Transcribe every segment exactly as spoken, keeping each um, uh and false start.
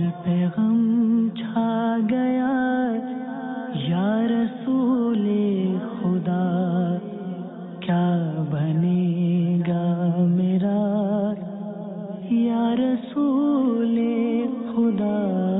دل پہ غم چھا گیا یا رسول خدا، کیا بنے گا میرا یا رسول خدا۔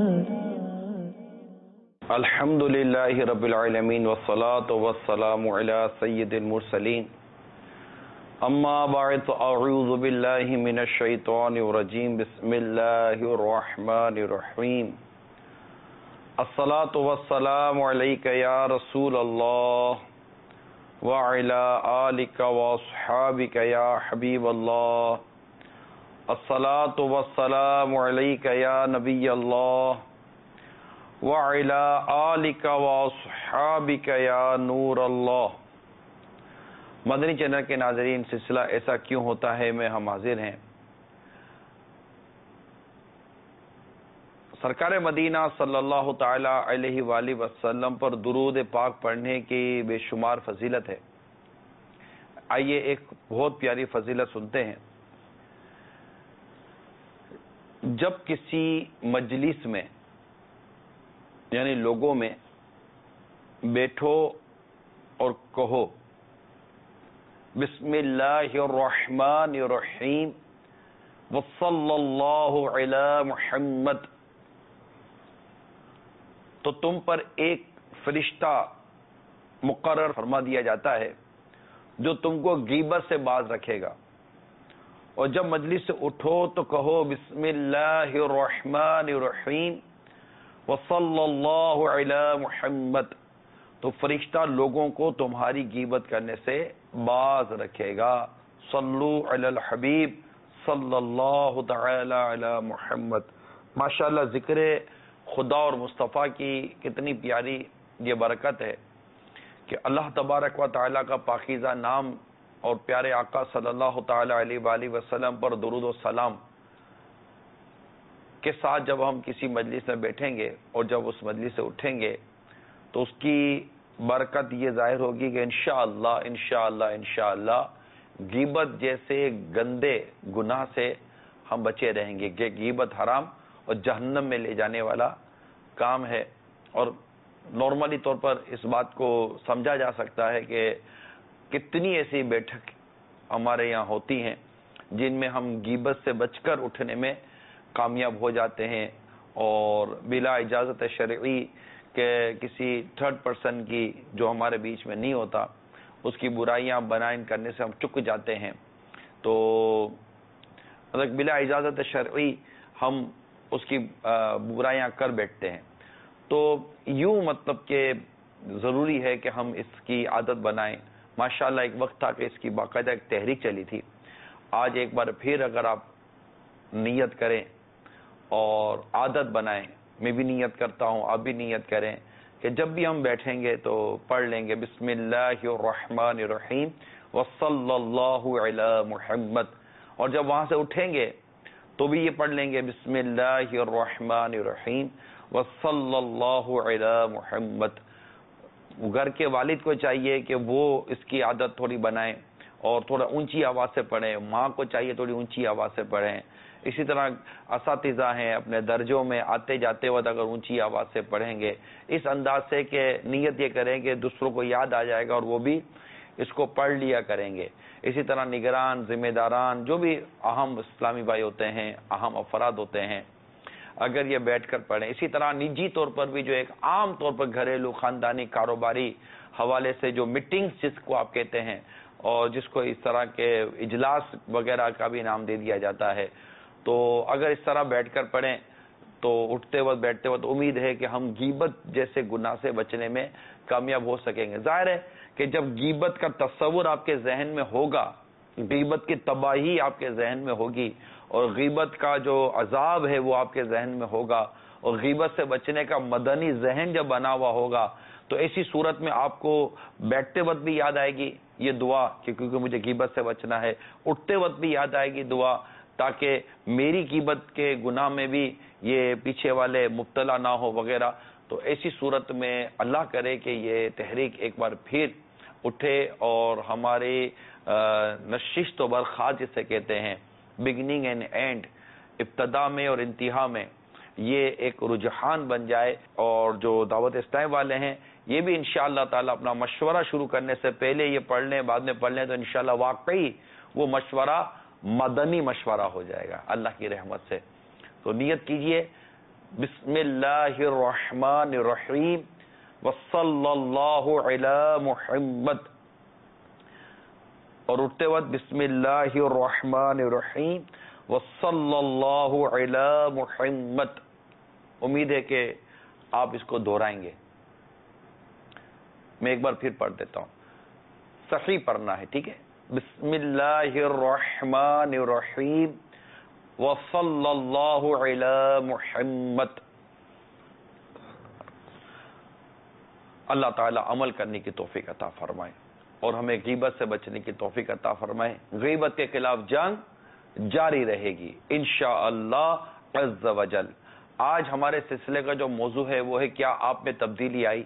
الحمد للہ رب العالمین والصلاة والسلام علی سید المرسلین، اما بعد اعوذ باللہ من الشیطان الرجیم، بسم اللہ الرحمن الرحیم۔ الصلاة والسلام علیک یا رسول اللہ وعلی آلک واصحابک یا حبیب اللہ۔ الصلاة والسلام علیک یا نبی اللہ وعلی آلک واصحابک یا نور اللہ۔ مدنی چینل کے ناظرین، سلسلہ ایسا کیوں ہوتا ہے میں ہم حاضر ہیں۔ سرکار مدینہ صلی اللہ تعالی علیہ وآلہ وسلم پر درود پاک پڑھنے کی بے شمار فضیلت ہے۔ آئیے ایک بہت پیاری فضیلت سنتے ہیں۔ جب کسی مجلس میں یعنی لوگوں میں بیٹھو اور کہو بسم اللہ الرحمن الرحیم وصلی اللہ علی محمد، تو تم پر ایک فرشتہ مقرر فرما دیا جاتا ہے جو تم کو غیبت سے باز رکھے گا۔ اور جب مجلس سے اٹھو تو کہو بسم اللہ الرحمن الرحیم وصلی اللہ علی محمد، تو فرشتہ لوگوں کو تمہاری غیبت کرنے سے باز رکھے گا۔ صلو علی الحبیب صلی اللہ تعالی علی محمد۔ ماشاءاللہ، ذکر خدا اور مصطفیٰ کی کتنی پیاری یہ برکت ہے کہ اللہ تبارک و تعالی کا پاکیزہ نام اور پیارے آقا صلی اللہ تعالی علیہ وآلہ وسلم پر درود و سلام کے ساتھ جب ہم کسی مجلس میں بیٹھیں گے اور جب اس مجلس سے اٹھیں گے تو اس کی برکت یہ ظاہر ہوگی کہ انشاءاللہ انشاءاللہ انشاءاللہ غیبت جیسے گندے گناہ سے ہم بچے رہیں گے کہ غیبت حرام اور جہنم میں لے جانے والا کام ہے۔ اور نارملی طور پر اس بات کو سمجھا جا سکتا ہے کہ کتنی ایسی بیٹھک ہمارے یہاں ہوتی ہیں جن میں ہم غیبت سے بچ کر اٹھنے میں کامیاب ہو جاتے ہیں، اور بلا اجازت شرعی کہ کسی تھرڈ پرسن کی جو ہمارے بیچ میں نہیں ہوتا اس کی برائیاں بیان کرنے سے ہم چک جاتے ہیں، تو مطلب بلا اجازت شرعی ہم اس کی برائیاں کر بیٹھتے ہیں۔ تو یوں مطلب کہ ضروری ہے کہ ہم اس کی عادت بنائیں۔ ماشاءاللہ ایک وقت تھا کہ اس کی باقاعدہ ایک تحریک چلی تھی۔ آج ایک بار پھر اگر آپ نیت کریں اور عادت بنائیں، میں بھی نیت کرتا ہوں، آپ بھی نیت کریں کہ جب بھی ہم بیٹھیں گے تو پڑھ لیں گے بسم اللہ الرحمن الرحیم وصلی اللہ علی محمد، اور جب وہاں سے اٹھیں گے تو بھی یہ پڑھ لیں گے بسم اللہ الرحمن الرحیم وصلی اللہ علی محمد۔ گھر کے والد کو چاہیے کہ وہ اس کی عادت تھوڑی بنائیں اور تھوڑا اونچی آواز سے پڑھیں، ماں کو چاہیے تھوڑی اونچی آواز سے پڑھیں۔ اسی طرح اساتذہ ہیں، اپنے درجوں میں آتے جاتے وقت اگر اونچی آواز سے پڑھیں گے، اس انداز سے کہ نیت یہ کریں کہ دوسروں کو یاد آ جائے گا اور وہ بھی اس کو پڑھ لیا کریں گے۔ اسی طرح نگران، ذمہ داران، جو بھی اہم اسلامی بھائی ہوتے ہیں، اہم افراد ہوتے ہیں، اگر یہ بیٹھ کر پڑھیں۔ اسی طرح نجی طور پر بھی جو ایک عام طور پر گھریلو، خاندانی، کاروباری حوالے سے جو میٹنگز جس کو آپ کہتے ہیں اور جس کو اس طرح کے اجلاس وغیرہ کا بھی نام دے دیا جاتا ہے، تو اگر اس طرح بیٹھ کر پڑھیں تو اٹھتے وقت بیٹھتے وقت امید ہے کہ ہم غیبت جیسے گناہ سے بچنے میں کامیاب ہو سکیں گے۔ ظاہر ہے کہ جب غیبت کا تصور آپ کے ذہن میں ہوگا، غیبت کی تباہی آپ کے ذہن میں ہوگی اور غیبت کا جو عذاب ہے وہ آپ کے ذہن میں ہوگا، اور غیبت سے بچنے کا مدنی ذہن جب بنا ہوا ہوگا تو ایسی صورت میں آپ کو بیٹھتے وقت بھی یاد آئے گی یہ دعا کہ کیونکہ مجھے غیبت سے بچنا ہے، اٹھتے وقت بھی یاد آئے گی دعا تاکہ میری غیبت کے گناہ میں بھی یہ پیچھے والے مبتلا نہ ہو وغیرہ۔ تو ایسی صورت میں اللہ کرے کہ یہ تحریک ایک بار پھر اٹھے اور ہماری نشست و برخاست جسے کہتے ہیں، بگننگ اینڈ اینڈ، ابتدا میں اور انتہا میں یہ ایک رجحان بن جائے، اور جو دعوت اسلام والے ہیں یہ بھی انشاءاللہ تعالی اپنا مشورہ شروع کرنے سے پہلے یہ پڑھ لیں، بعد میں پڑھ لیں تو انشاءاللہ واقعی وہ مشورہ مدنی مشورہ ہو جائے گا اللہ کی رحمت سے۔ تو نیت کیجئے، بسم اللہ الرحمن الرحیم وصلی اللہ علی محمد، اور اٹھتے وقت بسم اللہ الرحمن الرحیم وصلی اللہ علی محمد۔ امید ہے کہ آپ اس کو دہرائیں گے۔ میں ایک بار پھر پڑھ دیتا ہوں، صحیح پڑھنا ہے، ٹھیک ہے؟ بسم اللہ الرحمن الرحیم وصلی اللہ علی محمد۔ اللہ تعالی عمل کرنے کی توفیق عطا فرمائے اور ہمیں غیبت سے بچنے کی توفیق عطا فرمائے۔ غیبت کے خلاف جنگ جاری رہے گی انشاءاللہ عز وجل۔ آج ہمارے سلسلے کا جو موضوع ہے وہ ہے کیا آپ میں تبدیلی آئی؟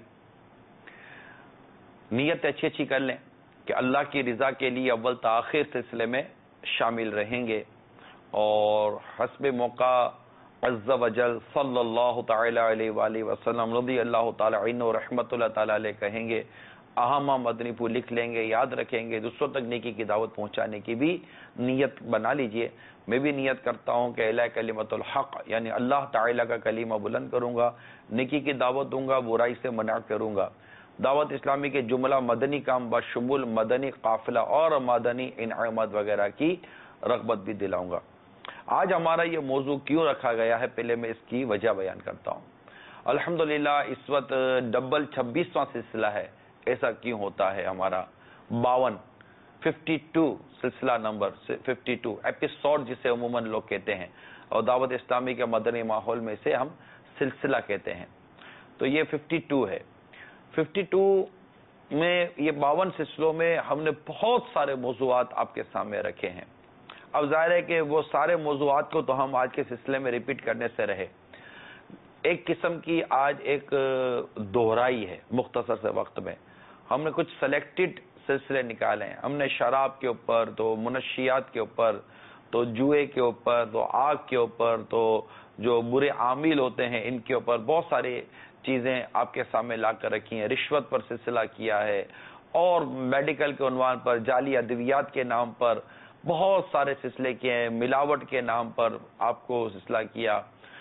نیت اچھی اچھی کر لیں کہ اللہ کی رضا کے لیے اول تاخیر سلسلے میں شامل رہیں گے، اور حسب موقع عز وجل صلی اللہ تعالی علیہ وآلہ وسلم رضی اللہ تعالی عنہ و رحمت اللہ تعالی علیہ کہیں گے، اہامہ مدنی پور لکھ لیں گے، یاد رکھیں گے، دوسروں تک نیکی کی دعوت پہنچانے کی بھی نیت بنا لیجئے۔ میں بھی نیت کرتا ہوں کہ اعلی کلمت الحق یعنی اللہ تعالی کا کلمہ بلند کروں گا، نیکی کی دعوت دوں گا، برائی سے منع کروں گا، دعوت اسلامی کے جملہ مدنی کام بشمول مدنی قافلہ اور مدنی انعامات وغیرہ کی رغبت بھی دلاؤں گا۔ آج ہمارا یہ موضوع کیوں رکھا گیا ہے، پہلے میں اس کی وجہ بیان کرتا ہوں۔ الحمدللہ اس وقت ڈبل چھبیسواں سلسلہ ہے۔ ایسا کیوں ہوتا ہے؟ ہمارا باون ففٹی ٹو سلسلہ نمبر ففٹی ٹو ایپیسوڈ جسے عموماً لوگ کہتے ہیں، اور دعوت اسلامی کے مدنی ماحول میں اسے ہم سلسلہ کہتے ہیں۔ تو یہ ففٹی ٹو ہے۔ ففٹی ٹو میں یہ باون سلسلوں میں ہم نے بہت سارے موضوعات آپ کے سامنے رکھے ہیں۔ اب ظاہر ہے کہ وہ سارے موضوعات کو تو ہم آج کے سلسلے میں ریپیٹ کرنے سے رہے۔ ایک قسم کی آج ایک دوہرائی ہے مختصر سے وقت میں۔ ہم نے کچھ سلیکٹڈ سلسلے نکالے ہیں۔ ہم نے شراب کے اوپر، تو منشیات کے اوپر، تو جوئے کے اوپر، تو آگ کے اوپر، تو جو برے عامل ہوتے ہیں ان کے اوپر بہت ساری چیزیں آپ کے سامنے لا کر رکھی ہیں۔ رشوت پر سلسلہ کیا ہے، اور میڈیکل کے عنوان پر، جعلی ادویات کے نام پر بہت سارے سلسلے کیے ہیں، ملاوٹ کے نام پر آپ کو سلسلہ کیا۔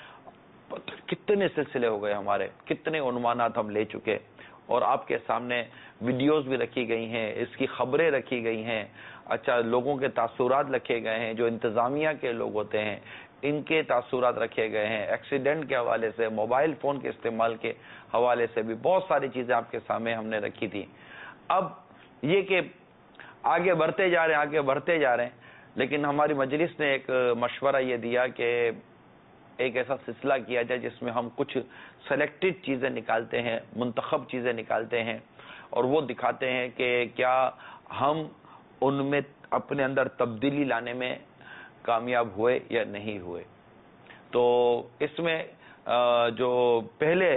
کتنے سلسلے ہو گئے ہمارے، کتنے عنوانات ہم لے چکے، اور آپ کے سامنے ویڈیوز بھی رکھی گئی ہیں، اس کی خبریں رکھی گئی ہیں۔ اچھا، لوگوں کے تاثرات رکھے گئے ہیں، جو انتظامیہ کے لوگ ہوتے ہیں ان کے تاثرات رکھے گئے ہیں، ایکسیڈنٹ کے حوالے سے، موبائل فون کے استعمال کے حوالے سے بھی بہت ساری چیزیں آپ کے سامنے ہم نے رکھی تھی۔ اب یہ کہ آگے بڑھتے جا رہے ہیں آگے بڑھتے جا رہے ہیں لیکن ہماری مجلس نے ایک مشورہ یہ دیا کہ ایک ایسا سلسلہ کیا جائے جس میں ہم کچھ سلیکٹڈ چیزیں نکالتے ہیں، منتخب چیزیں نکالتے ہیں، اور وہ دکھاتے ہیں کہ کیا ہم ان میں اپنے اندر تبدیلی لانے میں کامیاب ہوئے یا نہیں ہوئے۔ تو اس میں جو پہلے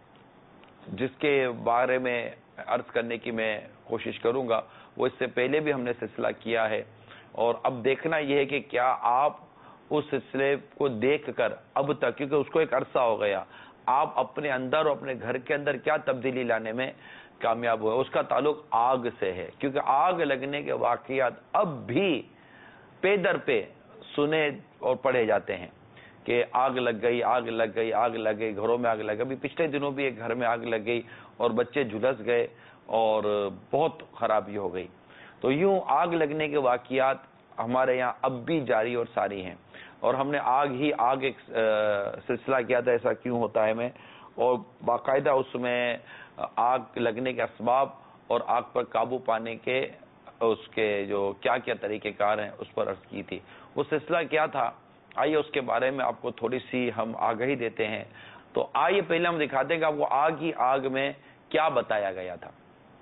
جس کے بارے میں عرض کرنے کی میں کوشش کروں گا، وہ اس سے پہلے بھی ہم نے سلسلہ کیا ہے، اور اب دیکھنا یہ ہے کہ کیا آپ اس سلسلے کو دیکھ کر اب تک، کیونکہ اس کو ایک عرصہ ہو گیا، آپ اپنے اندر اور اپنے گھر کے اندر کیا تبدیلی لانے میں کامیاب ہوئے۔ اس کا تعلق آگ سے ہے، کیونکہ آگ لگنے کے واقعات اب بھی پے در پہ سنے اور پڑھے جاتے ہیں کہ آگ لگ گئی آگ لگ گئی آگ لگ گئی گھروں میں آگ لگ گئی۔ ابھی پچھلے دنوں بھی ایک گھر میں آگ لگ گئی اور بچے جھلس گئے اور بہت خرابی ہو گئی۔ تو یوں آگ لگنے کے واقعات ہمارے یہاں اب بھی جاری اور ساری ہیں، اور ہم نے آگ ہی آگ ایک سلسلہ کیا تھا ایسا کیوں ہوتا ہے میں، اور باقاعدہ اس میں آگ لگنے کے اسباب اور آگ پر قابو پانے کے اس کے جو کیا کیا طریقہ کار ہیں اس پر عرض کی تھی۔ وہ سلسلہ کیا تھا، آئیے اس کے بارے میں آپ کو تھوڑی سی ہم آگاہی دیتے ہیں۔ تو آئیے پہلے ہم دکھاتے ہیں کہ آپ کو آگ ہی آگ میں کیا بتایا گیا تھا۔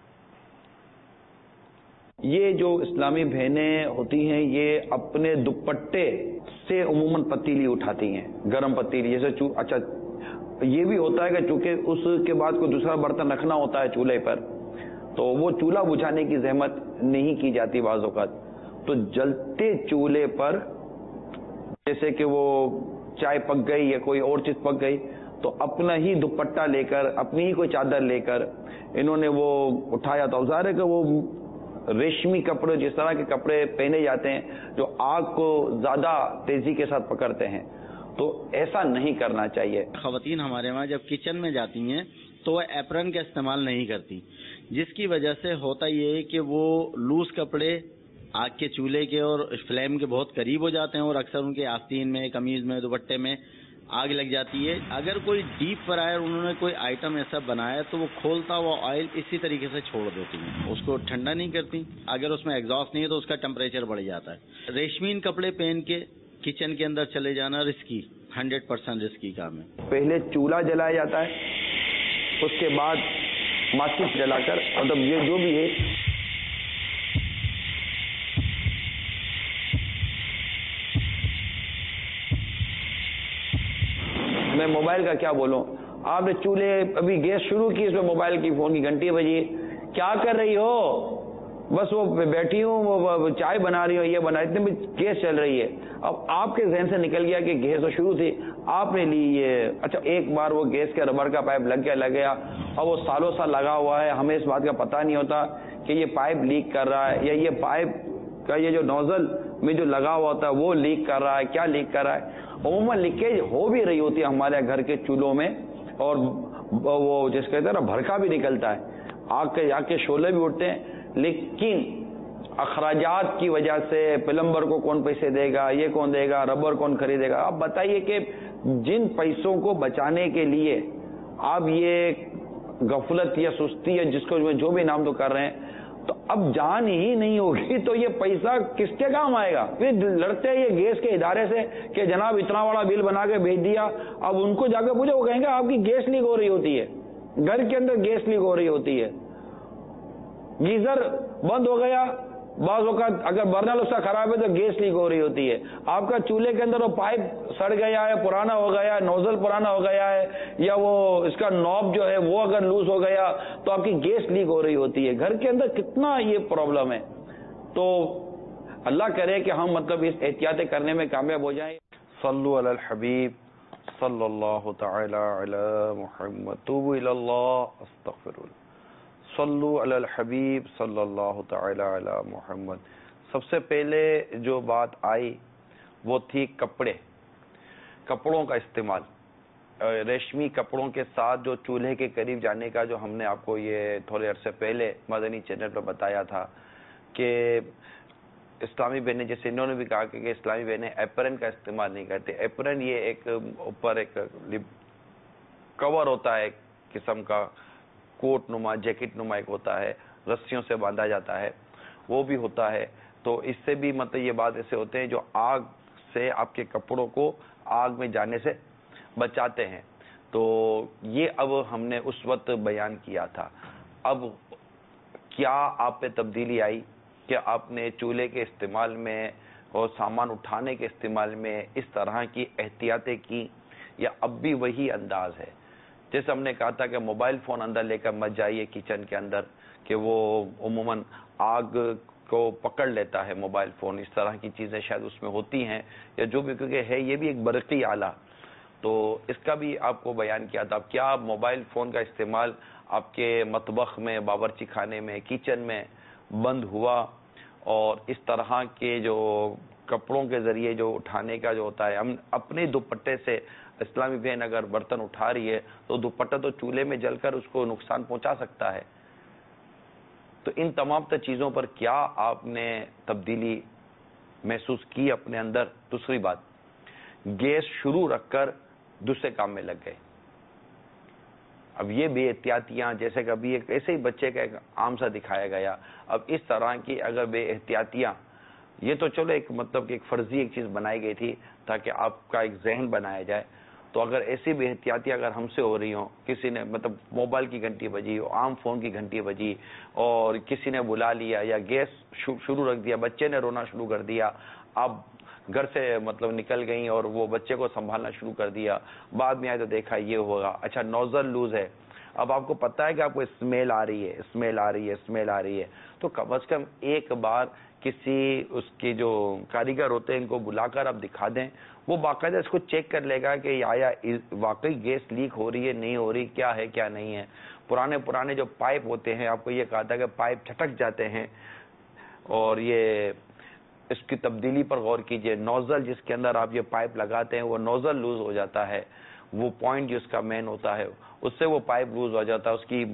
یہ جو اسلامی بہنیں ہوتی ہیں یہ اپنے دوپٹے سے عموماً پتیلی اٹھاتی ہیں، گرم پتیلی جیسے چو اچھا یہ بھی ہوتا ہے کہ چونکہ اس کے بعد کوئی دوسرا برتن رکھنا ہوتا ہے چولہے پر، تو وہ چولہا بجھانے کی زحمت نہیں کی جاتی بعض اوقات، تو جلتے چولہے پر جیسے کہ وہ چائے پک گئی یا کوئی اور چیز پک گئی تو اپنا ہی دوپٹہ لے کر اپنی ہی کوئی چادر لے کر انہوں نے وہ اٹھایا. تو ظاہر ہے کہ وہ ریشمی کپڑے جس طرح کے کپڑے پہنے جاتے ہیں جو آگ کو زیادہ تیزی کے ساتھ پکڑتے ہیں, تو ایسا نہیں کرنا چاہیے. خواتین ہمارے وہاں جب کچن میں جاتی ہیں تو وہ ایپرن کا استعمال نہیں کرتی, جس کی وجہ سے ہوتا یہ ہے کہ وہ لوز کپڑے آگ کے چولہے کے اور فلیم کے بہت قریب ہو جاتے ہیں اور اکثر ان کے آستین میں, قمیض میں, دوپٹے میں آگ لگ جاتی ہے. اگر کوئی ڈیپ فرائر انہوں نے کوئی آئٹم ایسا بنایا تو وہ کھولتا ہوا آئل اسی طریقے سے چھوڑ دیتی ہیں, اس کو ٹھنڈا نہیں کرتی. اگر اس میں ایگزاسٹ نہیں ہے تو اس کا ٹمپریچر بڑھ جاتا ہے. ریشمین کپڑے پہن کے کچن کے اندر چلے جانا رسکی, ہنڈریڈ پرسینٹ رسکی کام ہے. پہلے چولہا جلایا جاتا ہے, اس کے بعد ماچس جلا کر, مطلب یہ جو بھی ہے میں موبائل کا کیا بولوں. آپ نے چولہے ابھی گیس شروع کی, اس میں موبائل کی فون کی گھنٹی بجی, کیا کر رہی ہو؟ بس وہ بیٹھی ہوں, وہ چائے بنا رہی ہوں, یہ بنا, اتنے میں گیس چل رہی ہے. اب آپ کے ذہن سے نکل گیا کہ گیس تو شروع تھی, آپ نے لی یہ, اچھا ایک بار وہ گیس کے ربڑ کا پائپ لگ گیا لگ گیا اور وہ سالوں سال لگا ہوا ہے, ہمیں اس بات کا پتہ نہیں ہوتا کہ یہ پائپ لیک کر رہا ہے یا یہ پائپ کا یہ جو نوزل میں جو لگا ہوا ہوتا ہے وہ لیک کر رہا ہے, کیا لیک کر رہا ہے. عموماً لیکیج ہو بھی رہی ہوتی ہے ہمارے گھر کے چولہوں میں, اور وہ جس کہتے ہیں نا بھڑکا بھی نکلتا ہے, آگ کے آگ کے شعلے بھی اٹھتے ہیں, لیکن اخراجات کی وجہ سے پلمبر کو کون پیسے دے گا, یہ کون دے گا, ربر کون خریدے گا. آپ بتائیے کہ جن پیسوں کو بچانے کے لیے آپ یہ غفلت یا سستی یا جس کو جو بھی نام تو کر رہے ہیں, تو اب جان ہی نہیں ہوگی تو یہ پیسہ کس کے کام آئے گا؟ پھر لڑتے یہ گیس کے ادارے سے کہ جناب اتنا بڑا بل بنا کے بھیج دیا, اب ان کو جا کے پوچھو, وہ کہیں گے آپ کی گیس لیک ہو رہی ہوتی ہے, گھر کے اندر گیس لیک ہو رہی ہوتی ہے, گیزر بند ہو گیا, بعض اوقات اگر برنر اس کا خراب ہے تو گیس لیک ہو رہی ہوتی ہے, آپ کا چولہے کے اندر وہ پائپ سڑ گیا ہے, پرانا ہو گیا ہے, نوزل پرانا ہو گیا ہے, یا وہ اس کا نوب جو ہے وہ اگر لوز ہو گیا تو آپ کی گیس لیک ہو رہی ہوتی ہے. گھر کے اندر کتنا یہ پرابلم ہے. تو اللہ کرے کہ ہم مطلب اس احتیاطیں کرنے میں کامیاب ہو جائیں. صلو علی الحبیب صلی اللہ تعالی علی محمد, توبوا الی اللہ, استغفر اللہ. صلو علی الحبیب صلی اللہ تعالی علی محمد. سب سے پہلے جو بات آئی وہ تھی کپڑے, کپڑوں کا استعمال. ریشمی کپڑوں کے ساتھ جو چولہے کے قریب جانے کا جو ہم نے آپ کو یہ تھوڑے عرصے پہلے مدنی چینل پر بتایا تھا کہ اسلامی بہنیں, جیسے انہوں نے بھی کہا کہ اسلامی بہنیں ایپرن کا استعمال نہیں کرتے. ایپرن یہ ایک اوپر ایک کور ہوتا ہے, ایک قسم کا کوٹ نما جیکٹ نما ایک ہوتا ہے, رسیوں سے باندھا جاتا ہے, وہ بھی ہوتا ہے. تو اس سے بھی مطلب یہ بات ایسے ہوتے ہیں جو آگ سے آپ کے کپڑوں کو آگ میں جانے سے بچاتے ہیں. تو یہ اب ہم نے اس وقت بیان کیا تھا. اب کیا آپ پہ تبدیلی آئی کہ آپ نے چولہے کے استعمال میں اور سامان اٹھانے کے استعمال میں اس طرح کی احتیاطیں کی, یا اب بھی وہی انداز ہے؟ جیسے ہم نے کہا تھا کہ موبائل فون اندر لے کر مت جائیے کچن کے اندر, کہ وہ عموماً آگ کو پکڑ لیتا ہے موبائل فون, اس طرح کی چیزیں شاید اس میں ہوتی ہیں یا جو بھی, کیونکہ ہے یہ بھی ایک برقی آلہ. تو اس کا بھی آپ کو بیان کیا تھا. کیا موبائل فون کا استعمال آپ کے مطبخ میں, باورچی خانے میں, کچن میں بند ہوا, اور اس طرح کے جو کپڑوں کے ذریعے جو اٹھانے کا جو ہوتا ہے, ہم اپنے دوپٹے سے, اسلامی بہن اگر برتن اٹھا رہی ہے تو دوپٹہ تو چولہے میں جل کر اس کو نقصان پہنچا سکتا ہے. تو ان تمام تر چیزوں پر کیا آپ نے تبدیلی محسوس کی اپنے اندر؟ دوسری بات, گیس شروع رکھ کر دوسرے کام میں لگ گئے. اب یہ بے احتیاطیاں, جیسے کہ ابھی ایک ایسے ہی بچے کا ایک عام سا دکھایا گیا, اب اس طرح کی اگر بے احتیاطیاں, یہ تو چلو ایک مطلب کہ ایک فرضی ایک چیز بنائی گئی تھی تاکہ آپ کا ایک ذہن بنایا جائے, تو اگر ایسی بے احتیاطی اگر ہم سے ہو رہی ہوں, کسی نے مطلب موبائل کی گھنٹی بجی, عام فون کی گھنٹی بجی, اور کسی نے بلا لیا یا گیس شروع رکھ دیا, بچے نے رونا شروع کر دیا, آپ گھر سے مطلب نکل گئیں اور وہ بچے کو سنبھالنا شروع کر دیا, بعد میں آئے تو دیکھا یہ ہوگا, اچھا نوزل لوز ہے, اب آپ کو پتہ ہے کہ آپ کو اسمیل آ رہی ہے اسمیل آ رہی ہے اسمیل آ رہی ہے تو کم از کم ایک بار کسی اس کے جو کاریگر ہوتے ہیں ان کو بلا کر آپ دکھا دیں, وہ باقاعدہ اس کو چیک کر لے گا کہ آیا واقعی گیس لیک ہو رہی ہے نہیں ہو رہی, کیا ہے کیا نہیں ہے. پرانے پرانے جو پائپ ہوتے ہیں, آپ کو یہ کہا تھا کہ پائپ چھٹک جاتے ہیں, اور یہ اس کی تبدیلی پر غور کیجئے. نوزل جس کے اندر آپ یہ پائپ لگاتے ہیں وہ نوزل لوز ہو جاتا ہے, وہ پوائنٹ جس کا مین ہوتا ہے اس سے وہ پائپ لوز ہو جاتا ہے, اس کی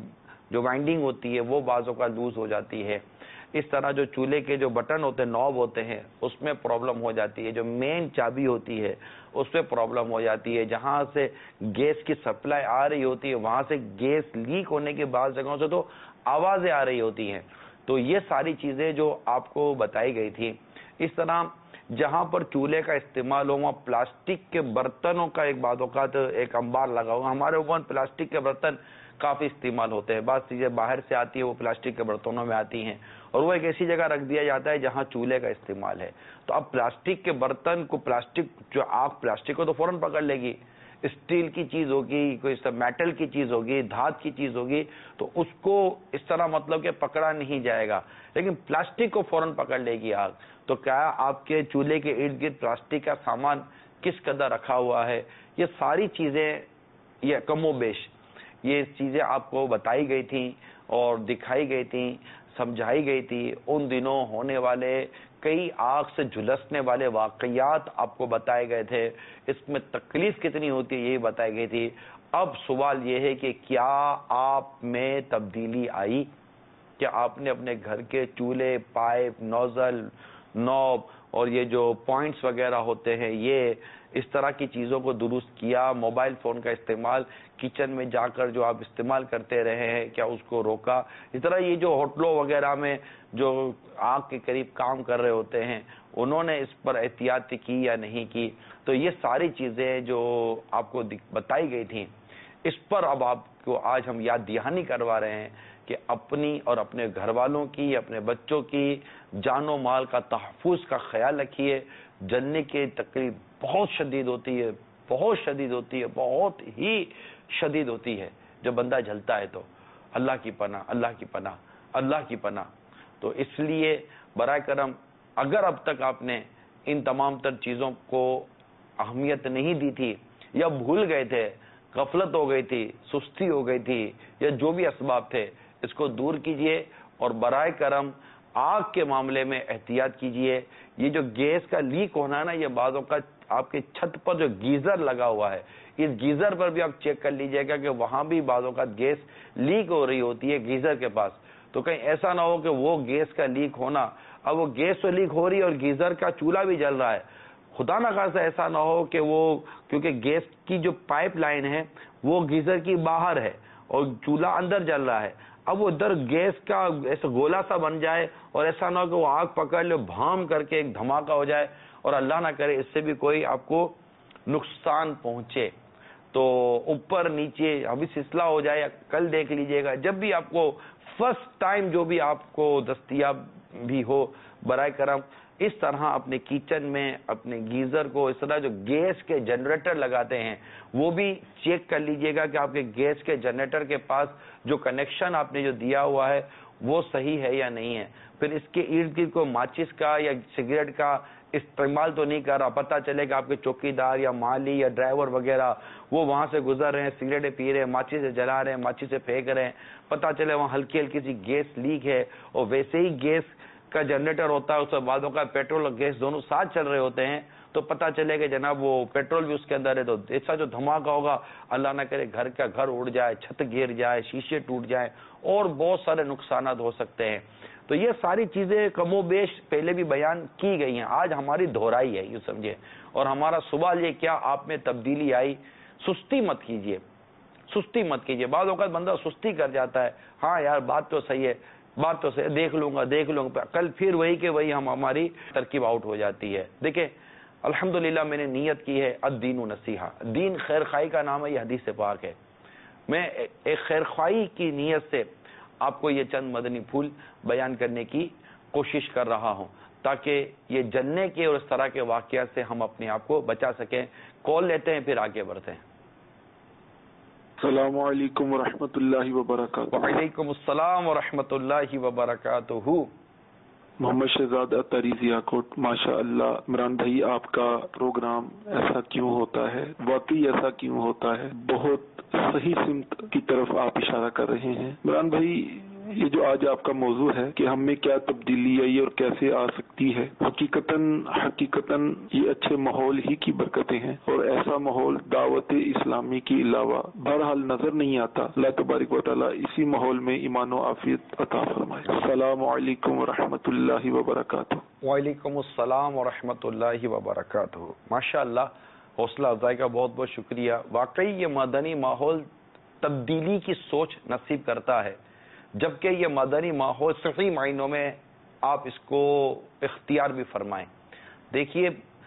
جو وائنڈنگ ہوتی ہے وہ بعضوں کا لوز ہو جاتی ہے. اس طرح جو چولہے کے جو بٹن ہوتے ہیں, نوب ہوتے ہیں, اس میں پرابلم ہو جاتی ہے. جو مین چابی ہوتی ہے اس میں پرابلم ہو جاتی ہے. جہاں سے گیس کی سپلائی آ رہی ہوتی ہے وہاں سے گیس لیک ہونے کے بعض جگہوں سے تو آوازیں آ رہی ہوتی ہیں. تو یہ ساری چیزیں جو آپ کو بتائی گئی تھی. اس طرح جہاں پر چولہے کا استعمال ہو وہاں پلاسٹک کے برتنوں کا ایک بعض اوقات ایک انبار لگا ہوا. ہمارے اوپر پلاسٹک کے برتن کافی استعمال ہوتے ہیں, بعض چیزیں باہر سے آتی ہے وہ پلاسٹک کے برتنوں میں آتی ہیں, اور وہ ایک ایسی جگہ رکھ دیا جاتا ہے جہاں چولہے کا استعمال ہے. تو اب پلاسٹک کے برتن کو, پلاسٹک جو آگ پلاسٹک کو تو فوراً پکڑ لے گی, اسٹیل کی چیز ہوگی, کوئی میٹل کی چیز ہوگی, دھات کی چیز ہوگی, تو اس کو اس طرح مطلب کہ پکڑا نہیں جائے گا, لیکن پلاسٹک کو فوراً پکڑ لے گی آگ. تو کیا آپ کے چولہے کے ارد گرد پلاسٹک کا سامان کس قدر رکھا ہوا ہے, یہ ساری چیزیں یہ کم و بیش یہ چیزیں آپ کو بتائی گئی تھیں اور دکھائی گئی تھیں, سمجھائی گئی تھی. ان دنوں ہونے والے کئی آگ سے جھلسنے والے واقعات آپ کو بتائے گئے تھے, اس میں تکلیف کتنی ہوتی ہے یہی بتائی گئی تھی. اب سوال یہ ہے کہ کیا آپ میں تبدیلی آئی؟ کیا آپ نے اپنے گھر کے چولہے, پائپ, نوزل, نوب اور یہ جو پوائنٹس وغیرہ ہوتے ہیں یہ اس طرح کی چیزوں کو درست کیا؟ موبائل فون کا استعمال کچن میں جا کر جو آپ استعمال کرتے رہے ہیں کیا اس کو روکا؟ اس طرح یہ جو ہوٹلوں وغیرہ میں جو آگ کے قریب کام کر رہے ہوتے ہیں انہوں نے اس پر احتیاط کی یا نہیں کی؟ تو یہ ساری چیزیں جو آپ کو بتائی گئی تھیں اس پر اب آپ کو آج ہم یاد دہانی کروا رہے ہیں کہ اپنی اور اپنے گھر والوں کی, اپنے بچوں کی جان و مال کا تحفظ کا خیال رکھیے. جلنے کی تکلیف بہت شدید ہوتی ہے, بہت شدید ہوتی ہے, بہت ہی شدید ہوتی ہے جب بندہ جلتا ہے. تو اللہ کی پناہ, اللہ کی پناہ, اللہ کی پناہ. تو اس لیے برائے کرم اگر اب تک آپ نے ان تمام تر چیزوں کو اہمیت نہیں دی تھی یا بھول گئے تھے, غفلت ہو گئی تھی, سستی ہو گئی تھی, یا جو بھی اسباب تھے اس کو دور کیجئے اور برائے کرم آگ کے معاملے میں احتیاط کیجئے. یہ جو گیس کا لیک ہونا ہے نا, یہ بعضوں کا آپ کے چھت پر جو گیزر لگا ہوا ہے اس گیزر پر بھی آپ چیک کر لیجئے گا کہ وہاں بھی بعضوں کا گیس لیک ہو رہی ہوتی ہے گیزر کے پاس. تو کہیں ایسا نہ ہو کہ وہ گیس کا لیک ہونا, اب وہ گیس تو لیک ہو رہی ہے اور گیزر کا چولہا بھی جل رہا ہے, خدا نہ خاصا ایسا نہ ہو کہ وہ کیونکہ گیس کی جو پائپ لائن ہے وہ گیزر کی باہر ہے اور چولہا اندر جل رہا ہے, اب وہ ادھر گیس کا ایسا گولا سا بن جائے اور ایسا نہ ہو کہ وہ آگ پکڑ لے, بھام کر کے ایک دھماکہ ہو جائے اور اللہ نہ کرے اس سے بھی کوئی آپ کو نقصان پہنچے. تو اوپر نیچے ابھی سلسلہ ہو جائے, کل دیکھ لیجئے گا جب بھی آپ کو فرسٹ ٹائم جو بھی آپ کو دستیاب بھی ہو, برائے کرم اس طرح اپنے کچن میں اپنے گیزر کو, اس طرح جو گیس کے جنریٹر لگاتے ہیں وہ بھی چیک کر لیجئے گا کہ آپ کے گیس کے جنریٹر کے پاس جو کنیکشن آپ نے جو دیا ہوا ہے وہ صحیح ہے یا نہیں ہے. پھر اس کے ارد گرد کو ماچس کا یا سگریٹ کا استعمال تو نہیں کر رہا, پتہ چلے کہ آپ کے چوکیدار یا مالی یا ڈرائیور وغیرہ وہ وہاں سے گزر رہے ہیں, سگریٹیں پی رہے ہیں, ماچی سے جلا رہے ہیں, ماچی سے پھینک رہے ہیں, پتہ چلے وہاں ہلکی ہلکی سی گیس لیک ہے اور ویسے ہی گیس کا جنریٹر ہوتا ہے اس کے بعدوں کا پیٹرول اور گیس دونوں ساتھ چل رہے ہوتے ہیں, تو پتہ چلے کہ جناب وہ پیٹرول بھی اس کے اندر ہے, تو ایسا جو دھماکہ ہوگا اللہ نہ کرے گھر کا گھر اڑ جائے, چھت گر جائے, شیشے ٹوٹ جائیں اور بہت سارے نقصانات ہو سکتے ہیں. تو یہ ساری چیزیں کم و بیش پہلے بھی بیان کی گئی ہیں, آج ہماری دہرائی ہے یوں سمجھے. اور ہمارا سوال یہ کیا آپ میں تبدیلی آئی؟ سستی مت کیجیے, سستی مت کیجیے. بعض اوقات بندہ سستی کر جاتا ہے, ہاں یار بات تو صحیح ہے, بات تو صحیح, دیکھ لوں گا دیکھ لوں گا, کل پھر وہی کہ وہی ہم ہماری ترکیب آؤٹ ہو جاتی ہے. دیکھیں الحمدللہ میں نے نیت کی ہے, الدین و نصیحہ, دین خیر خواہی کا نام ہے, یہ حدیث پاک ہے. میں ایک خیر خواہی کی نیت سے آپ کو یہ چند مدنی پھول بیان کرنے کی کوشش کر رہا ہوں تاکہ یہ جلنے کے اور اس طرح کے واقعات سے ہم اپنے آپ کو بچا سکیں. کال لیتے ہیں پھر آگے بڑھتے ہیں. السلام علیکم ورحمۃ اللہ وبرکاتہ. وعلیکم السلام ورحمۃ اللہ وبرکاتہ. محمد شہزاد اطہری ضیاءکوٹ. ماشاء اللہ عمران بھائی آپ کا پروگرام ایسا کیوں ہوتا ہے, واقعی ایسا کیوں ہوتا ہے, بہت صحیح سمت کی طرف آپ اشارہ کر رہے ہیں. عمران بھائی یہ جو آج آپ کا موضوع ہے کہ ہم میں کیا تبدیلی آئی اور کیسے آ سکتی ہے, حقیقتاً حقیقتاً یہ اچھے ماحول ہی کی برکتیں ہیں, اور ایسا ماحول دعوت اسلامی کے علاوہ بہرحال نظر نہیں آتا. اللہ تبارک و تعالیٰ اسی ماحول میں ایمان و عافیت عطا فرمائے. السلام علیکم ورحمۃ اللہ وبرکاتہ. وعلیکم السلام ورحمۃ اللہ وبرکاتہ. ماشاء اللہ, حوصلہ افزائی کا بہت بہت شکریہ. واقعی یہ مدنی ماحول تبدیلی کی سوچ نصیب کرتا ہے, جبکہ یہ مدنی ماحول صحیح معنوں میں آپ اس کو اختیار بھی فرمائیں. دیکھیے,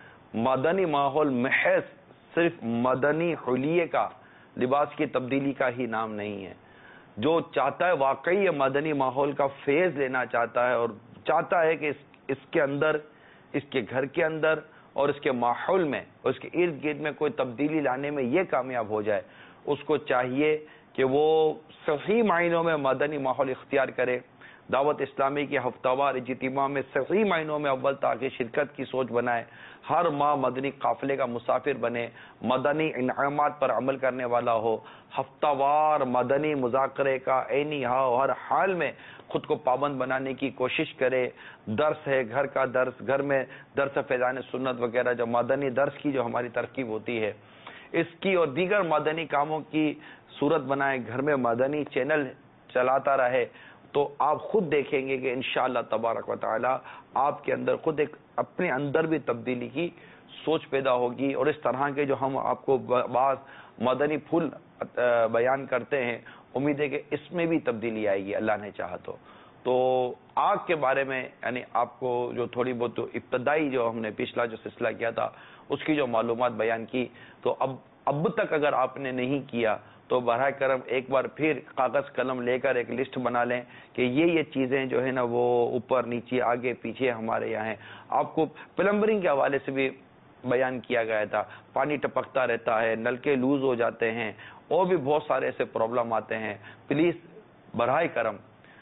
مدنی ماحول محض صرف مدنی حلیے کا, لباس کی تبدیلی کا ہی نام نہیں ہے. جو چاہتا ہے واقعی یہ مدنی ماحول کا فیض لینا چاہتا ہے اور چاہتا ہے کہ اس, اس کے اندر, اس کے گھر کے اندر اور اس کے ماحول میں اور اس کے ارد گرد میں کوئی تبدیلی لانے میں یہ کامیاب ہو جائے, اس کو چاہیے کہ وہ صحیح معنوں میں مدنی ماحول اختیار کرے. دعوت اسلامی کی ہفتہ وار اجتماع میں صحیح معنوں میں اول تاکہ شرکت کی سوچ بنائے, ہر ماہ مدنی قافلے کا مسافر بنے, مدنی انعامات پر عمل کرنے والا ہو, ہفتہ وار مدنی مذاکرے کا عینی ہو, ہر حال میں خود کو پابند بنانے کی کوشش کرے. درس ہے, گھر کا درس, گھر میں درس فیضان سنت وغیرہ جو مدنی درس کی جو ہماری ترکیب ہوتی ہے, اس کی اور دیگر مدنی کاموں کی صورت بنائے, گھر میں مدنی چینل چلاتا رہے, تو آپ خود دیکھیں گے کہ انشاءاللہ تبارک و تعالی آپ کے اندر خود ایک اپنے اندر بھی تبدیلی کی سوچ پیدا ہوگی. اور اس طرح کے جو ہم آپ کو بعض مدنی پھول بیان کرتے ہیں, امید ہے کہ اس میں بھی تبدیلی آئے گی اللہ نے چاہا تو. تو آگ کے بارے میں یعنی آپ کو جو تھوڑی بہت ابتدائی جو ہم نے پچھلا جو سلسلہ کیا تھا اس کی جو معلومات بیان کی, تو اب اب تک اگر آپ نے نہیں کیا تو براہ کرم ایک بار پھر کاغذ قلم لے کر ایک لسٹ بنا لیں کہ یہ یہ چیزیں جو ہے نا وہ اوپر نیچے آگے پیچھے ہمارے یہاں ہیں. آپ کو پلمبرنگ کے حوالے سے بھی بیان کیا گیا تھا, پانی ٹپکتا رہتا ہے, نلکے لوز ہو جاتے ہیں, اور بھی بہت سارے ایسے پرابلم آتے ہیں. پلیز براہ کرم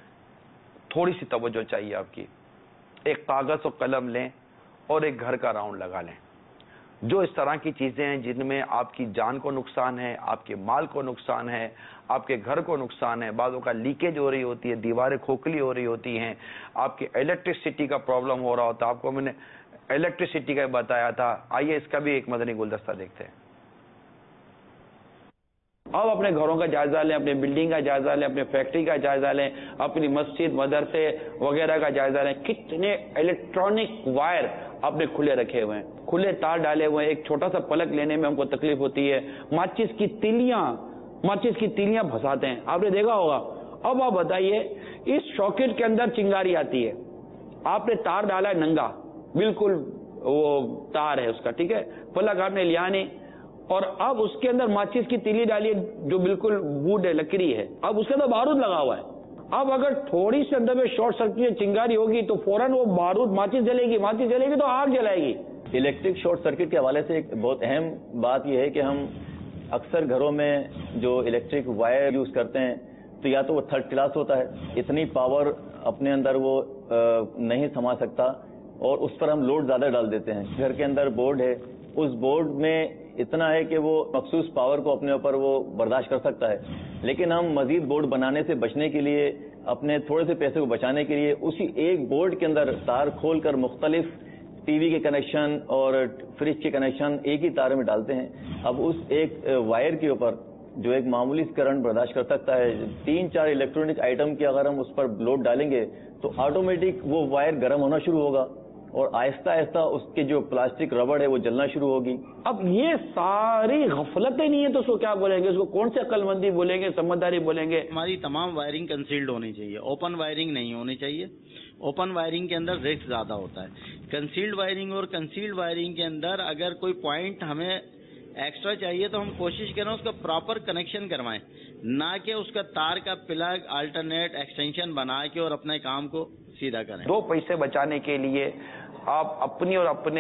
تھوڑی سی توجہ چاہیے آپ کی. ایک کاغذ و قلم لیں اور ایک گھر کا راؤنڈ لگا لیں. جو اس طرح کی چیزیں ہیں جن میں آپ کی جان کو نقصان ہے, آپ کے مال کو نقصان ہے, آپ کے گھر کو نقصان ہے, بعضوں کا لیکیج ہو رہی ہوتی ہے, دیواریں کھوکھلی ہو رہی ہوتی ہیں, آپ کی الیکٹرسٹی کا پرابلم ہو رہا ہوتا ہے. آپ کو میں نے الیکٹرسٹی کا بتایا تھا, آئیے اس کا بھی ایک مدنی گلدستہ دیکھتے ہیں. اب اپنے گھروں کا جائزہ لیں, اپنے بلڈنگ کا جائزہ لیں, اپنے فیکٹری کا جائزہ لیں, اپنی مسجد مدرسے وغیرہ کا جائزہ لیں. کتنے الیکٹرانک وائر آپ نے کھلے رکھے ہوئے ہیں, کھلے تار ڈالے ہوئے ہیں. ایک چھوٹا سا پلک لینے میں ہم کو تکلیف ہوتی ہے. ماچس کی تیلیاں ماچس کی تیلیاں پھنساتے ہیں, آپ نے دیکھا ہوگا. اب آپ بتائیے, اس شاکٹ کے اندر چنگاری آتی ہے, آپ نے تار ڈالا ہے ننگا, بالکل وہ تار ہے اس کا, ٹھیک ہے, پلک آپ نے لیا نہیں, اور اب اس کے اندر ماچس کی تیلی ڈالی ہے جو بالکل ووڈ ہے, لکڑی ہے, اب اس کے اندر بارود لگا ہوا ہے. اب اگر تھوڑی سی اندر میں شارٹ سرکٹ چنگاری ہوگی تو فوراً وہ بارود ماچس جلے گی, ماچس جلے گی تو آگ جلائے گی. الیکٹرک شارٹ سرکٹ کے حوالے سے ایک بہت اہم بات یہ ہے کہ ہم اکثر گھروں میں جو الیکٹرک وائر یوز کرتے ہیں تو یا تو وہ تھرڈ کلاس ہوتا ہے, اتنی پاور اپنے اندر وہ نہیں سما سکتا, اور اس پر ہم لوڈ زیادہ ڈال دیتے ہیں. گھر کے اندر بورڈ ہے, اس بورڈ میں اتنا ہے کہ وہ مخصوص پاور کو اپنے اوپر وہ برداشت کر سکتا ہے, لیکن ہم مزید بورڈ بنانے سے بچنے کے لیے, اپنے تھوڑے سے پیسے کو بچانے کے لیے اسی ایک بورڈ کے اندر تار کھول کر مختلف ٹی وی کے کنیکشن اور فریج کے کنیکشن ایک ہی تار میں ڈالتے ہیں. اب اس ایک وائر کے اوپر جو ایک معمولی کرنٹ برداشت کر سکتا ہے, تین چار الیکٹرانک آئٹم کی اگر ہم اس پر لوڈ ڈالیں گے تو آٹومیٹک وہ وائر گرم ہونا شروع ہوگا, اور آہستہ آہستہ اس کے جو پلاسٹک ربڑ ہے وہ جلنا شروع ہوگی. اب یہ ساری غفلتیں نہیں ہیں تو اس کو کیا بولیں گے, اس کو کون سے عقل مندی بولیں گے, سمجھداری بولیں گے. ہماری تمام وائرنگ کنسیلڈ ہونی چاہیے, اوپن وائرنگ نہیں ہونی چاہیے. اوپن وائرنگ کے اندر رسک زیادہ ہوتا ہے. کنسیلڈ وائرنگ اور کنسیلڈ وائرنگ کے اندر اگر کوئی پوائنٹ ہمیں ایکسٹرا چاہیے تو ہم کوشش کریں اس کا پراپر کنیکشن کروائیں, نہ کہ اس کا تار کا پلگ آلٹرنیٹ ایکسٹینشن بنا کے اور اپنے کام کو سیدھا کریں. دو پیسے بچانے کے لیے آپ اپنی اور اپنے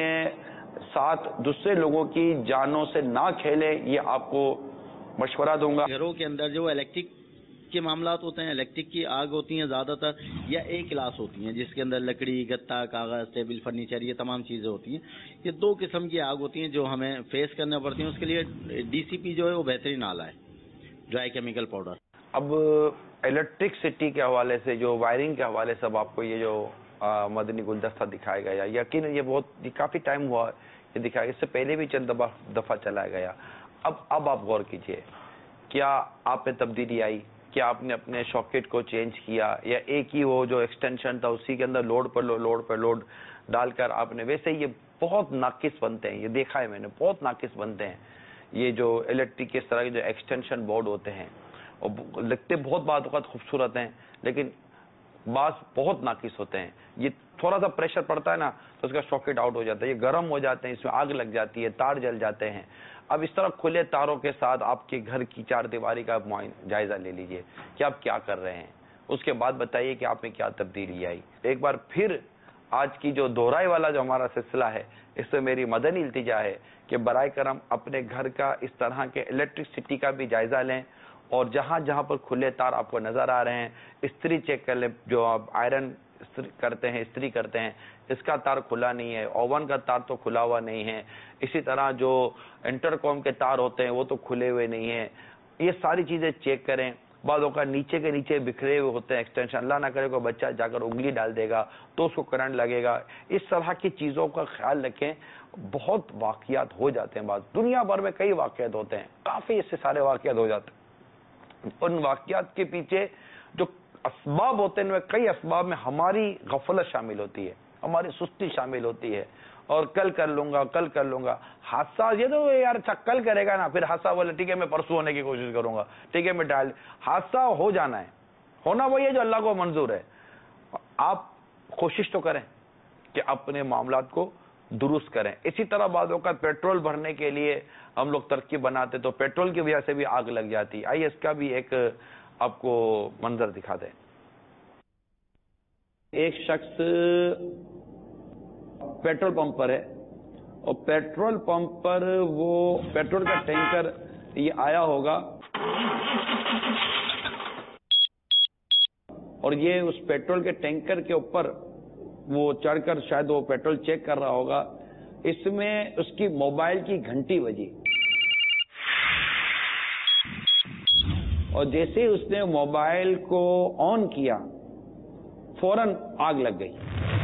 ساتھ دوسرے لوگوں کی جانوں سے نہ کھیلیں, یہ آپ کو مشورہ دوں گا. گھروں کے اندر جو الیکٹرک کے معاملات ہوتے ہیں، الیکٹرک کی آگ ہوتی ہیں زیادہ تر، یا ایک کلاس ہوتی ہیں جس کے اندر لکڑی، گتا، کاغذ، ٹیبل، فرنیچر، یہ تمام چیزیں ہوتی ہیں. یہ دو قسم کی آگ ہوتی ہیں جو ہمیں فیس کرنا پڑتی ہیں. اس کے لیے ڈی سی پی جو ہے وہ بہترین آلہ ہے، ڈرائی کیمیکل پاؤڈر. اب الیکٹرکسٹی کے حوالے سے، جو وائرنگ کے حوالے سے اب آپ کو یہ جو مدنی گلدستہ دکھایا گیا، یقیناً یہ بہت کافی ٹائم ہوا یہ دکھایا گیا، اس سے پہلے بھی چند دفعہ چلایا گیا. اب اب آپ غور کیجئے، کیا آپ میں تبدیلی آئی؟ کیا آپ نے اپنے شاکٹ کو چینج کیا، یا ایک ہی وہ جو ایکسٹینشن تھا اسی کے اندر لوڈ پر لوڈ لوڈ پر لوڈ ڈال کر آپ نے؟ ویسے یہ بہت ناقص بنتے ہیں، یہ دیکھا ہے میں نے، بہت ناقص بنتے ہیں یہ جو الیکٹرک کے اس طرح کے جو ایکسٹینشن بورڈ ہوتے ہیں، اور لگتے بہت بعض اوقات خوبصورت ہیں لیکن بعض بہت ناقص ہوتے ہیں. یہ تھوڑا سا پریشر پڑتا ہے نا تو اس کا شاکٹ آؤٹ ہو جاتا ہے، یہ گرم ہو جاتے ہیں، اس میں آگ لگ جاتی ہے، تار جل جاتے ہیں. اب اس طرح کھلے تاروں کے ساتھ آپ کے گھر کی چار دیواری کا جائزہ لے لیجئے کہ آپ کیا کر رہے ہیں، اس کے بعد بتائیے کہ آپ میں کیا تبدیلی آئی. ایک بار پھر آج کی جو دوہرائی والا جو ہمارا سلسلہ ہے، اس سے میری مدنی التجا ہے کہ برائے کرم اپنے گھر کا اس طرح کے الیکٹرسٹی کا بھی جائزہ لیں، اور جہاں جہاں پر کھلے تار آپ کو نظر آ رہے ہیں استری چیک کر لیں. جو آپ آئرن کرتے ہیں، استری کرتے ہیں، اس کا تار کھلا نہیں ہے، اوون کا تار تو کھلا ہوا نہیں ہے، اسی طرح جو انٹر کام کے تار ہوتے ہیں وہ تو کھلے ہوئے نہیں ہیں. یہ ساری چیزیں چیک کریں. بعضوں کا نیچے کے نیچے بکھرے ہوئے ہوتے ہیں ایکسٹینشن، اللہ نہ کرے کوئی بچہ جا کر انگلی ڈال دے گا تو اس کو کرنٹ لگے گا. اس طرح کی چیزوں کا خیال رکھیں. بہت واقعات ہو جاتے ہیں، بعض دنیا بھر میں کئی واقعات ہوتے ہیں، کافی اس سے سارے واقعات ہو جاتے ہیں. ان واقعات کے پیچھے جو اسباب ہوتے ہیں، کئی اسباب میں ہماری غفلت شامل ہوتی ہے، ہماری سستی شامل ہوتی ہے، اور کل کر لوں گا کل کر لوں گا. حادثہ یہ تو یار اچھا کل کرے گا نا، پھر حادثہ بولے ٹھیک ہے میں پرسوں ہونے کی کوشش کروں گا، ٹھیک ہے میں ڈال. حادثہ ہو جانا ہے، ہونا وہی ہے جو اللہ کو منظور ہے. آپ کوشش تو کریں کہ اپنے معاملات کو درست کریں. اسی طرح بعض اوقات پیٹرول بھرنے کے لیے ہم لوگ ترکیب بناتے تو پیٹرول کی وجہ سے بھی آگ لگ جاتی. آئیے اس کا بھی ایک آپ کو منظر دکھا دیں. ایک شخص پیٹرول پمپ پر ہے، اور پیٹرول پمپ پر وہ پیٹرول کا ٹینکر یہ آیا ہوگا، اور یہ اس پیٹرول کے ٹینکر کے اوپر وہ چڑھ کر شاید وہ پیٹرول چیک کر رہا ہوگا. اس میں اس کی موبائل کی گھنٹی بجی، اور جیسے ہی اس نے موبائل کو آن کیا فوراً آگ لگ گئی.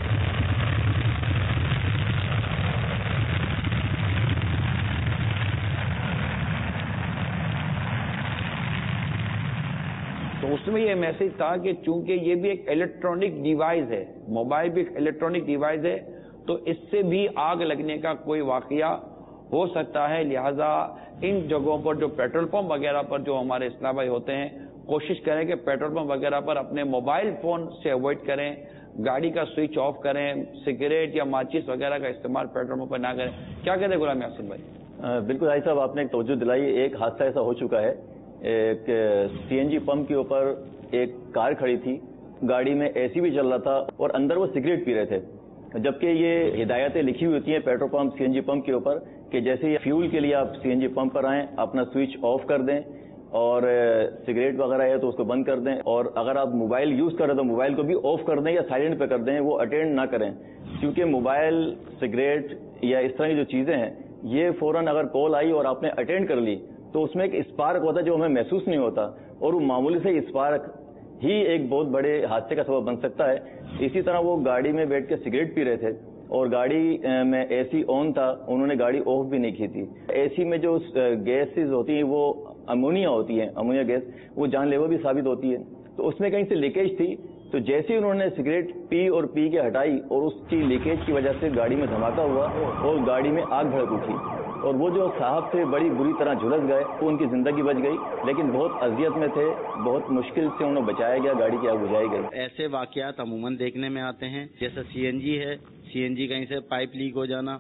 تو اس میں یہ میسج تھا کہ چونکہ یہ بھی ایک الیکٹرانک ڈیوائس ہے، موبائل بھی ایک الیکٹرانک ڈیوائس ہے، تو اس سے بھی آگ لگنے کا کوئی واقعہ ہو سکتا ہے. لہذا ان جگہوں پر جو پیٹرول پمپ وغیرہ پر جو ہمارے اسلام بھائی ہوتے ہیں، کوشش کریں کہ پیٹرول پمپ وغیرہ پر اپنے موبائل فون سے اوائڈ کریں، گاڑی کا سوئچ آف کریں، سگریٹ یا ماچس وغیرہ کا استعمال پیٹرول پمپ پر نہ کریں. کیا کہتے ہیں غلام یاسین بھائی؟ بالکل بھائی صاحب، آپ نے ایک توجہ دلائی. ایک حادثہ ایسا ہو چکا ہے، ایک سی این جی پمپ کے اوپر ایک کار کھڑی تھی، گاڑی میں اے سی بھی چل رہا تھا، اور اندر وہ سگریٹ پی رہے تھے. جبکہ یہ ہدایتیں لکھی ہوئی ہوتی ہیں petrol pump C N G pump کے اوپر کہ جیسے ہی فیول کے لیے آپ سی این جی پمپ پر آئیں اپنا سوئچ آف کر دیں، اور سگریٹ وغیرہ ہے تو اس کو بند کر دیں، اور اگر آپ موبائل یوز کر رہے تو موبائل کو بھی آف کر دیں یا سائلنٹ پہ کر دیں، وہ اٹینڈ نہ کریں. کیونکہ موبائل، سگریٹ یا اس طرح کی جو چیزیں ہیں، یہ فوراً اگر کال آئی اور آپ نے اٹینڈ کر لی تو اس میں ایک اسپارک ہوتا ہے جو ہمیں محسوس نہیں ہوتا، اور وہ معمولی سے اسپارک ہی ایک بہت بڑے حادثے کا سبب بن سکتا ہے. اسی طرح وہ گاڑی میں بیٹھ کے سگریٹ پی رہے تھے، اور گاڑی میں اے سی آن تھا، انہوں نے گاڑی آف بھی نہیں کی تھی. اے سی میں جو گیسز ہوتی ہیں وہ امونیا ہوتی ہے، امونیا گیس، وہ جان لیوا بھی ثابت ہوتی ہے. تو اس میں کہیں سے لیکیج تھی، تو جیسے ہی انہوں نے سگریٹ پی اور پی کے ہٹائی، اور اس کی لیکیج کی وجہ سے گاڑی میں دھماکہ ہوا اور گاڑی میں آگ بھڑک اٹھی، اور وہ جو صاحب سے بڑی بری طرح جھلس گئے، تو ان کی زندگی بچ گئی، لیکن بہت اذیت میں تھے، بہت مشکل سے انہیں بچایا گیا، گاڑی کی آگ بجھائی گئی. ایسے واقعات عموماً دیکھنے میں آتے ہیں، جیسے سی این جی ہے، سی این جی کہیں سے پائپ لیک ہو جانا،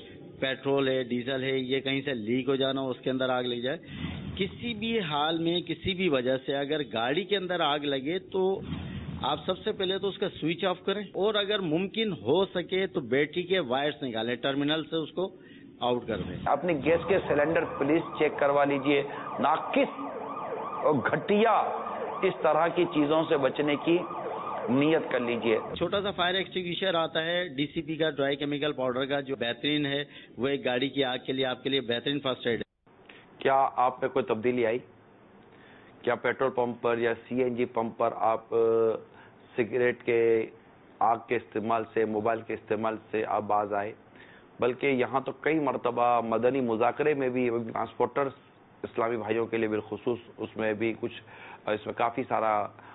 پیٹرول ہے، ڈیزل ہے، یہ کہیں سے لیک ہو جانا، اس کے اندر آگ لگ جائے. کسی بھی حال میں کسی بھی وجہ سے اگر گاڑی کے اندر آگ لگے تو آپ سب سے پہلے تو اس کا سوئچ آف کریں، اور اگر ممکن ہو سکے تو بیٹری کے وائرس نکالیں، ٹرمینل سے اس کو آؤٹ کر دیں. اپنی گیس کے سلنڈر پلیز چیک کروا لیجئے. ناقص اور گھٹیا آپ اس طرح کی چیزوں سے بچنے کی نیت کر لیجئے. چھوٹا سا فائر ایکسٹنگوشر آتا ہے ڈی سی پی کا ڈرائی کیمیکل پاؤڈر کا جو بہترین ہے, وہ ایک گاڑی کی آگ کے لیے آپ کے لیے بہترین فرسٹ ایڈ ہے. کیا آپ میں کوئی تبدیلی آئی؟ کیا پیٹرول پمپ پر یا سی این جی پمپ پر آپ سگریٹ کے آگ کے استعمال سے, موبائل کے استعمال سے آپ باز آئے؟ بلکہ یہاں تو کئی مرتبہ مدنی مذاکرے میں بھی ٹرانسپورٹر اسلامی بھائیوں کے لیے بالخصوص اس میں بھی کچھ اس میں کافی سارا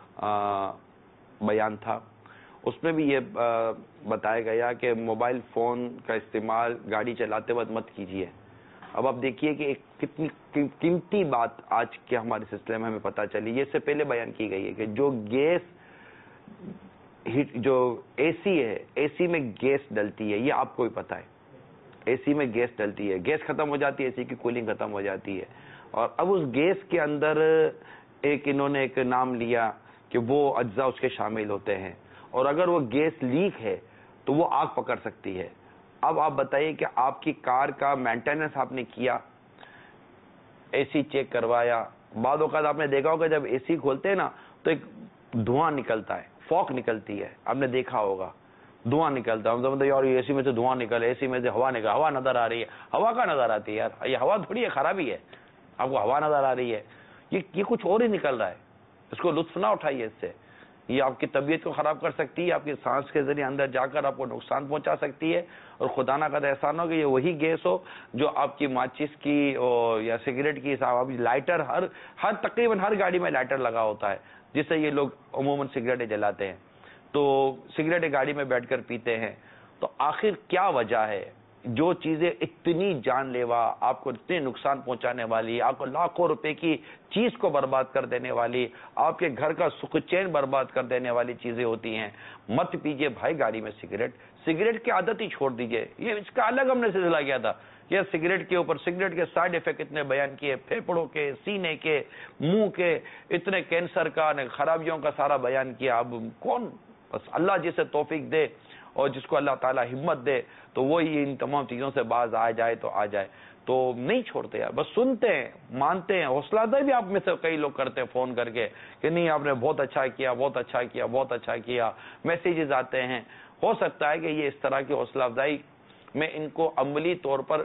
بیان تھا. اس میں بھی یہ بتایا گیا کہ موبائل فون کا استعمال گاڑی چلاتے وقت مت کیجیے. اب آپ دیکھیے کہ ایک کتنی قیمتی بات آج کے ہمارے سلسلے میں ہمیں پتہ چلی. یہ اس سے پہلے بیان کی گئی ہے کہ جو گیس جو اے سی ہے, اے سی میں گیس ڈلتی ہے, یہ آپ کو بھی پتہ ہے. اے سی میں گیس ڈلتی ہے, گیس ختم ہو جاتی ہے, اے سی کی کولنگ ختم ہو جاتی ہے, اور اب اس گیس کے اندر ایک انہوں نے ایک نام لیا کہ وہ اجزاء اس کے شامل ہوتے ہیں, اور اگر وہ گیس لیک ہے تو وہ آگ پکڑ سکتی ہے. اب آپ بتائیے کہ آپ کی کار کا مینٹیننس آپ نے کیا, اے سی چیک کروایا. بعض اوقات آپ نے دیکھا ہوگا جب اے سی کھولتے ہیں نا تو ایک دھواں نکلتا ہے, فوک نکلتی ہے, آپ نے دیکھا ہوگا دھواں نکلتا ہے. مطلب یار اے سی میں سے دھواں نکل, اے سی میں سے ہوا نکل, ہوا نظر آ رہی ہے. ہوا کا نظر آتی ہے یار, یہ ہوا تھوڑی ہے, خرابی ہے. آپ کو ہوا نظر آ رہی ہے, یہ یہ کچھ اور ہی نکل رہا ہے. اس کو لطف نہ اٹھائیے, اس سے یہ آپ کی طبیعت کو خراب کر سکتی ہے, آپ کی سانس کے ذریعے اندر جا کر آپ کو نقصان پہنچا سکتی ہے. اور خدا نہ کرے احسان ہو کہ یہ وہی گیس ہو جو آپ کی ماچس کی یا سگریٹ کی صاحب لائٹر, ہر ہر تقریباً ہر گاڑی میں لائٹر لگا ہوتا ہے جس سے یہ لوگ عموماً سگریٹیں جلاتے ہیں. تو سگریٹیں گاڑی میں بیٹھ کر پیتے ہیں. تو آخر کیا وجہ ہے جو چیزیں اتنی جان لیوا, آپ کو اتنے نقصان پہنچانے والی, آپ کو لاکھوں روپے کی چیز کو برباد کر دینے والی, آپ کے گھر کا سکھ چین برباد کر دینے والی چیزیں ہوتی ہیں. مت پیجئے بھائی گاڑی میں سگریٹ. سگریٹ کی عادت ہی چھوڑ دیجئے. یہ اس کا الگ ہم نے سلسلہ کیا تھا. یہ سگریٹ کے اوپر سگریٹ کے سائیڈ افیکٹ اتنے بیان کیے, پھیپھڑوں کے, سینے کے, منہ کے, اتنے کینسر کا, خرابیوں کا سارا بیان کیا. اب کون, بس اللہ جسے توفیق دے اور جس کو اللہ تعالیٰ ہمت دے تو وہی ان تمام چیزوں سے باز آ جائے تو آ جائے. تو نہیں چھوڑتے یار, بس سنتے ہیں, مانتے ہیں. حوصلہ افزائی بھی آپ میں سے کئی لوگ کرتے ہیں فون کر کے کہ نہیں آپ نے بہت اچھا کیا, بہت اچھا کیا, بہت اچھا کیا. میسیجز آتے ہیں. ہو سکتا ہے کہ یہ اس طرح کی حوصلہ افزائی میں ان کو عملی طور پر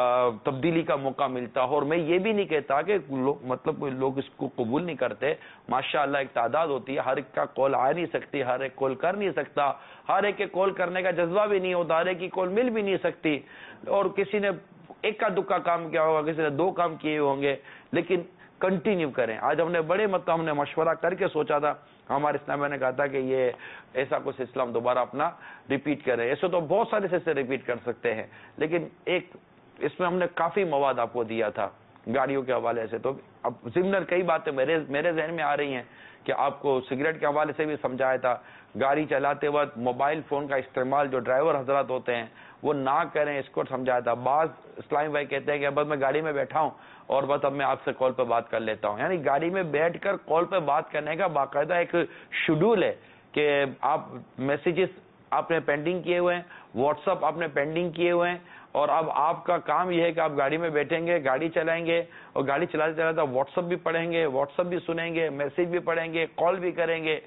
تبدیلی کا موقع ملتا ہو. اور میں یہ بھی نہیں کہتا کہ مطلب لوگ اس کو قبول نہیں کرتے. ماشاءاللہ ایک تعداد ہوتی ہے, ہر ایک کا کال آ نہیں سکتی, ہر ایک کال کر نہیں سکتا, ہر ایک کے کال کرنے کا جذبہ بھی نہیں ہوتا, ہر ایک کی کال مل بھی نہیں سکتی. اور کسی نے ایک کا دکا کام کیا ہوگا, کسی نے دو کام کیے ہوں گے, لیکن کنٹینیو کریں. آج ہم نے بڑے مطلب ہم نے مشورہ کر کے سوچا تھا, ہمارے اسلام میں نے کہا تھا کہ یہ ایسا کچھ اسلام دوبارہ اپنا ریپیٹ کرے. ایسے تو بہت سارے سے ریپیٹ کر سکتے ہیں, لیکن ایک اس میں ہم نے کافی مواد آپ کو دیا تھا گاڑیوں کے حوالے سے. تو اب ضمن کئی باتیں میرے میرے ذہن میں آ رہی ہیں کہ آپ کو سگریٹ کے حوالے سے بھی سمجھایا تھا. گاڑی چلاتے وقت موبائل فون کا استعمال جو ڈرائیور حضرات ہوتے ہیں وہ نہ کریں, اس کو سمجھایا تھا. بعض اسلامی بھائی کہتے ہیں کہ بس میں گاڑی میں بیٹھا ہوں اور بس اب میں آپ سے کال پہ بات کر لیتا ہوں. یعنی گاڑی میں بیٹھ کر کال پہ بات کرنے کا باقاعدہ ایک شیڈول ہے کہ آپ میسیجز آپ نے پینڈنگ کیے ہوئے ہیں, واٹس ایپ آپ نے پینڈنگ کیے ہوئے ہیں, اور اب آپ کا کام یہ ہے کہ آپ گاڑی میں بیٹھیں گے, گاڑی چلائیں گے, اور گاڑی چلاتے چلاتے واٹس ایپ بھی پڑھیں گے, واٹس ایپ بھی سنیں گے, میسیج بھی پڑھیں گے, کال بھی کریں گے.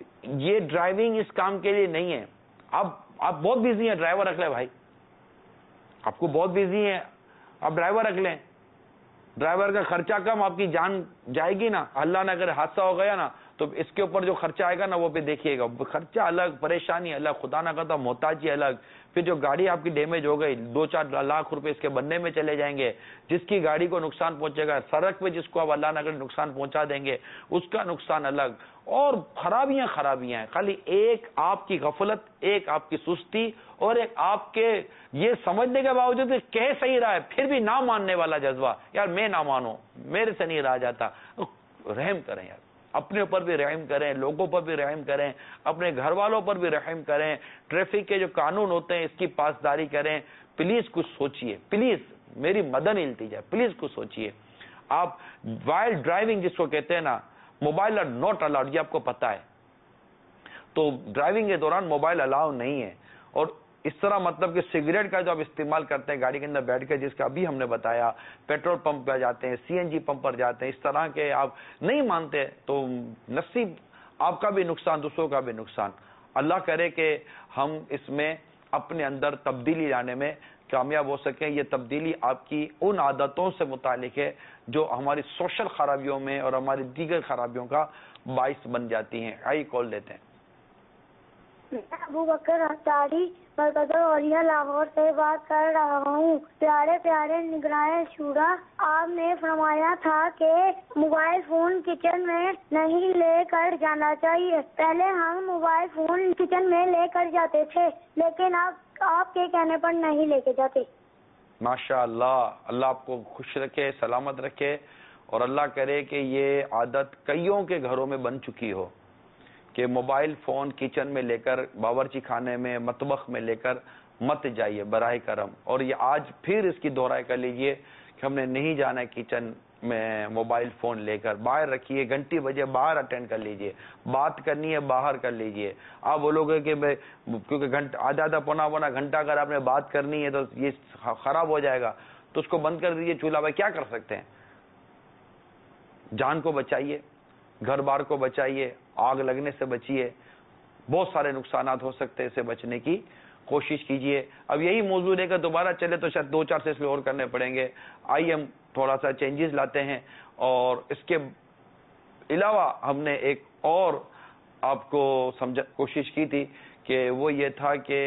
یہ ڈرائیونگ اس کام کے لیے نہیں ہے. اب آپ بہت بزی ہیں, ڈرائیور رکھ لیں بھائی, آپ کو بہت بزی ہیں, آپ ڈرائیور رکھ لیں. ڈرائیور کا خرچہ کم, آپ کی جان جائے گی نا. اللہ نہ اگر حادثہ ہو گیا نا تو اس کے اوپر جو خرچہ آئے گا نا وہ پہ دیکھیے گا, خرچہ الگ, پریشانی الگ, خدا نہ کرتا محتاجی الگ. پھر جو گاڑی آپ کی ڈیمیج ہو گئی, دو چار لاکھ روپے اس کے بننے میں چلے جائیں گے. جس کی گاڑی کو نقصان پہنچے گا, سڑک پہ جس کو آپ اللہ نہ کرے نقصان پہنچا دیں گے, اس کا نقصان الگ. اور خرابیاں خرابیاں ہیں. خالی ایک آپ کی غفلت, ایک آپ کی سستی, اور ایک آپ کے یہ سمجھنے کے باوجود کہہ صحیح رہا ہے پھر بھی نہ ماننے والا جذبہ, یار میں نہ مانوں, میرے سے نہیں رہا جاتا. رحم کریں یار, اپنے اوپر بھی رحم کریں, لوگوں پر بھی رحم کریں, اپنے گھر والوں پر بھی رحم کریں. ٹریفک کے جو قانون ہوتے ہیں اس کی پاسداری کریں. پلیز کچھ سوچئے, پلیز میری مدن التجا, پلیز کچھ سوچئے. آپ وائل ڈرائیونگ جس کو کہتے ہیں نا, موبائل آر ناٹ الاؤڈ, یہ آپ کو پتا ہے. تو ڈرائیونگ کے دوران موبائل الاؤ نہیں ہے. اور اس طرح مطلب کہ سگریٹ کا جو آپ استعمال کرتے ہیں گاڑی کے اندر بیٹھ کے، جس کا ابھی ہم نے بتایا، پیٹرول پمپ پہ جاتے ہیں، سی این جی پمپ پر جاتے ہیں، اس طرح کے آپ نہیں مانتے تو نصیب آپ کا بھی نقصان، دوسروں کا بھی نقصان. اللہ کرے کہ ہم اس میں اپنے اندر تبدیلی لانے میں کامیاب ہو سکیں. یہ تبدیلی آپ کی ان عادتوں سے متعلق ہے جو ہماری سوشل خرابیوں میں اور ہماری دیگر خرابیوں کا باعث بن جاتی ہیں. آئی کال لیتے ہیں. ابو بکر انصاری مرکز اولیہ لاہور سے بات کر رہا ہوں. پیارے پیارے نگراں شورا، آپ نے فرمایا تھا کہ موبائل فون کچن میں نہیں لے کر جانا چاہیے. پہلے ہم موبائل فون کچن میں لے کر جاتے تھے، لیکن اب آپ کے کہنے پر نہیں لے کے جاتے. ماشاء اللہ، اللہ آپ کو خوش رکھے، سلامت رکھے، اور اللہ کرے کہ یہ عادت کئیوں کے گھروں میں بن چکی ہو کہ موبائل فون کچن میں لے کر، باورچی خانے میں، مطبخ میں لے کر مت جائیے براہ کرم. اور یہ آج پھر اس کی دہرائی کر لیجئے کہ ہم نے نہیں جانا ہے کچن میں موبائل فون لے کر. باہر رکھیے، گھنٹی بجے باہر اٹینڈ کر لیجئے، بات کرنی ہے باہر کر لیجئے. آپ بولوگے کہ میں کیونکہ گھنٹہ آدھا آدھا پونا پونا گھنٹہ اگر آپ نے بات کرنی ہے تو یہ خراب ہو جائے گا، تو اس کو بند کر دیجئے چولہا. بھائی کیا کر سکتے ہیں؟ جان کو بچائیے، گھر بار کو بچائیے، آگ لگنے سے بچیے. بہت سارے نقصانات ہو سکتے ہیں، اسے بچنے کی کوشش کیجئے. اب یہی موضوع لے کر دوبارہ چلے تو شاید دو چار سلسلے اور کرنے پڑیں گے. آئیے ہم تھوڑا سا چینجز لاتے ہیں. اور اس کے علاوہ ہم نے ایک اور آپ کو سمجھ کوشش کی تھی کہ وہ یہ تھا کہ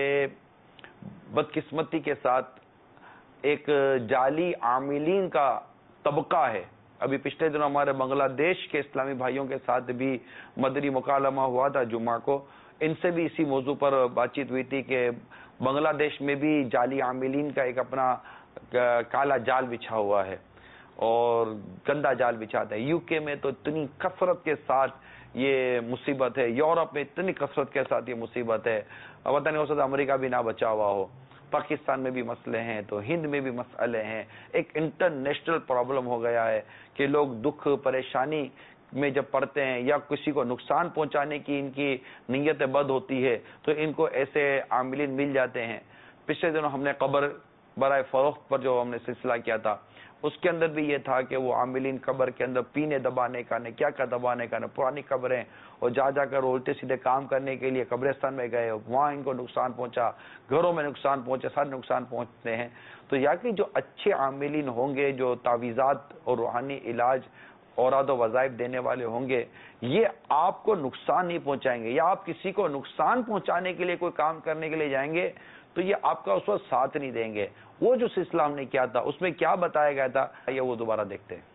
بدقسمتی کے ساتھ ایک جعلی عاملین کا طبقہ ہے. ابھی پچھلے دنوں ہمارے بنگلہ دیش کے اسلامی بھائیوں کے ساتھ بھی مدنی مکالمہ ہوا تھا جمعہ کو. ان سے بھی اسی موضوع پر بات چیت ہوئی تھی کہ بنگلہ دیش میں بھی جعلی عاملین کا ایک اپنا کالا جال بچھا ہوا ہے اور گندا جال بچھاتا ہے. یو کے میں تو اتنی کثرت کے ساتھ یہ مصیبت ہے، یورپ میں اتنی کثرت کے ساتھ یہ مصیبت ہے. پتہ نہیں ہو سکتا امریکہ بھی نہ بچا ہوا ہو. پاکستان میں بھی مسئلے ہیں تو ہند میں بھی مسئلے ہیں. ایک انٹرنیشنل پرابلم ہو گیا ہے کہ لوگ دکھ پریشانی میں جب پڑتے ہیں یا کسی کو نقصان پہنچانے کی ان کی نیت بد ہوتی ہے تو ان کو ایسے عاملین مل جاتے ہیں. پچھلے دنوں ہم نے قبر برائے فروخت پر جو ہم نے سلسلہ کیا تھا اس کے اندر بھی یہ تھا کہ وہ عاملین قبر کے اندر پینے دبانے کا، نہ کیا کیا دبانے کا، نہ پرانی قبریں، اور جا جا کر الٹے سیدھے کام کرنے کے لیے قبرستان میں گئے، وہاں ان کو نقصان پہنچا، گھروں میں نقصان پہنچا، سارے نقصان پہنچتے ہیں. تو یا کہ جو اچھے عاملین ہوں گے، جو تعویذات اور روحانی علاج اوراد و وظائف دینے والے ہوں گے، یہ آپ کو نقصان نہیں پہنچائیں گے. یا آپ کسی کو نقصان پہنچانے کے لیے کوئی کام کرنے کے لیے جائیں گے تو یہ آپ کا اس وقت ساتھ نہیں دیں گے. وہ جو سلسلہ ہم نے کیا تھا اس میں کیا بتایا گیا تھا، یہ وہ دوبارہ دیکھتے ہیں.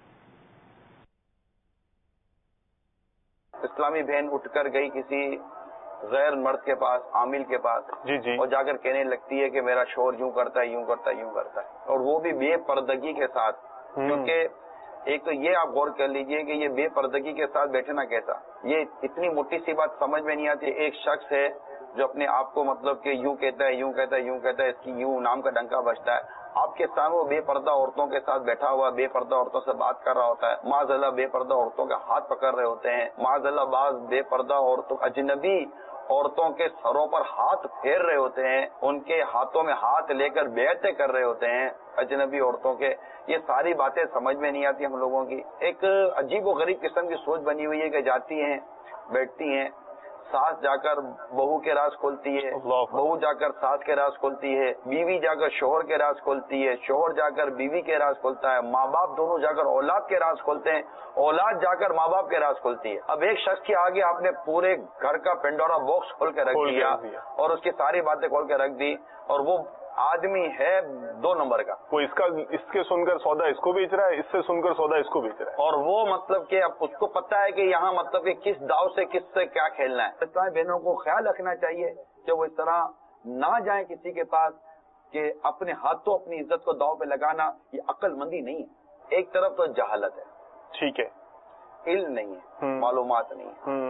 اسلامی بہن اٹھ کر گئی کسی غیر مرد کے پاس، عامل کے پاس، جی جی اور جا کر کہنے لگتی ہے کہ میرا شوہر یوں کرتا ہے، یوں کرتا ہے، یوں کرتا ہے، اور وہ بھی بے پردگی کے ساتھ. کیونکہ ایک تو یہ آپ غور کر لیجئے کہ یہ بے پردگی کے ساتھ بیٹھنا کیسا. یہ اتنی موٹی سی بات سمجھ میں نہیں آتی. ایک شخص ہے جو اپنے آپ کو مطلب کہ یوں کہتا ہے، یوں کہتا ہے، یوں کہتا ہے، اس کی یوں نام کا ڈنکا بجتا ہے. آپ کے سامنے وہ بے پردہ عورتوں کے ساتھ بیٹھا ہوا، بے پردہ عورتوں سے بات کر رہا ہوتا ہے. معاذ اللہ بے پردہ عورتوں کا ہاتھ پکڑ رہے ہوتے ہیں. معاذ اللہ بعض بے پردہ عورتوں، اجنبی عورتوں کے سروں پر ہاتھ پھیر رہے ہوتے ہیں، ان کے ہاتھوں میں ہاتھ لے کر بیعتیں کر رہے ہوتے ہیں اجنبی عورتوں کے. یہ ساری باتیں سمجھ میں نہیں آتی ہم لوگوں کی. ایک عجیب و غریب قسم کی سوچ بنی ہوئی ہے کہ جاتی ہیں، بیٹھتی ہیں، ساس جا کر بہو کے راز کھولتی ہے، بہو جا کر ساس کے راز کھولتی ہے، بیوی جا کر شوہر کے راز کھولتی ہے، شوہر جا کر بیوی کے راز کھولتا ہے، ماں باپ دونوں جا کر اولاد کے راز کھولتے ہیں، اولاد جا کر ماں باپ کے راز کھولتی ہے. اب ایک شخص کے آگے آپ نے پورے گھر کا پینڈورا باکس کھول کے رکھ دیا اور اس کی ساری باتیں کھول کے رکھ دی، اور وہ آدمی ہے دو نمبر کا. وہ اس کا اس کے سن کر سودا اس کو بیچ رہا ہے، اس سے سن کر سودا اس کو بیچ رہا ہے، اور وہ مطلب کہ اب اس کو پتا ہے کہ یہاں مطلب کہ کس داؤ سے کس سے کیا کھیلنا ہے. اسلامی بہنوں کو خیال رکھنا چاہیے کہ وہ اس طرح نہ جائیں کسی کے پاس کہ اپنے ہاتھوں اپنی عزت کو داؤ پہ لگانا یہ عقل مندی نہیں ہے. ایک طرف تو جہالت ہے، ٹھیک ہے، علم نہیں ہے، معلومات نہیں ہے.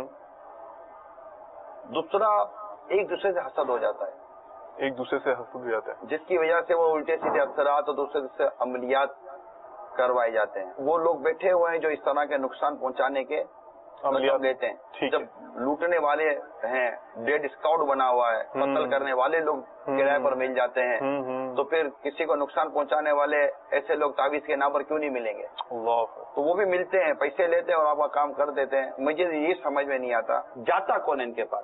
دوسرا ایک دوسرے سے حسد ہو جاتا ہے، ایک دوسرے سے حسد ہو جاتا ہے، جس کی وجہ سے وہ الٹے سیدھے اثرات اور دوسرے سے عملیات کروائے جاتے ہیں. وہ لوگ بیٹھے ہوئے ہیں جو اس طرح کے نقصان پہنچانے کے عملیات دیتے ہیں. جب لوٹنے والے ہیں, ڈیڈ اسکاؤٹ بنا ہوا ہے, قتل کرنے والے لوگ کرائے پر مل جاتے ہیں, تو پھر کسی کو نقصان پہنچانے والے ایسے لوگ تعویذ کے نام پر کیوں نہیں ملیں گے؟ تو وہ بھی ملتے ہیں, پیسے لیتے ہیں اور آپ کا کام کر دیتے ہیں. مجھے یہ سمجھ میں نہیں آتا جاتا کون ہے ان کے پاس,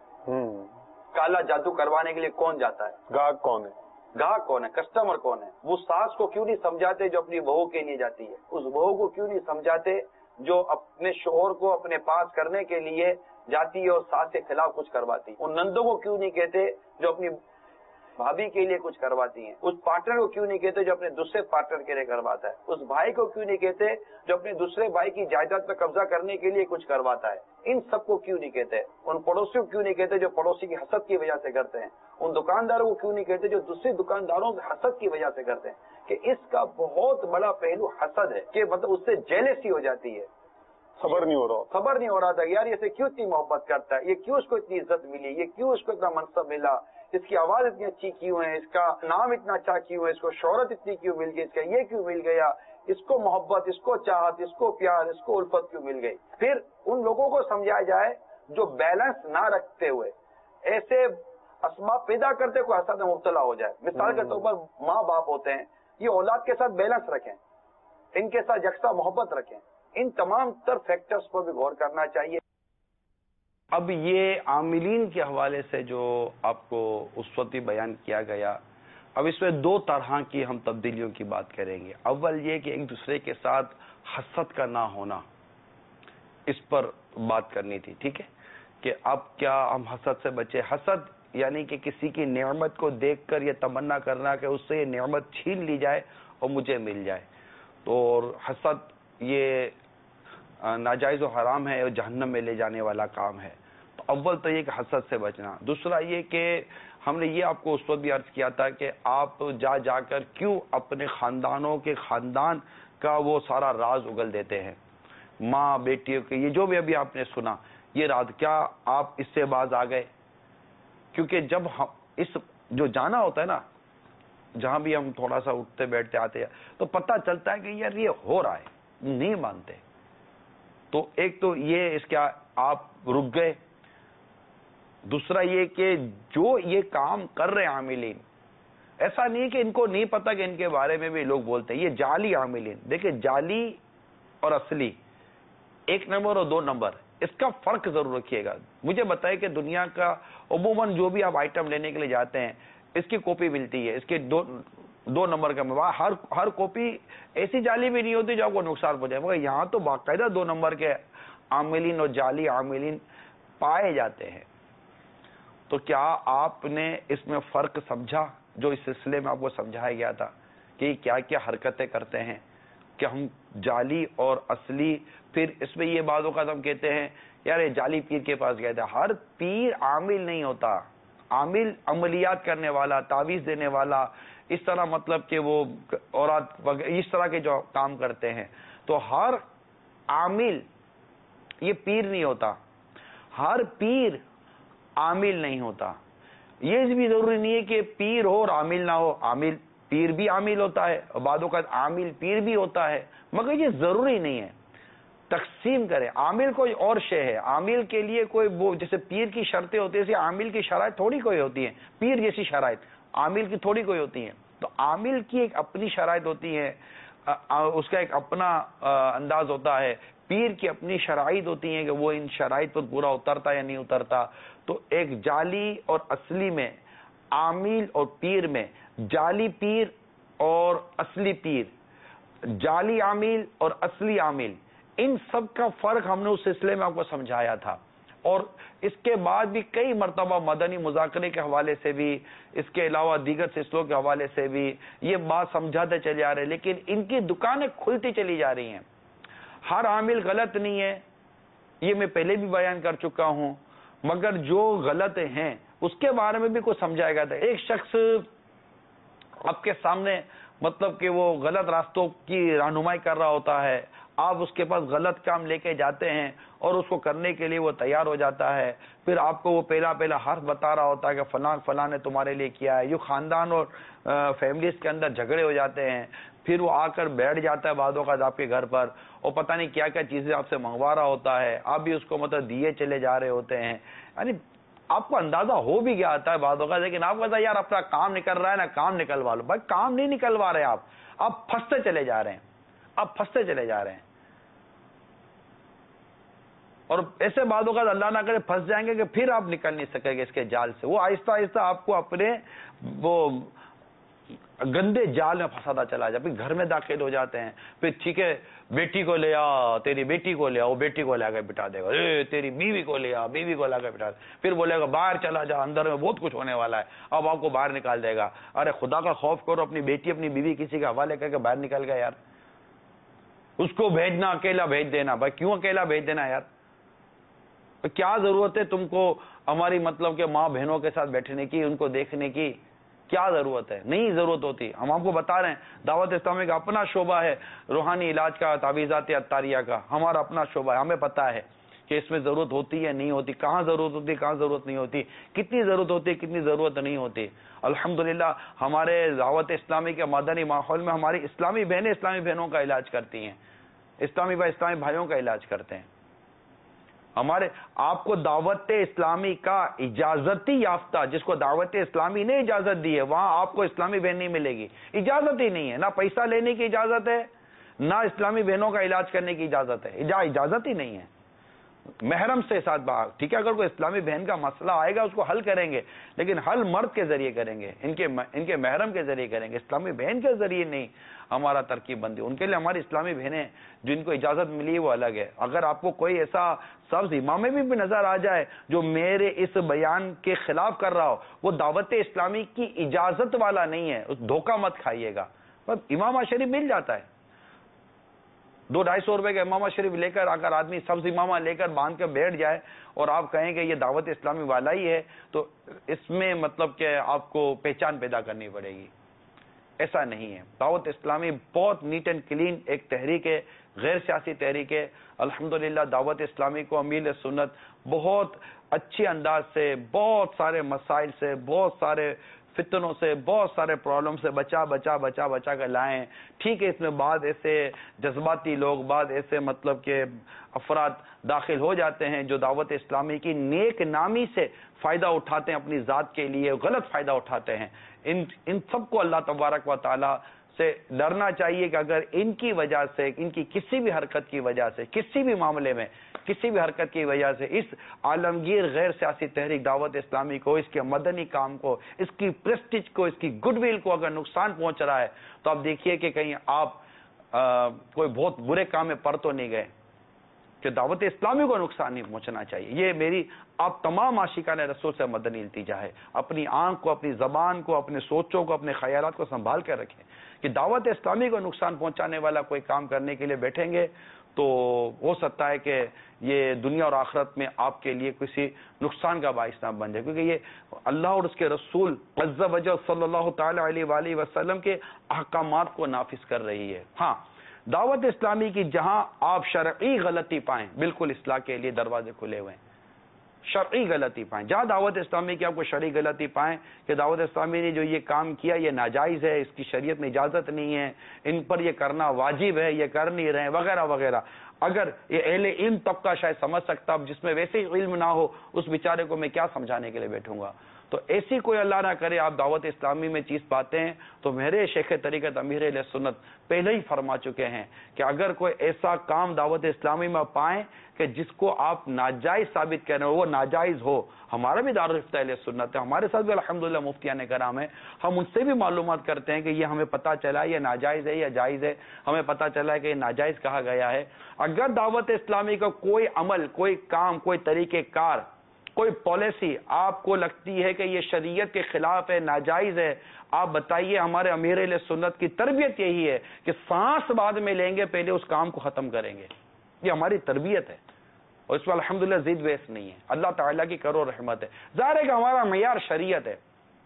کالا جادو کروانے کے لیے کون جاتا ہے؟ گاہک کون ہے؟ گاہک کون ہے؟ کسٹمر کون ہے؟ وہ ساس کو کیوں نہیں سمجھاتے جو اپنی بہو کے لیے جاتی ہے؟ اس بہو کو کیوں نہیں سمجھاتے جو اپنے شوہر کو اپنے پاس کرنے کے لیے جاتی ہے اور ساس کے خلاف کچھ کرواتی ہے؟ ان نندوں کو کیوں نہیں کہتے جو اپنی بھابھی کے لیے کچھ کرواتی ہیں؟ اس پارٹنر کو کیوں نہیں کہتے جو اپنے دوسرے پارٹنر کے لیے کرواتا ہے؟ اس بھائی کو کیوں نہیں کہتے جو اپنے دوسرے بھائی کی جائیداد پر قبضہ کرنے کے لیے کچھ کرواتا ہے؟ ان سب کو کیوں نہیں کہتے؟ ان پڑوسیوں کو کیوں نہیں کہتے جو پڑوسی کی حسد کی وجہ سے کرتے ہیں؟ ان دکانداروں کو کیوں نہیں کہتے جو دوسرے دکانداروں سے حسد کی وجہ سے کرتے ہیں؟ کہ اس کا بہت بڑا پہلو حسد ہے, کہ مطلب اس سے جیلسی ہو جاتی ہے. خبر نہیں ہو رہا خبر نہیں ہو رہا تھا یار یہ سے کیوں اتنی محبت کرتا ہے, یہ کیوں اس کو اتنی عزت ملی, یہ کیوں اس کو اتنا منصب ملا, اس کی آواز اتنی اچھی کیوں ہے, اس کا نام اتنا اچھا کیوں ہے, اس کو شہرت اتنی کیوں مل گئی, اس کا یہ کیوں مل گیا, اس کو محبت, اس کو چاہت, اس کو پیار, اس کو الفت کیوں مل گئی. پھر ان لوگوں کو سمجھایا جائے جو بیلنس نہ رکھتے ہوئے ایسے اسباب پیدا کرتے کوئی حسد میں مبتلا ہو جائے. مثال کے طور پر ماں باپ ہوتے ہیں, یہ اولاد کے ساتھ بیلنس رکھیں, ان کے ساتھ یکساں محبت رکھیں. ان تمام تر فیکٹرز پر بھی غور کرنا چاہیے. اب یہ عاملین کے حوالے سے جو آپ کو اس وقت بیان کیا گیا, اب اس میں دو طرح کی ہم تبدیلیوں کی بات کریں گے. اول یہ کہ ایک دوسرے کے ساتھ حسد کا نہ ہونا, اس پر بات کرنی تھی. ٹھیک ہے کہ اب کیا ہم حسد سے بچے. حسد یعنی کہ کسی کی نعمت کو دیکھ کر یہ تمنا کرنا کہ اس سے یہ نعمت چھین لی جائے اور مجھے مل جائے. تو حسد یہ ناجائز و حرام ہے اور جہنم میں لے جانے والا کام ہے. تو اول تو یہ کہ حسد سے بچنا. دوسرا یہ کہ ہم نے یہ آپ کو اس وقت بھی عرض کیا تھا کہ آپ جا جا کر کیوں اپنے خاندانوں کے خاندان کا وہ سارا راز اگل دیتے ہیں, ماں بیٹیوں کے, یہ جو بھی ابھی آپ نے سنا یہ راز, کیا آپ اس سے باز آ گئے؟ کیونکہ جب ہم اس جو جانا ہوتا ہے نا, جہاں بھی ہم تھوڑا سا اٹھتے بیٹھتے آتے ہیں تو پتہ چلتا ہے کہ یار یہ ہو رہا ہے, نہیں مانتے. تو ایک تو یہ اس کا آپ رک گئے. دوسرا یہ کہ جو یہ کام کر رہے عاملین, ایسا نہیں کہ ان کو نہیں پتا کہ ان کے بارے میں بھی لوگ بولتے ہیں, یہ جعلی عاملین. دیکھیں جعلی اور اصلی ایک نمبر اور دو نمبر, اس کا فرق ضرور رکھیے گا. مجھے بتائے کہ دنیا کا عموماً جو بھی آپ آئٹم لینے کے لیے جاتے ہیں اس کی کاپی ملتی ہے, اس کے دو دو نمبر کا مواد, ہر ہر کاپی ایسی جعلی بھی نہیں ہوتی جو آپ کو نقصان پہنچائے, مگر یہاں تو باقاعدہ دو نمبر کے عاملین اور جعلی عاملین پائے جاتے ہیں. تو کیا آپ نے اس میں فرق سمجھا جو اس سلسلے میں آپ کو سمجھایا گیا تھا کہ کیا کیا حرکتیں کرتے ہیں, کہ ہم جعلی اور اصلی. پھر اس میں یہ بعض اوقات ہم کہتے ہیں یار یہ جعلی پیر کے پاس گئے تھے. ہر پیر عامل نہیں ہوتا. عامل عملیات کرنے والا, تعویذ دینے والا, اس طرح مطلب کہ وہ اورات اس طرح کے جو کام کرتے ہیں. تو ہر عامل یہ پیر نہیں ہوتا, ہر پیر عامل نہیں ہوتا. یہ بھی ضروری نہیں ہے کہ پیر ہو اور عامل نہ ہو. عامل پیر بھی عامل ہوتا ہے, بعض اوقات عامل پیر بھی ہوتا ہے, مگر یہ ضروری نہیں ہے. تقسیم کریں. عامل کوئی اور شے ہے. عامل کے لیے کوئی وہ جیسے پیر کی شرطیں ہوتی ہیں, ایسے عامل کی شرائط تھوڑی کوئی ہوتی ہیں. پیر جیسی شرائط عامل کی تھوڑی کوئی ہوتی ہیں. تو عامل کی ایک اپنی شرائط ہوتی ہے, اس کا ایک اپنا انداز ہوتا ہے. پیر کی اپنی شرائط ہوتی ہیں کہ وہ ان شرائط پر پورا اترتا یا نہیں اترتا. تو ایک جعلی اور اصلی میں, عامل اور پیر میں, جعلی پیر اور اصلی پیر, جعلی عامل اور اصلی عامل, ان سب کا فرق ہم نے اس سلسلے میں آپ کو سمجھایا تھا. اور اس کے بعد بھی کئی مرتبہ مدنی مذاکرے کے حوالے سے بھی, اس کے علاوہ دیگر سلسلوں کے حوالے سے بھی یہ بات سمجھاتے چلے جا رہے ہیں, لیکن ان کی دکانیں کھلتی چلی جا رہی ہیں. ہر عامل غلط نہیں ہے, یہ میں پہلے بھی بیان کر چکا ہوں, مگر جو غلط ہیں اس کے بارے میں بھی کچھ سمجھایا گیا تھا. ایک شخص آپ کے سامنے مطلب کہ وہ غلط راستوں کی رہنمائی کر رہا ہوتا ہے, آپ اس کے پاس غلط کام لے کے جاتے ہیں اور اس کو کرنے کے لیے وہ تیار ہو جاتا ہے. پھر آپ کو وہ پہلا پہلا حرف بتا رہا ہوتا ہے کہ فلاں فلاں نے تمہارے لیے کیا ہے. یہ خاندان اور فیملیز کے اندر جھگڑے ہو جاتے ہیں. پھر وہ آ کر بیٹھ جاتا ہے بعد اوقات آپ کے گھر پر اور پتہ نہیں کیا کیا چیزیں آپ سے منگوا رہا ہوتا ہے, آپ بھی اس کو مطلب دیے چلے جا رہے ہوتے ہیں. یعنی آپ کو اندازہ ہو بھی گیا آتا ہے بعد اوقات, لیکن آپ کہتا ہے یار اپنا کام نکل رہا ہے نا, کام نکلوا لو. بھائی کام نہیں نکلوا رہے آپ, آپ پھنستے چلے جا رہے ہیں, آپ پھنستے چلے جا رہے ہیں. اور ایسے بعد اوقات اللہ نہ کرے پھنس جائیں گے کہ پھر آپ نکل نہیں سکیں گے اس کے جال سے. وہ آہستہ آہستہ آپ کو اپنے وہ گندے جال میں پھنساتا چلا جائے. پھر گھر میں داخل ہو جاتے ہیں, پھر ٹھیک ہے بیٹی کو لے آ, تیری بیٹی کو لے آ, وہ بیٹی کو لا کے بٹھا دے گا, اے تیری بیوی کو لے آ, بیوی کو لا کے بٹھا دے. پھر بولے گا باہر چلا جا, اندر میں بہت کچھ ہونے والا ہے, اب آپ کو باہر نکال دے گا. ارے خدا کا خوف کرو, اپنی بیٹی اپنی بیوی کسی کے حوالے کر کے باہر نکل گیا یار. اس کو بھیجنا, اکیلا بھیج دینا. بھائی کیوں اکیلا بھیج دینا یار؟ کیا ضرورت ہے تم کو ہماری مطلب کہ ماں بہنوں کے ساتھ بیٹھنے کی, ان کو دیکھنے کی کیا ضرورت ہے؟ نہیں ضرورت ہوتی. ہم آپ کو بتا رہے ہیں دعوت اسلامی کا اپنا شعبہ ہے, روحانی علاج کا, تعویذات عطاریہ کا ہمارا اپنا شعبہ ہے. ہمیں پتا ہے کہ اس میں ضرورت ہوتی ہے نہیں ہوتی, کہاں ضرورت ہوتی ہے کہاں ضرورت نہیں ہوتی, کتنی ضرورت ہوتی ہے کتنی ضرورت نہیں ہوتی. الحمدللہ ہمارے دعوت اسلامی کے مدنی ماحول میں ہماری اسلامی بہنیں اسلامی بہنوں کا علاج کرتی ہیں, اسلامی بھائی اسلامی بھائیوں کا علاج کرتے ہیں. ہمارے آپ کو دعوت اسلامی کا اجازتی یافتہ, جس کو دعوت اسلامی نے اجازت دی ہے, وہاں آپ کو اسلامی بہن نہیں ملے گی. اجازت ہی نہیں ہے, نہ پیسہ لینے کی اجازت ہے, نہ اسلامی بہنوں کا علاج کرنے کی اجازت ہے. اجازت ہی نہیں ہے. محرم سے ساتھ بات ٹھیک ہے, اگر کوئی اسلامی بہن کا مسئلہ آئے گا اس کو حل کریں گے, لیکن حل مرد کے ذریعے کریں گے, ان کے ان کے محرم کے ذریعے کریں گے, اسلامی بہن کے ذریعے نہیں. ہمارا ترکیب بندی ان کے لیے ہماری اسلامی بہنیں جن کو اجازت ملی ہے وہ الگ ہے. اگر آپ کو کوئی ایسا سبز امام میں بھی نظر آ جائے جو میرے اس بیان کے خلاف کر رہا ہو, وہ دعوت اسلامی کی اجازت والا نہیں ہے, اس دھوکہ مت کھائیے گا. امامہ شریف مل جاتا ہے, دو ڈھائی سو روپے کا امامہ شریف لے کر اگر آدمی سبز امامہ لے کر باندھ کر بیٹھ جائے اور آپ کہیں کہ یہ دعوت اسلامی والا ہی ہے, تو اس میں مطلب کہ آپ کو پہچان پیدا کرنی پڑے گی. ایسا نہیں ہے. دعوت اسلامی بہت نیٹ اینڈ کلین ایک تحریک ہے, غیر سیاسی تحریک ہے. الحمدللہ دعوت اسلامی کو امیر سنت بہت اچھے انداز سے, بہت سارے مسائل سے, بہت سارے فتنوں سے, بہت سارے پرابلم سے بچا بچا بچا بچا کر لائیں. ٹھیک ہے اس میں بعض ایسے جذباتی لوگ, بعض ایسے مطلب کہ افراد داخل ہو جاتے ہیں جو دعوت اسلامی کی نیک نامی سے فائدہ اٹھاتے ہیں, اپنی ذات کے لیے غلط فائدہ اٹھاتے ہیں. ان ان سب کو اللہ تبارک و تعالی سے ڈرنا چاہیے کہ اگر ان کی وجہ سے, ان کی کسی بھی حرکت کی وجہ سے, کسی بھی معاملے میں کسی بھی حرکت کی وجہ سے اس عالمگیر غیر سیاسی تحریک دعوت اسلامی کو, اس کے مدنی کام کو, اس کی پریسٹیج کو, اس کی گڈ ول کو اگر نقصان پہنچ رہا ہے, تو آپ دیکھیے کہ کہیں آپ آ, کوئی بہت برے کام میں پڑ تو نہیں گئے کہ دعوت اسلامی کو نقصان نہیں پہنچنا چاہیے. یہ میری آپ تمام عاشقان رسول سے مدنی التجا ہے. اپنی آنکھ کو, اپنی زبان کو, اپنے سوچوں کو, اپنے خیالات کو سنبھال کر رکھیں کہ دعوت اسلامی کو نقصان پہنچانے والا کوئی کام کرنے کے لیے بیٹھیں گے تو ہو سکتا ہے کہ یہ دنیا اور آخرت میں آپ کے لیے کسی نقصان کا باعث نہ بن جائے, کیونکہ یہ اللہ اور اس کے رسول عز و جل صلی اللہ تعالی علیہ وآلہ وسلم کے احکامات کو نافذ کر رہی ہے. ہاں دعوت اسلامی کی جہاں آپ شرعی غلطی پائیں, بالکل اصلاح کے لیے دروازے کھلے ہوئے ہیں. شرعی غلطی پائیں, جہاں دعوت اسلامی کی آپ کو شرعی غلطی پائیں کہ دعوت اسلامی نے جو یہ کام کیا یہ ناجائز ہے, اس کی شریعت میں اجازت نہیں ہے, ان پر یہ کرنا واجب ہے, یہ کر نہیں رہے وغیرہ وغیرہ. اگر یہ اہل علم طبقہ شاید سمجھ سکتا, اب جس میں ویسے ہی علم نہ ہو اس بیچارے کو میں کیا سمجھانے کے لیے بیٹھوں گا. تو ایسی کوئی اللہ نہ کرے آپ دعوت اسلامی میں چیز پاتے ہیں تو میرے شیخ طریقت امیر اہل سنت پہلے ہی فرما چکے ہیں کہ اگر کوئی ایسا کام دعوت اسلامی میں پائیں کہ جس کو آپ ناجائز ثابت کر رہے ہو, وہ ناجائز ہو. ہمارا بھی دارالفتہ اہل سنت ہے, ہمارے ساتھ بھی الحمدللہ مفتیان کرام ہیں, ہم ان سے بھی معلومات کرتے ہیں کہ یہ ہمیں پتہ چلا یہ ناجائز ہے یا جائز ہے, ہمیں پتہ چلا ہے کہ یہ ناجائز کہا گیا ہے. اگر دعوت اسلامی کا کوئی عمل, کوئی کام, کوئی طریقہ کار, کوئی پالیسی آپ کو لگتی ہے کہ یہ شریعت کے خلاف ہے, ناجائز ہے, آپ بتائیے. ہمارے امیر اہل سنت کی تربیت یہی ہے کہ سانس بعد میں لیں گے, پہلے اس کام کو ختم کریں گے. یہ ہماری تربیت ہے اور اس میں الحمدللہ زید ویس نہیں ہے. اللہ تعالیٰ کی کرو رحمت ہے. ظاہر ہے کہ ہمارا معیار شریعت ہے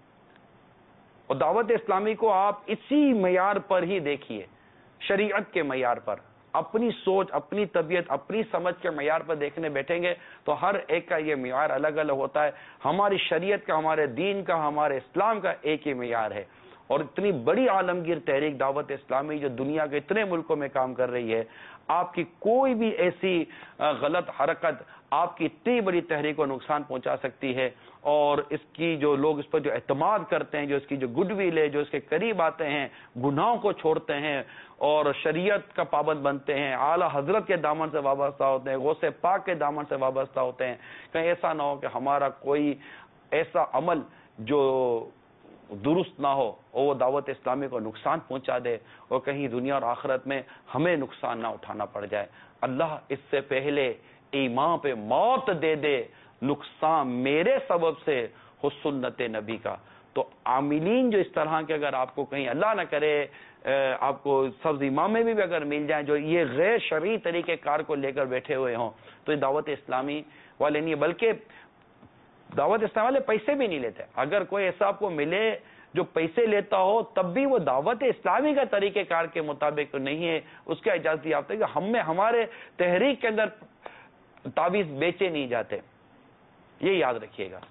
اور دعوت اسلامی کو آپ اسی معیار پر ہی دیکھیے, شریعت کے معیار پر. اپنی سوچ, اپنی طبیعت, اپنی سمجھ کے معیار پر دیکھنے بیٹھیں گے تو ہر ایک کا یہ معیار الگ الگ ہوتا ہے. ہماری شریعت کا, ہمارے دین کا, ہمارے اسلام کا ایک ہی معیار ہے. اور اتنی بڑی عالمگیر تحریک دعوت اسلامی جو دنیا کے اتنے ملکوں میں کام کر رہی ہے، آپ کی کوئی بھی ایسی غلط حرکت آپ کی اتنی بڑی تحریک کو نقصان پہنچا سکتی ہے، اور اس کی جو لوگ اس پر جو اعتماد کرتے ہیں، جو اس کی جو گڈ ول ہے، جو اس کے قریب آتے ہیں، گناہوں کو چھوڑتے ہیں اور شریعت کا پابند بنتے ہیں، اعلیٰ حضرت کے دامن سے وابستہ ہوتے ہیں، غوث پاک کے دامن سے وابستہ ہوتے ہیں، کہیں ایسا نہ ہو کہ ہمارا کوئی ایسا عمل جو درست نہ ہو اور وہ دعوت اسلامی کو نقصان پہنچا دے اور کہیں دنیا اور آخرت میں ہمیں نقصان نہ اٹھانا پڑ جائے۔ اللہ اس سے پہلے ایمان پہ موت دے دے، نقصان میرے سبب سے ہو سنت نبی کا۔ تو عاملین جو اس طرح کے اگر آپ کو کہیں اللہ نہ کرے آپ کو سبز امامے بھی, بھی اگر مل جائیں جو یہ غیر شرعی طریقہ کار کو لے کر بیٹھے ہوئے ہوں, تو یہ دعوت اسلامی والے نہیں, بلکہ دعوت اسلامی والے پیسے بھی نہیں لیتے. اگر کوئی ایسا آپ کو ملے جو پیسے لیتا ہو تب بھی وہ دعوت اسلامی کا طریقہ کار کے مطابق نہیں ہے, اس کا اجازت یافتہ ہے کہ ہم میں ہمارے تحریک کے اندر تعویذ بیچے نہیں جاتے, یہ یاد رکھیے گا.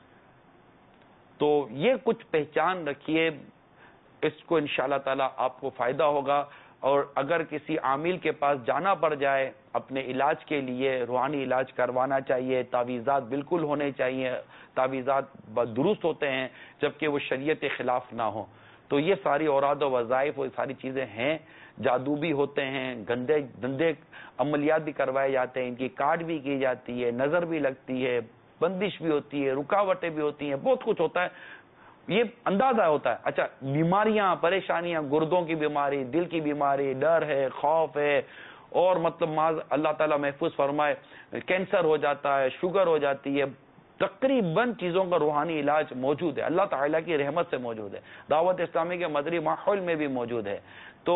تو یہ کچھ پہچان رکھیے, اس کو انشاءاللہ تعالی آپ کو فائدہ ہوگا. اور اگر کسی عامل کے پاس جانا پڑ جائے اپنے علاج کے لیے, روحانی علاج کروانا چاہیے, تعویذات بالکل ہونے چاہیے, تعویذات درست ہوتے ہیں جبکہ وہ شریعت کے خلاف نہ ہو. تو یہ ساری اوراد و وظائف وہ ساری چیزیں ہیں. جادو بھی ہوتے ہیں, گندے گندے عملیات بھی کروائے جاتے ہیں, ان کی کاٹ بھی کی جاتی ہے, نظر بھی لگتی ہے, بندش بھی ہوتی ہے, رکاوٹیں بھی ہوتی ہیں, بہت کچھ ہوتا ہے. یہ اندازہ ہوتا ہے. اچھا, بیماریاں, پریشانیاں, گردوں کی بیماری, دل کی بیماری, ڈر ہے, خوف ہے, اور مطلب اللہ تعالیٰ محفوظ فرمائے کینسر ہو جاتا ہے, شوگر ہو جاتی ہے, تقریباً چیزوں کا روحانی علاج موجود ہے, اللہ تعالیٰ کی رحمت سے موجود ہے, دعوت اسلامی کے مدری ماحول میں بھی موجود ہے. تو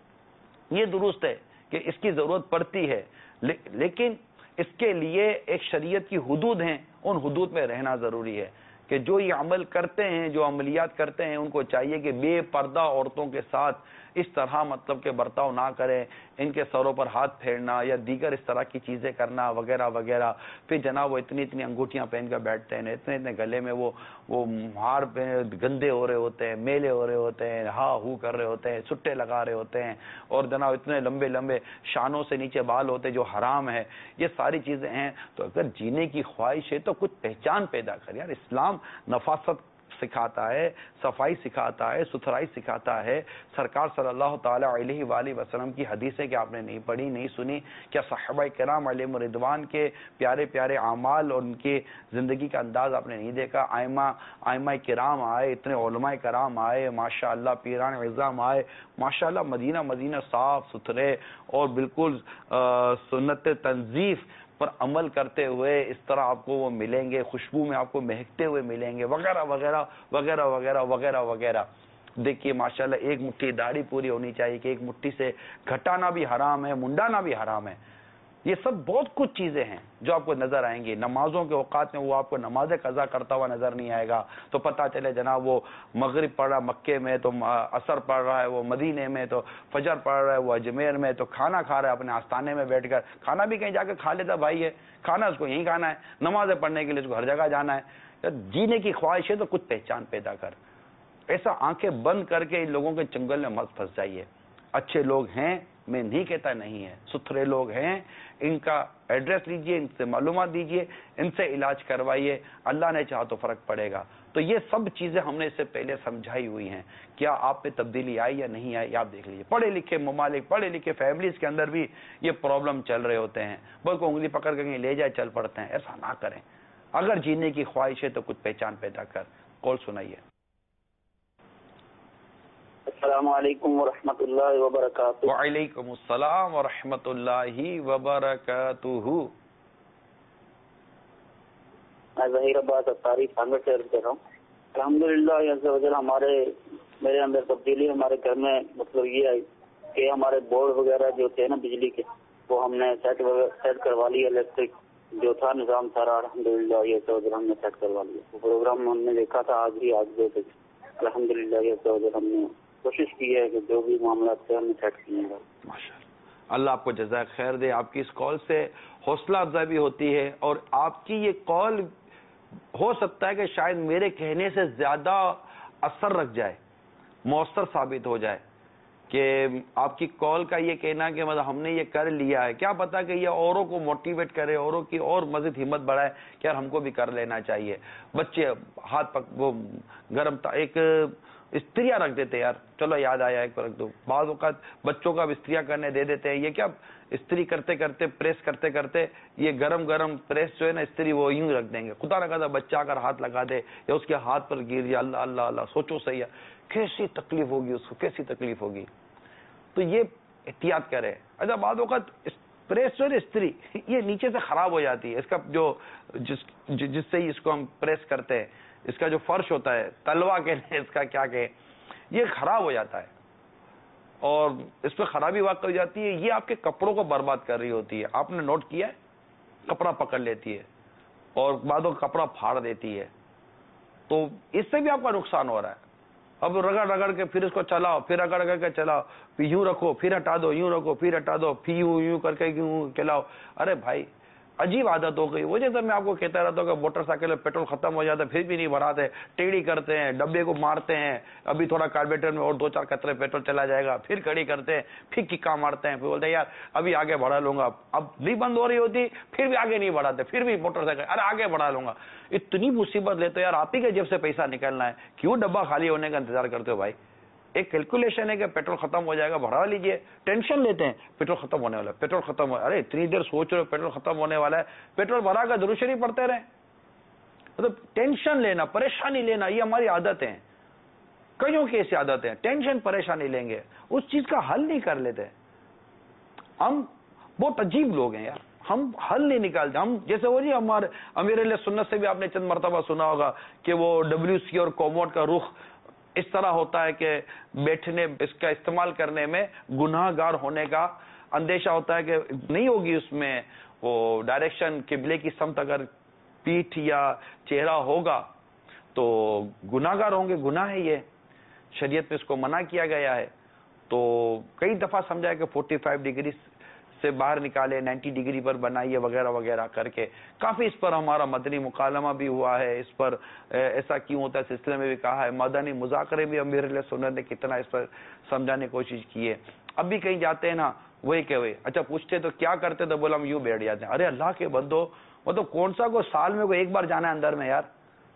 یہ درست ہے کہ اس کی ضرورت پڑتی ہے, لیکن اس کے لیے ایک شریعت کی حدود ہیں, ان حدود میں رہنا ضروری ہے. کہ جو یہ عمل کرتے ہیں, جو عملیات کرتے ہیں, ان کو چاہیے کہ بے پردہ عورتوں کے ساتھ اس طرح مطلب کہ برتاؤ نہ کریں, ان کے سروں پر ہاتھ پھیرنا یا دیگر اس طرح کی چیزیں کرنا وغیرہ وغیرہ. پھر جناب وہ اتنی اتنی انگوٹھیاں پہن کر بیٹھتے ہیں, اتنے اتنے گلے میں وہ وہ ہار گندے ہو رہے ہوتے ہیں, میلے ہو رہے ہوتے ہیں, ہاں ہو کر رہے ہوتے ہیں, سٹے لگا رہے ہوتے ہیں, اور جناب اتنے لمبے لمبے شانوں سے نیچے بال ہوتے جو حرام ہے. یہ ساری چیزیں ہیں. تو اگر جینے کی خواہش ہے تو کچھ پہچان پیدا کر. یار اسلام نفاست سکھاتا ہے, صفائی سکھاتا ہے, ستھرائی سکھاتا ہے. سرکار صلی اللہ تعالی علیہ وآلہ وسلم کی حدیثیں کہ آپ نے نہیں پڑھی, نہیں سنی؟ کیا صحابہ کرام علیہم رضوان کے پیارے پیارے اعمال اور ان کی زندگی کا انداز آپ نے نہیں دیکھا؟ ائمہ ائمہ کرام آئے, اتنے علماء کرام آئے, ماشاءاللہ پیران عظام آئے, ماشاءاللہ مدینہ مدینہ صاف ستھرے اور بالکل سنت تنظیف پر عمل کرتے ہوئے اس طرح آپ کو وہ ملیں گے, خوشبو میں آپ کو مہکتے ہوئے ملیں گے, وغیرہ وغیرہ وغیرہ وغیرہ وغیرہ وغیرہ. دیکھیے ماشاءاللہ ایک مٹھی داڑھی پوری ہونی چاہیے کہ ایک مٹھی سے گھٹانا بھی حرام ہے, منڈانا بھی حرام ہے. یہ سب بہت کچھ چیزیں ہیں جو آپ کو نظر آئیں گی. نمازوں کے اوقات میں وہ آپ کو نماز قضا کرتا ہوا نظر نہیں آئے گا, تو پتہ چلے جناب وہ مغرب پڑھ رہا مکے میں, تو عصر پڑھ رہا ہے وہ مدینے میں, تو فجر پڑھ رہا ہے وہ اجمیر میں, تو کھانا کھا رہا ہے اپنے آستانے میں بیٹھ کر. کھانا بھی کہیں جا کے کھا لیتا بھائی ہے, کھانا اس کو یہیں کھانا ہے, نمازیں پڑھنے کے لیے اس کو ہر جگہ جانا ہے. جینے کی خواہش ہے تو کچھ پہچان پیدا کر. ایسا آنکھیں بند کر کے ان لوگوں کے چنگل میں مت پھنس جائیے. اچھے لوگ ہیں, میں نہیں کہتا نہیں ہے, ستھرے لوگ ہیں, ان کا ایڈریس لیجئے, ان سے معلومات دیجئے, ان سے علاج کروائیے, اللہ نے چاہا تو فرق پڑے گا. تو یہ سب چیزیں ہم نے اس سے پہلے سمجھائی ہوئی ہیں. کیا آپ پہ تبدیلی آئی یا نہیں آئی آپ دیکھ لیجیے. پڑھے لکھے ممالک, پڑھے لکھے فیملیز کے اندر بھی یہ پرابلم چل رہے ہوتے ہیں, بلکہ انگلی پکڑ کر لے جائے چل پڑتے ہیں. ایسا نہ کریں. اگر جینے کی خواہش ہے تو کچھ پہچان پیدا کر. کال سنائیے. السلام علیکم ورحمۃ اللہ وبرکاتہ. وعلیکم السلام ورحمۃ اللہ وبرکاتہ. میں ظہیر عباس اتاری سانگڑ سے عرض کر رہا ہوں. الحمدللہ عز و جل ہمارے میرے اندر تبدیلی ہمارے گھر میں مطلب یہ آئی کہ ہمارے بورڈ وغیرہ جو تھے نا بجلی کے, وہ ہم نے سیٹ سیٹ کروا لیا. الیکٹرک جو تھا نظام سارا الحمدللہ عز و جل ہم نے سیٹ کروا لیا. وہ پروگرام ہم نے دیکھا تھا آج ہی آج دو بجے. الحمدللہ عز و جل ہم نے کوشش کی ہے کہ جو بھی معاملات سے ہم نے سیٹ کیے ہیں. اللہ آپ کو جزائے خیر دے. آپ کی اس کال سے حوصلہ افزائی بھی ہوتی ہے, اور آپ کی یہ کال ہو سکتا ہے کہ شاید میرے کہنے سے زیادہ اثر رکھ جائے. مؤثر ثابت ہو جائے کہ آپ کی کال کا یہ کہنا کہ مطلب ہم نے یہ کر لیا ہے، کیا پتا کہ یہ اوروں کو موٹیویٹ کرے، اوروں کی اور مزید ہمت بڑھائے کہ یار ہم کو بھی کر لینا چاہیے. بچے ہاتھ پک وہ گرم ایک استریاں رکھ دیتے یار، چلو یاد آیا ایک رکھ دو. بعض اوقات بچوں کا اب استریاں کرنے دے دیتے ہیں. یہ کیا استری کرتے کرتے پریس کرتے کرتے یہ گرم گرم پریس جو ہے نا استری وہ یوں رکھ دیں گے. خدا نہ خدا بچہ اگر ہاتھ لگا دے یا اس کے ہاتھ پر گر جائے، اللہ اللہ اللہ، سوچو صحیح ہے کیسی تکلیف ہوگی اس کو، کیسی تکلیف ہوگی. تو یہ احتیاط کرے. اچھا بعض اوقات پریس جو ہے استری یہ نیچے سے خراب ہو جاتی ہے، اس کا جو جس جس سے اس کو ہم پریس کرتے ہیں اس کا جو فرش ہوتا ہے، تلوا کے اس کا کیا کہ یہ خراب ہو جاتا ہے اور اس پہ خرابی واقع ہو جاتی ہے. یہ آپ کے کپڑوں کو برباد کر رہی ہوتی ہے. آپ نے نوٹ کیا ہے، کپڑا پکڑ لیتی ہے اور بعدوں کپڑا پھاڑ دیتی ہے، تو اس سے بھی آپ کا نقصان ہو رہا ہے. اب رگڑ رگڑ کے پھر اس کو چلاؤ، پھر رگڑ رگڑ کے چلاؤ، پھر یوں رکھو پھر ہٹا دو، یوں رکھو پھر ہٹا دو، پھر یوں یوں کر کے یوں چلاؤ. ارے بھائی عجیب عادت ہو گئی. وہ جیسا میں آپ کو کہتا رہتا ہوں کہ موٹر سائیکل میں پیٹرول ختم ہو جاتا ہے پھر بھی نہیں بھراتے، ٹیڑھی کرتے ہیں، ڈبے کو مارتے ہیں، ابھی تھوڑا کاربیٹر میں اور دو چار قطرے پیٹرول چلا جائے گا، پھر کھڑی کرتے ہیں، پھر ککا مارتے ہیں، پھر بولتے ہیں یار ابھی آگے بڑھا لوں گا. اب نہیں بند ہو رہی ہوتی پھر بھی آگے نہیں بڑھاتے، پھر بھی موٹر سائیکل ارے آگے بڑھا لوں گا. اتنی مصیبت لیتے یار، آپ ہی کے جیب سے پیسہ نکلنا ہے، کیوں ڈبہ خالی ہونے کا انتظار کرتے ہو بھائی؟ ایک کیلکولیشن ہے کہ پیٹرول ختم ہو جائے گا، بڑھا لیجئے. ٹینشن لیتے ہیں پیٹرول ختم ہونے والا ہے، پیٹرول ختم ہو، ارے اتنی دیر سوچ رہے ہو پیٹرول ختم ہونے والا ہے، پیٹرول بھرا کر درود شریف پڑھتے رہیں. مطلب ٹینشن لینا، پریشانی لینا، یہ ہماری عادتیں ہیں، کئیوں کی ایسی عادتیں ہیں. ٹینشن پریشانی لیں گے، اس چیز کا حل نہیں کر لیتے. ہم بہت عجیب لوگ ہیں یار، ہم حل نہیں نکالتے. ہم جیسے وہ جی ہمارے امیر اہل سنت سے بھی آپ نے چند مرتبہ سنا ہوگا کہ وہ ڈبلیو سی اور کوموڈ کا رخ اس طرح ہوتا ہے کہ بیٹھنے اس کا استعمال کرنے میں گناہ گار ہونے کا اندیشہ ہوتا ہے کہ نہیں ہوگی اس میں وہ ڈائریکشن قبلے کی سمت، اگر پیٹھ یا چہرہ ہوگا تو گناہ گار ہوں گے. گناہ ہے یہ، شریعت میں اس کو منع کیا گیا ہے. تو کئی دفعہ سمجھایا کہ فورٹی فائیو ڈگری سے باہر نکالے، نائنٹی ڈگری پر بنائیے وغیرہ وغیرہ کر کے. کافی اس پر ہمارا مدنی مکالمہ بھی ہوا ہے، اس پر ایسا کیوں ہوتا ہے سلسلے میں بھی کہا ہے. مدنی مذاکرے بھی امیر علیہ سنت نے کتنا اس پر سمجھانے کی کوشش کی ہے. اب بھی کہیں جاتے ہیں نا وہی کہ وہی اچھا پوچھتے تو کیا کرتے تو بولا ہم یوں بیٹھ جاتے ہیں. ارے اللہ کے بندو، مطلب کون سا کوئی سال میں کوئی ایک بار جانا ہے اندر میں یار،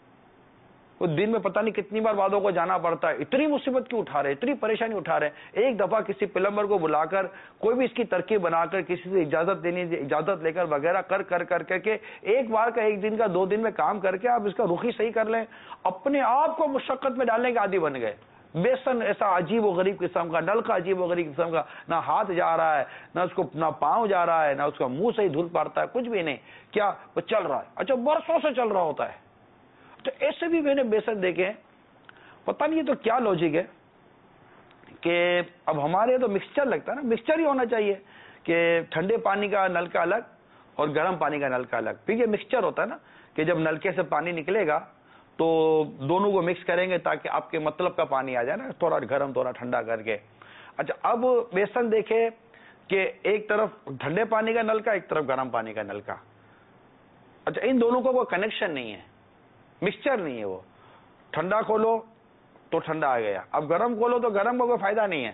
وہ دن میں پتہ نہیں کتنی بار بعدوں کو جانا پڑتا ہے. اتنی مصیبت کیوں اٹھا رہے، اتنی پریشانی اٹھا رہے ہیں؟ ایک دفعہ کسی پلمبر کو بلا کر کوئی بھی اس کی ترکیب بنا کر کسی سے اجازت دینی اجازت لے کر وغیرہ کر کر کر کر کے ایک بار کا ایک دن کا دو دن میں کام کر کے آپ اس کا رخ ہی صحیح کر لیں. اپنے آپ کو مشقت میں ڈالنے کے عادی بن گئے. بیسن ایسا عجیب و غریب قسم کا، نل کا عجیب و غریب قسم کا، نہ ہاتھ جا رہا ہے نہ اس کو نہ پاؤں جا رہا ہے نہ اس کا منہ صحیح دھل پڑتا ہے، کچھ بھی نہیں. کیا وہ چل رہا ہے، اچھا برسوں سے چل رہا ہوتا ہے. تو ایسے بھی میں نے بیسن دیکھے. پتہ نہیں یہ تو کیا لوجک ہے کہ اب ہمارے تو مکسچر لگتا ہے نا، مکسچر ہی ہونا چاہیے کہ ٹھنڈے پانی کا نل کا الگ اور گرم پانی کا نل کا الگ. پھر یہ مکسچر ہوتا ہے نا کہ جب نلکے سے پانی نکلے گا تو دونوں کو مکس کریں گے تاکہ آپ کے مطلب کا پانی آ جائے نا، تھوڑا گرم تھوڑا ٹھنڈا کر کے. اچھا اب بیسن دیکھے کہ ایک طرف ٹھنڈے پانی کا نل کا، ایک طرف گرم پانی کا نل کا. اچھا ان دونوں کو کوئی کنیکشن نہیں ہے، مکسچر نہیں ہے. وہ ٹھنڈا کھولو تو ٹھنڈا آ گیا، اب گرم کھولو تو گرم کا کوئی فائدہ نہیں ہے.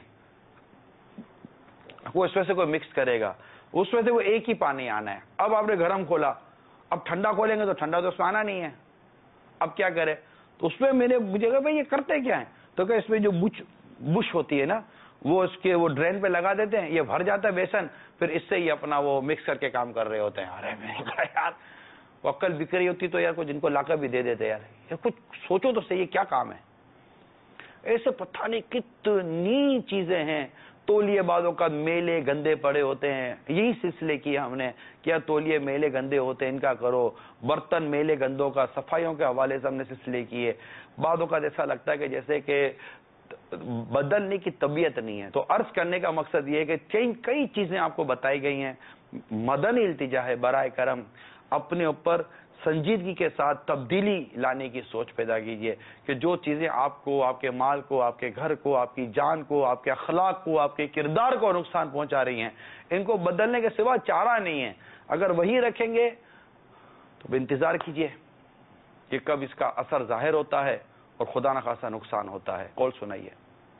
وہ اس میں سے کوئی مکس کرے گا، اس میں سے وہ ایک ہی پانی آنا ہے. اب آپ نے گرم کھولا، اب ٹھنڈا کھولیں گے تو ٹھنڈا تو اس میں آنا نہیں ہے. اب کیا کرے؟ تو اس میں میں نے مجھے کہا بھائی یہ کرتے کیا ہیں؟ تو کہ اس میں جو بش بش ہوتی ہے نا وہ اس کے وہ ڈرین پہ لگا دیتے ہیں، یہ بھر جاتا ہے بیسن، پھر اس سے ہی اپنا وہ مکس کر کے کام کر رہے ہوتے ہیں. ارے میں نے کہا یار وہ عقل بکری ہوتی تو یار کچھ جن کو لا کر بھی دے دیتے یار. یہ کچھ سوچو تو صحیح، یہ کیا کام ہے؟ ایسے پتہ نہیں کتنی چیزیں ہیں. تولیے بعضوں کا میلے گندے پڑے ہوتے ہیں، یہی سلسلے کیے ہم نے، کیا تولیے میلے گندے ہوتے ہیں ان کا کرو. برتن میلے گندوں کا صفائیوں کے حوالے سے ہم نے سلسلے کیے. بعضوں کا ایسا لگتا ہے کہ جیسے کہ بدلنے کی طبیعت نہیں ہے. تو عرض کرنے کا مقصد یہ ہے کہ کئی کئی چیزیں آپ کو بتائی گئی ہیں. مدنی التجا ہے برائے کرم اپنے اوپر سنجیدگی کے ساتھ تبدیلی لانے کی سوچ پیدا کیجیے کہ جو چیزیں آپ کو، آپ کے مال کو، آپ کے گھر کو، آپ کی جان کو، آپ کے اخلاق کو، آپ کے کردار کو نقصان پہنچا رہی ہیں، ان کو بدلنے کے سوا چارہ نہیں ہے. اگر وہی رکھیں گے تو انتظار کیجیے کہ کب اس کا اثر ظاہر ہوتا ہے اور خدا نخواستہ نقصان ہوتا ہے. قول سنائیے.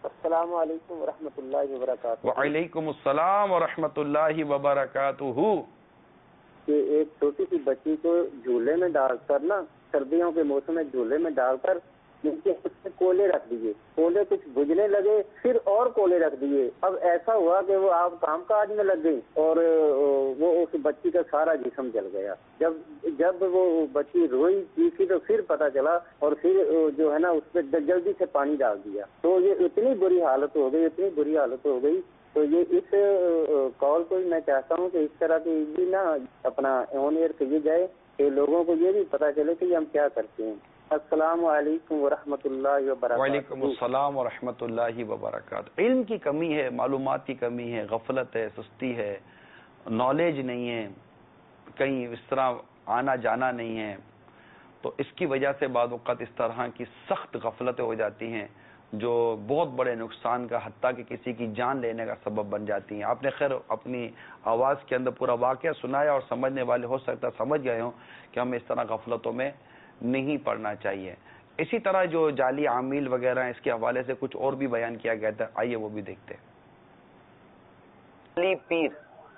السلام علیکم ورحمۃ اللہ وبرکاتہ. وعلیکم السلام ورحمۃ اللہ وبرکاتہ. کہ ایک چھوٹی سی بچی کو جھولے میں ڈال کر نا، سردیوں کے موسم میں جھولے میں ڈال کر نیچے کولے رکھ دیے، کولے کچھ بجھنے لگے، پھر اور کولے رکھ دیے. اب ایسا ہوا کہ وہ آپ کام کاج میں لگ گئی اور وہ اس بچی کا سارا جسم جل گیا. جب جب وہ بچی روئی چیخی تو پھر پتہ چلا اور پھر جو ہے نا اس پہ جلدی سے پانی ڈال دیا. تو یہ اتنی بری حالت ہو گئی، اتنی بری حالت ہو گئی. تو یہ اس کال کو میں چاہتا ہوں کہ اس طرح کی بھی نا اپنا آن ایئر کیے جائے کہ لوگوں کو یہ بھی پتہ چلے کہ ہم کیا کرتے ہیں. السلام علیکم ورحمۃ اللہ وبرکاتہ. وعلیکم السلام ورحمۃ اللہ وبرکاتہ. علم کی کمی ہے، معلومات کی کمی ہے، غفلت ہے، سستی ہے، نالج نہیں ہے، کہیں اس طرح آنا جانا نہیں ہے. تو اس کی وجہ سے بعض اوقات اس طرح کی سخت غفلتیں ہو جاتی ہیں جو بہت بڑے نقصان کا، حتیٰ کہ کسی کی جان لینے کا سبب بن جاتی ہیں. آپ نے خیر اپنی آواز کے اندر پورا واقعہ سنایا اور سمجھنے والے ہو سکتا سمجھ گئے ہوں کہ ہمیں اس طرح غفلتوں میں نہیں پڑنا چاہیے. اسی طرح جو جعلی عامل وغیرہ ہیں اس کے حوالے سے کچھ اور بھی بیان کیا گیا تھا، آئیے وہ بھی دیکھتے ہیں. جعلی پیر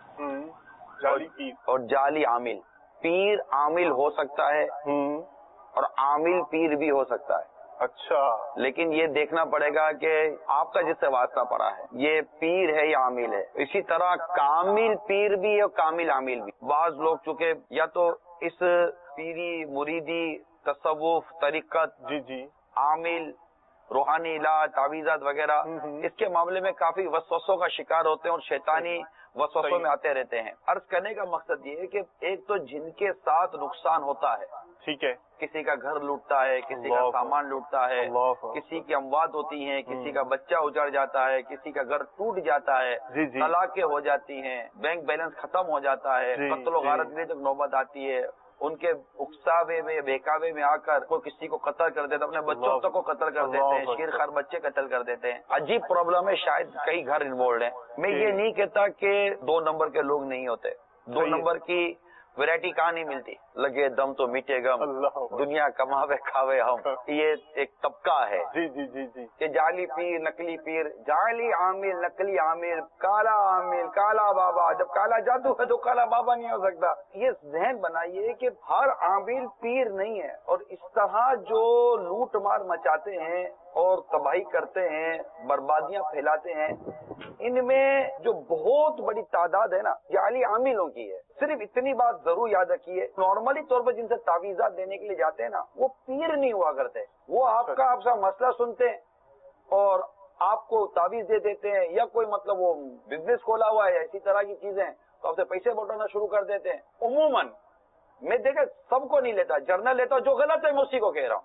جعلی پیر اور جعلی عامل. پیر عامل ہو سکتا ہے اور عامل پیر بھی ہو سکتا ہے. اچھا، لیکن یہ دیکھنا پڑے گا کہ آپ کا جس سے واسطہ پڑا ہے یہ پیر ہے یا عامل ہے. اسی طرح کامل پیر بھی ہے اور کامل عامل بھی. بعض لوگ چونکہ یا تو اس پیری مریدی تصوف طریقت جی جی عامل روحانی علاج تعویذات وغیرہ اس کے معاملے میں کافی وسوسوں کا شکار ہوتے ہیں اور شیطانی وسوسوں میں آتے رہتے ہیں. عرض کرنے کا مقصد یہ ہے کہ ایک تو جن کے ساتھ نقصان ہوتا ہے، ٹھیک ہے، کسی کا گھر لوٹتا ہے، کسی کا سامان لوٹتا ہے، کسی کی اموات ہوتی ہیں، کسی کا بچہ اجڑ جاتا ہے، کسی کا گھر ٹوٹ جاتا ہے، طلاقیں ہو جاتی ہیں، بینک بیلنس ختم ہو جاتا ہے، قتل و غارت میں تک نوبت آتی ہے، ان کے اکساوے میں بہکاوے میں آ کر کوئی کسی کو قتل کر دیتا، اپنے بچوں تک کو قتل کر دیتے ہیں، شیر خار بچے قتل کر دیتے ہیں. عجیب پرابلم ہے، شاید کئی گھر انوالوڈ ہیں. میں یہ نہیں کہتا کہ دو نمبر کے لوگ نہیں ہوتے، دو نمبر کی ویرائٹی کہاں نہیں ملتی. لگے دم تو میٹے گم، دنیا کماوے کھاوے ہم، یہ ایک طبقہ ہے جی جی جی جی کہ جعلی پیر، نقلی پیر، جعلی عامل، نقلی عامل، کالا عامل، کالا بابا. جب کالا جادو ہے تو کالا بابا نہیں ہو سکتا. یہ ذہن بنائیے کہ ہر عامل پیر نہیں ہے. اور اس طرح جو لوٹ مار مچاتے ہیں اور تباہی کرتے ہیں، بربادیاں پھیلاتے ہیں، ان میں جو بہت بڑی تعداد ہے نا جعلی عاملوں کی ہے. صرف اتنی بات ضرور یاد رکھیے، نارملی طور پر جن سے تعویذات دینے کے لیے جاتے ہیں نا وہ پیر نہیں ہوا کرتے. وہ آپ کا آپ کا مسئلہ سنتے ہیں اور آپ کو تعویذ دے دیتے ہیں، یا کوئی مطلب وہ بزنس کھولا ہوا ہے اسی طرح کی چیزیں تو آپ سے پیسے بٹانا شروع کر دیتے ہیں. عموماً میں دیکھا سب کو نہیں لیتا، جرنل لیتا ہوں، جو غلط ہے میں اسی کو کہہ رہا ہوں.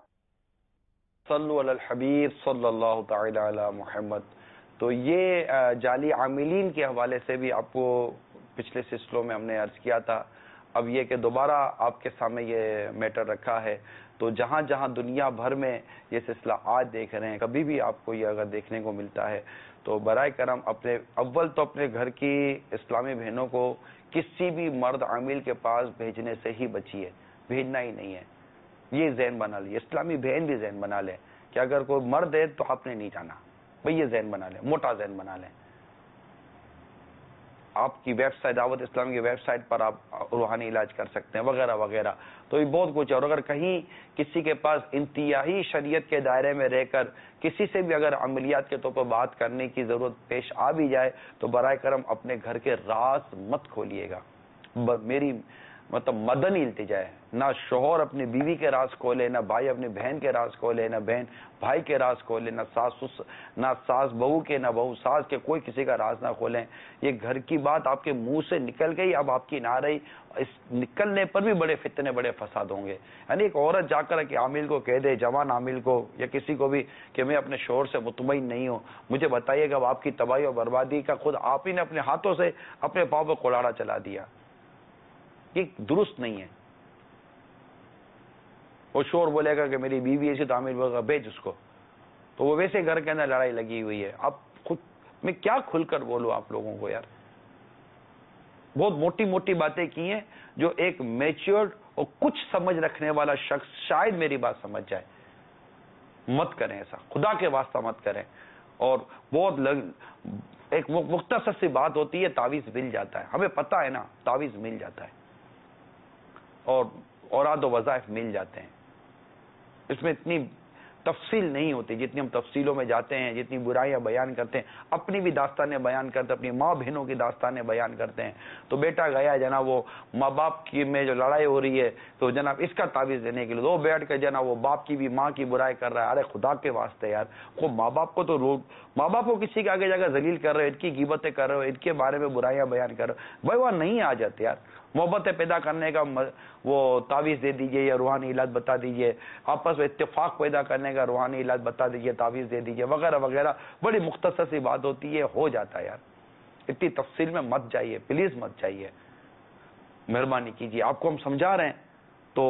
صلو علی الحبیب صلی اللہ تعالی علی محمد. تو یہ جعلی عاملین کے حوالے سے بھی آپ کو پچھلے سلسلوں میں ہم نے عرض کیا تھا. اب یہ کہ دوبارہ آپ کے سامنے یہ میٹر رکھا ہے. تو جہاں جہاں دنیا بھر میں یہ سلسلہ آج دیکھ رہے ہیں، کبھی بھی آپ کو یہ اگر دیکھنے کو ملتا ہے تو برائے کرم اپنے اول تو اپنے گھر کی اسلامی بہنوں کو کسی بھی مرد عامل کے پاس بھیجنے سے ہی بچیے، بھیجنا ہی نہیں ہے. یہ ذہن بنا لیے، اسلامی بہن بھی ذہن بنا لیں کہ اگر کوئی مرد ہے تو آپ نے نہیں جانا. بھئی یہ ذہن بنا لیں، موٹا ذہن بنا لیں. آپ کی ویب سائٹ دعوت اسلام کی ویب سائٹ پر آپ روحانی علاج کر سکتے ہیں وغیرہ وغیرہ. تو یہ بہت کچھ ہے. اور اگر کہیں کسی کے پاس انتہائی شریعت کے دائرے میں رہ کر کسی سے بھی اگر عملیات کے طور پر بات کرنے کی ضرورت پیش آ بھی جائے تو برائے کرم اپنے گھر کے راز مت کھولیے گا. میری مطلب مدنی التجا ہے، نہ شوہر اپنی بیوی کے راز کھولے، نہ بھائی اپنی بہن کے راز کھولے، نہ بہن بھائی کے راز کھولے، نہ ساس نہ ساس بہو کے، نہ بہو ساس کے، کوئی کسی کا راز نہ کھولیں. یہ گھر کی بات آپ کے منہ سے نکل گئی، اب آپ کی نہ رہی. اس نکلنے پر بھی بڑے فتنے بڑے فساد ہوں گے. یعنی ایک عورت جا کر کہ عامل کو کہہ دے، جوان عامل کو یا کسی کو بھی کہ میں اپنے شوہر سے مطمئن نہیں ہوں، مجھے بتائیے گا آپ کی تباہی اور بربادی کا خود آپ ہی نے اپنے ہاتھوں سے اپنے پاؤں پہ کلاڑا چلا دیا. یہ درست نہیں ہے. وہ شور بولے گا کہ میری بیوی ایسی تو عامل بولے گا بھیج اس کو، تو وہ ویسے گھر کے اندر لڑائی لگی ہوئی ہے. اب خود میں کیا کھل کر بولوں آپ لوگوں کو یار. بہت موٹی موٹی باتیں کی ہیں جو ایک میچورڈ اور کچھ سمجھ رکھنے والا شخص شاید میری بات سمجھ جائے. مت کریں ایسا، خدا کے واسطہ مت کریں. اور بہت لگ ایک مختصر سی بات ہوتی ہے، تعویذ مل جاتا ہے، ہمیں پتہ ہے نا تعویذ مل جاتا ہے اور اوراد و وظائف مل جاتے ہیں. اس میں اتنی تفصیل نہیں ہوتی جتنی ہم تفصیلوں میں جاتے ہیں، جتنی برائیاں بیان کرتے ہیں، اپنی بھی داستانیں بیان کرتے ہیں، اپنی ماں بہنوں کی داستانیں بیان کرتے ہیں. تو بیٹا گیا جناب وہ ماں باپ کی میں جو لڑائی ہو رہی ہے تو جناب اس کا تعویذ دینے کے لیے وہ بیٹھ کے جناب وہ باپ کی بھی ماں کی برائی کر رہا ہے. ارے خدا کے واسطے یار، وہ ماں باپ کو تو روک ماں باپ کو کسی کے آگے جا کر ذلیل کر رہے ہو، ان کی غیبتیں کر رہے ہو، ان کے بارے میں برائیاں بیان کر رہے ہو، بھائی وہ نہیں آ جاتے یار. محبتیں پیدا کرنے کا وہ تعویذ دے دیجئے یا روحانی علاج بتا دیجئے، آپس میں اتفاق پیدا کرنے کا روحانی علاج بتا دیجئے، تعویذ دے دیجئے وغیرہ وغیرہ. بڑی مختصر سی بات ہوتی ہے، ہو جاتا ہے یار. اتنی تفصیل میں مت جائیے، پلیز مت جائیے، مہربانی کیجیے. آپ کو ہم سمجھا رہے ہیں تو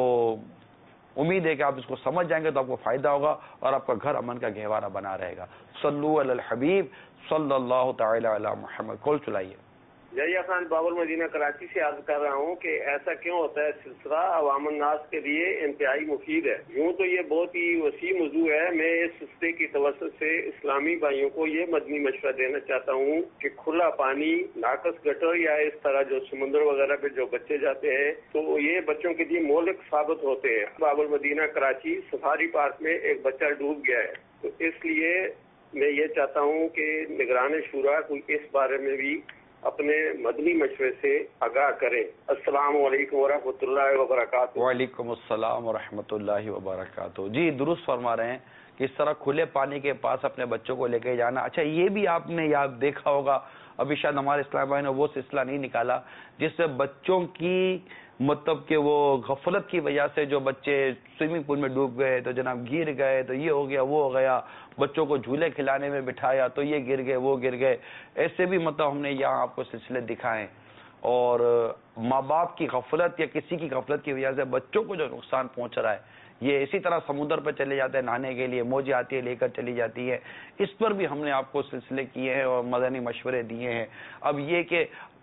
امید ہے کہ آپ اس کو سمجھ جائیں گے تو آپ کو فائدہ ہوگا اور آپ کا گھر امن کا گہوارہ بنا رہے گا. صلو علی الحبیب صلی اللہ تعالی علی محمد. کال چلائیے. جیا خان بابر مدینہ کراچی سے عرض کر رہا ہوں کہ ایسا کیوں ہوتا ہے؟ سلسلہ عوام الناس کے لیے انتہائی مفید ہے. یوں تو یہ بہت ہی وسیع موضوع ہے. میں اس سلسلے کی توسط سے اسلامی بھائیوں کو یہ مدنی مشورہ دینا چاہتا ہوں کہ کھلا پانی، ناقص گٹر یا اس طرح جو سمندر وغیرہ پہ جو بچے جاتے ہیں تو یہ بچوں کے لیے مہلک ثابت ہوتے ہیں. بابر مدینہ کراچی سفاری پارک میں ایک بچہ ڈوب گیا ہے، تو اس لیے میں یہ چاہتا ہوں کہ نگران شورا کوئی اس بارے میں بھی اپنے مدنی مشورے سے آگاہ کریں. السلام علیکم ورحمۃ اللہ وبرکاتہ. وعلیکم السلام ورحمۃ اللہ وبرکاتہ. جی درست فرما رہے ہیں کہ اس طرح کھلے پانی کے پاس اپنے بچوں کو لے کے جانا. اچھا یہ بھی آپ نے یاد دیکھا ہوگا، ابھی شاید ہمارے اسلام بھائی نے وہ سلسلہ نہیں نکالا جس سے بچوں کی مطلب کہ وہ غفلت کی وجہ سے جو بچے سوئمنگ پول میں ڈوب گئے تو جناب گر گئے تو یہ ہو گیا وہ ہو گیا، بچوں کو جھولے کھلانے میں بٹھایا تو یہ گر گئے وہ گر گئے. ایسے بھی مطلب ہم نے یہاں آپ کو سلسلے دکھائے. اور ماں باپ کی غفلت یا کسی کی غفلت کی وجہ سے بچوں کو جو نقصان پہنچ رہا ہے، یہ اسی طرح سمندر پہ چلے جاتے ہیں نہانے کے لیے، موجیں آتی ہے لے کر چلی جاتی ہے. اس پر بھی ہم نے آپ کو سلسلے کیے ہیں اور مدنی مشورے دیے ہیں. اب یہ کہ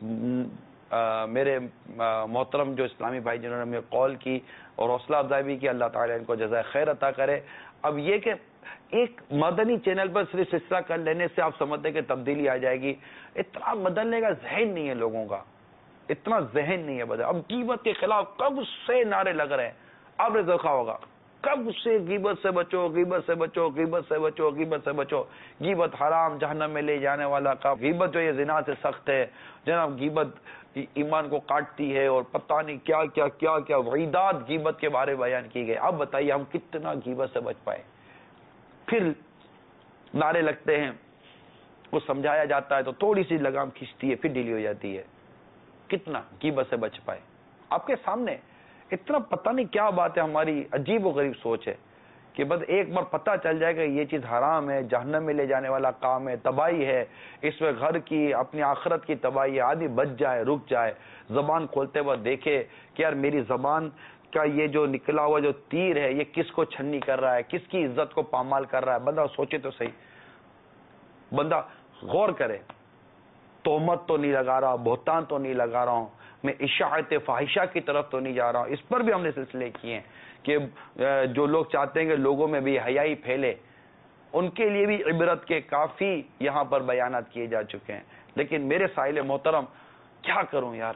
آ, میرے آ, محترم جو اسلامی بھائی جنہوں نے ہمیں کال کی اور حوصلہ افزائی بھی کی، اللہ تعالیٰ ان کو جزائے خیر عطا کرے. اب یہ کہ ایک مدنی چینل پر صرف سلسلہ کر لینے سے آپ سمجھتے ہیں کہ تبدیلی آ جائے گی. اتنا بدلنے کا ذہن نہیں ہے لوگوں کا، اتنا ذہن نہیں ہے بدل. اب غیبت کے خلاف کب سے نعرے لگ رہے ہیں، آپ نے دیکھا ہوگا کب سے غیبت سے بچو، غیبت سے بچو، غیبت سے بچو، غیبت سے بچو. غیبت حرام، جہنم میں لے جانے والا کام. غیبت جو یہ زنا سے سخت ہے جناب، غیبت ایمان کو کاٹتی ہے اور پتہ نہیں کیا کیا کیا کیا وعیدات غیبت کے بارے بیان کی گئے. اب بتائیے ہم کتنا غیبت سے بچ پائے. پھر نعرے لگتے ہیں، وہ سمجھایا جاتا ہے تو تھوڑی سی لگام کھینچتی ہے پھر ڈھیلی ہو جاتی ہے. کتنا غیبت سے بچ پائے آپ کے سامنے. اتنا پتہ نہیں کیا بات ہے، ہماری عجیب و غریب سوچ ہے کہ بس ایک بار پتہ چل جائے کہ یہ چیز حرام ہے، جہنم میں لے جانے والا کام ہے، تباہی ہے، اس میں گھر کی اپنی آخرت کی تباہی ہے. آدمی بچ جائے، رک جائے، زبان کھولتے وقت دیکھے کہ یار میری زبان کا یہ جو نکلا ہوا جو تیر ہے یہ کس کو چھنی کر رہا ہے، کس کی عزت کو پامال کر رہا ہے. بندہ سوچے تو صحیح، بندہ غور کرے. تہمت تو نہیں لگا رہا، بہتان تو نہیں لگا رہا ہوں، میں اشاعت فاحشہ کی طرف تو نہیں جا رہا ہوں. اس پر بھی ہم نے سلسلے کیے ہیں کہ جو لوگ چاہتے ہیں کہ لوگوں میں بھی حیائی پھیلے، ان کے لیے بھی عبرت کے کافی یہاں پر بیانات کیے جا چکے ہیں. لیکن میرے سائل محترم کیا کروں یار،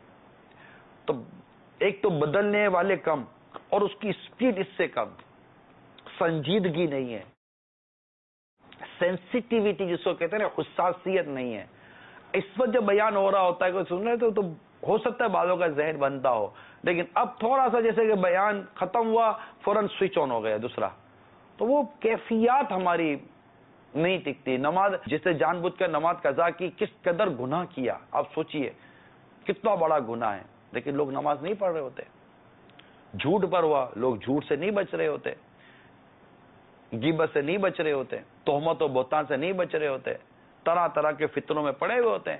تو ایک تو بدلنے والے کم اور اس کی سپیڈ اس سے کم، سنجیدگی نہیں ہے، سینسیٹیویٹی جس کو کہتے ہیں نا، حساسیت نہیں ہے. اس وقت جب بیان ہو رہا ہوتا ہے کوئی سن رہے تو ہو سکتا ہے بعضوں کا ذہن بنتا ہو، لیکن اب تھوڑا سا جیسے کہ بیان ختم ہوا فوراً سوئچ آن ہو گیا دوسرا، تو وہ کیفیات ہماری نہیں ٹکتی. نماز جس نے جان بوجھ کر نماز قضا کی، کس قدر گناہ کیا آپ سوچئے، کتنا بڑا گناہ ہے. لیکن لوگ نماز نہیں پڑھ رہے ہوتے. جھوٹ پر ہوا، لوگ جھوٹ سے نہیں بچ رہے ہوتے، غیبت سے نہیں بچ رہے ہوتے، تہمت و بہتان سے نہیں بچ رہے ہوتے، طرح طرح کے فتنوں میں پڑے ہوئے ہوتے ہیں.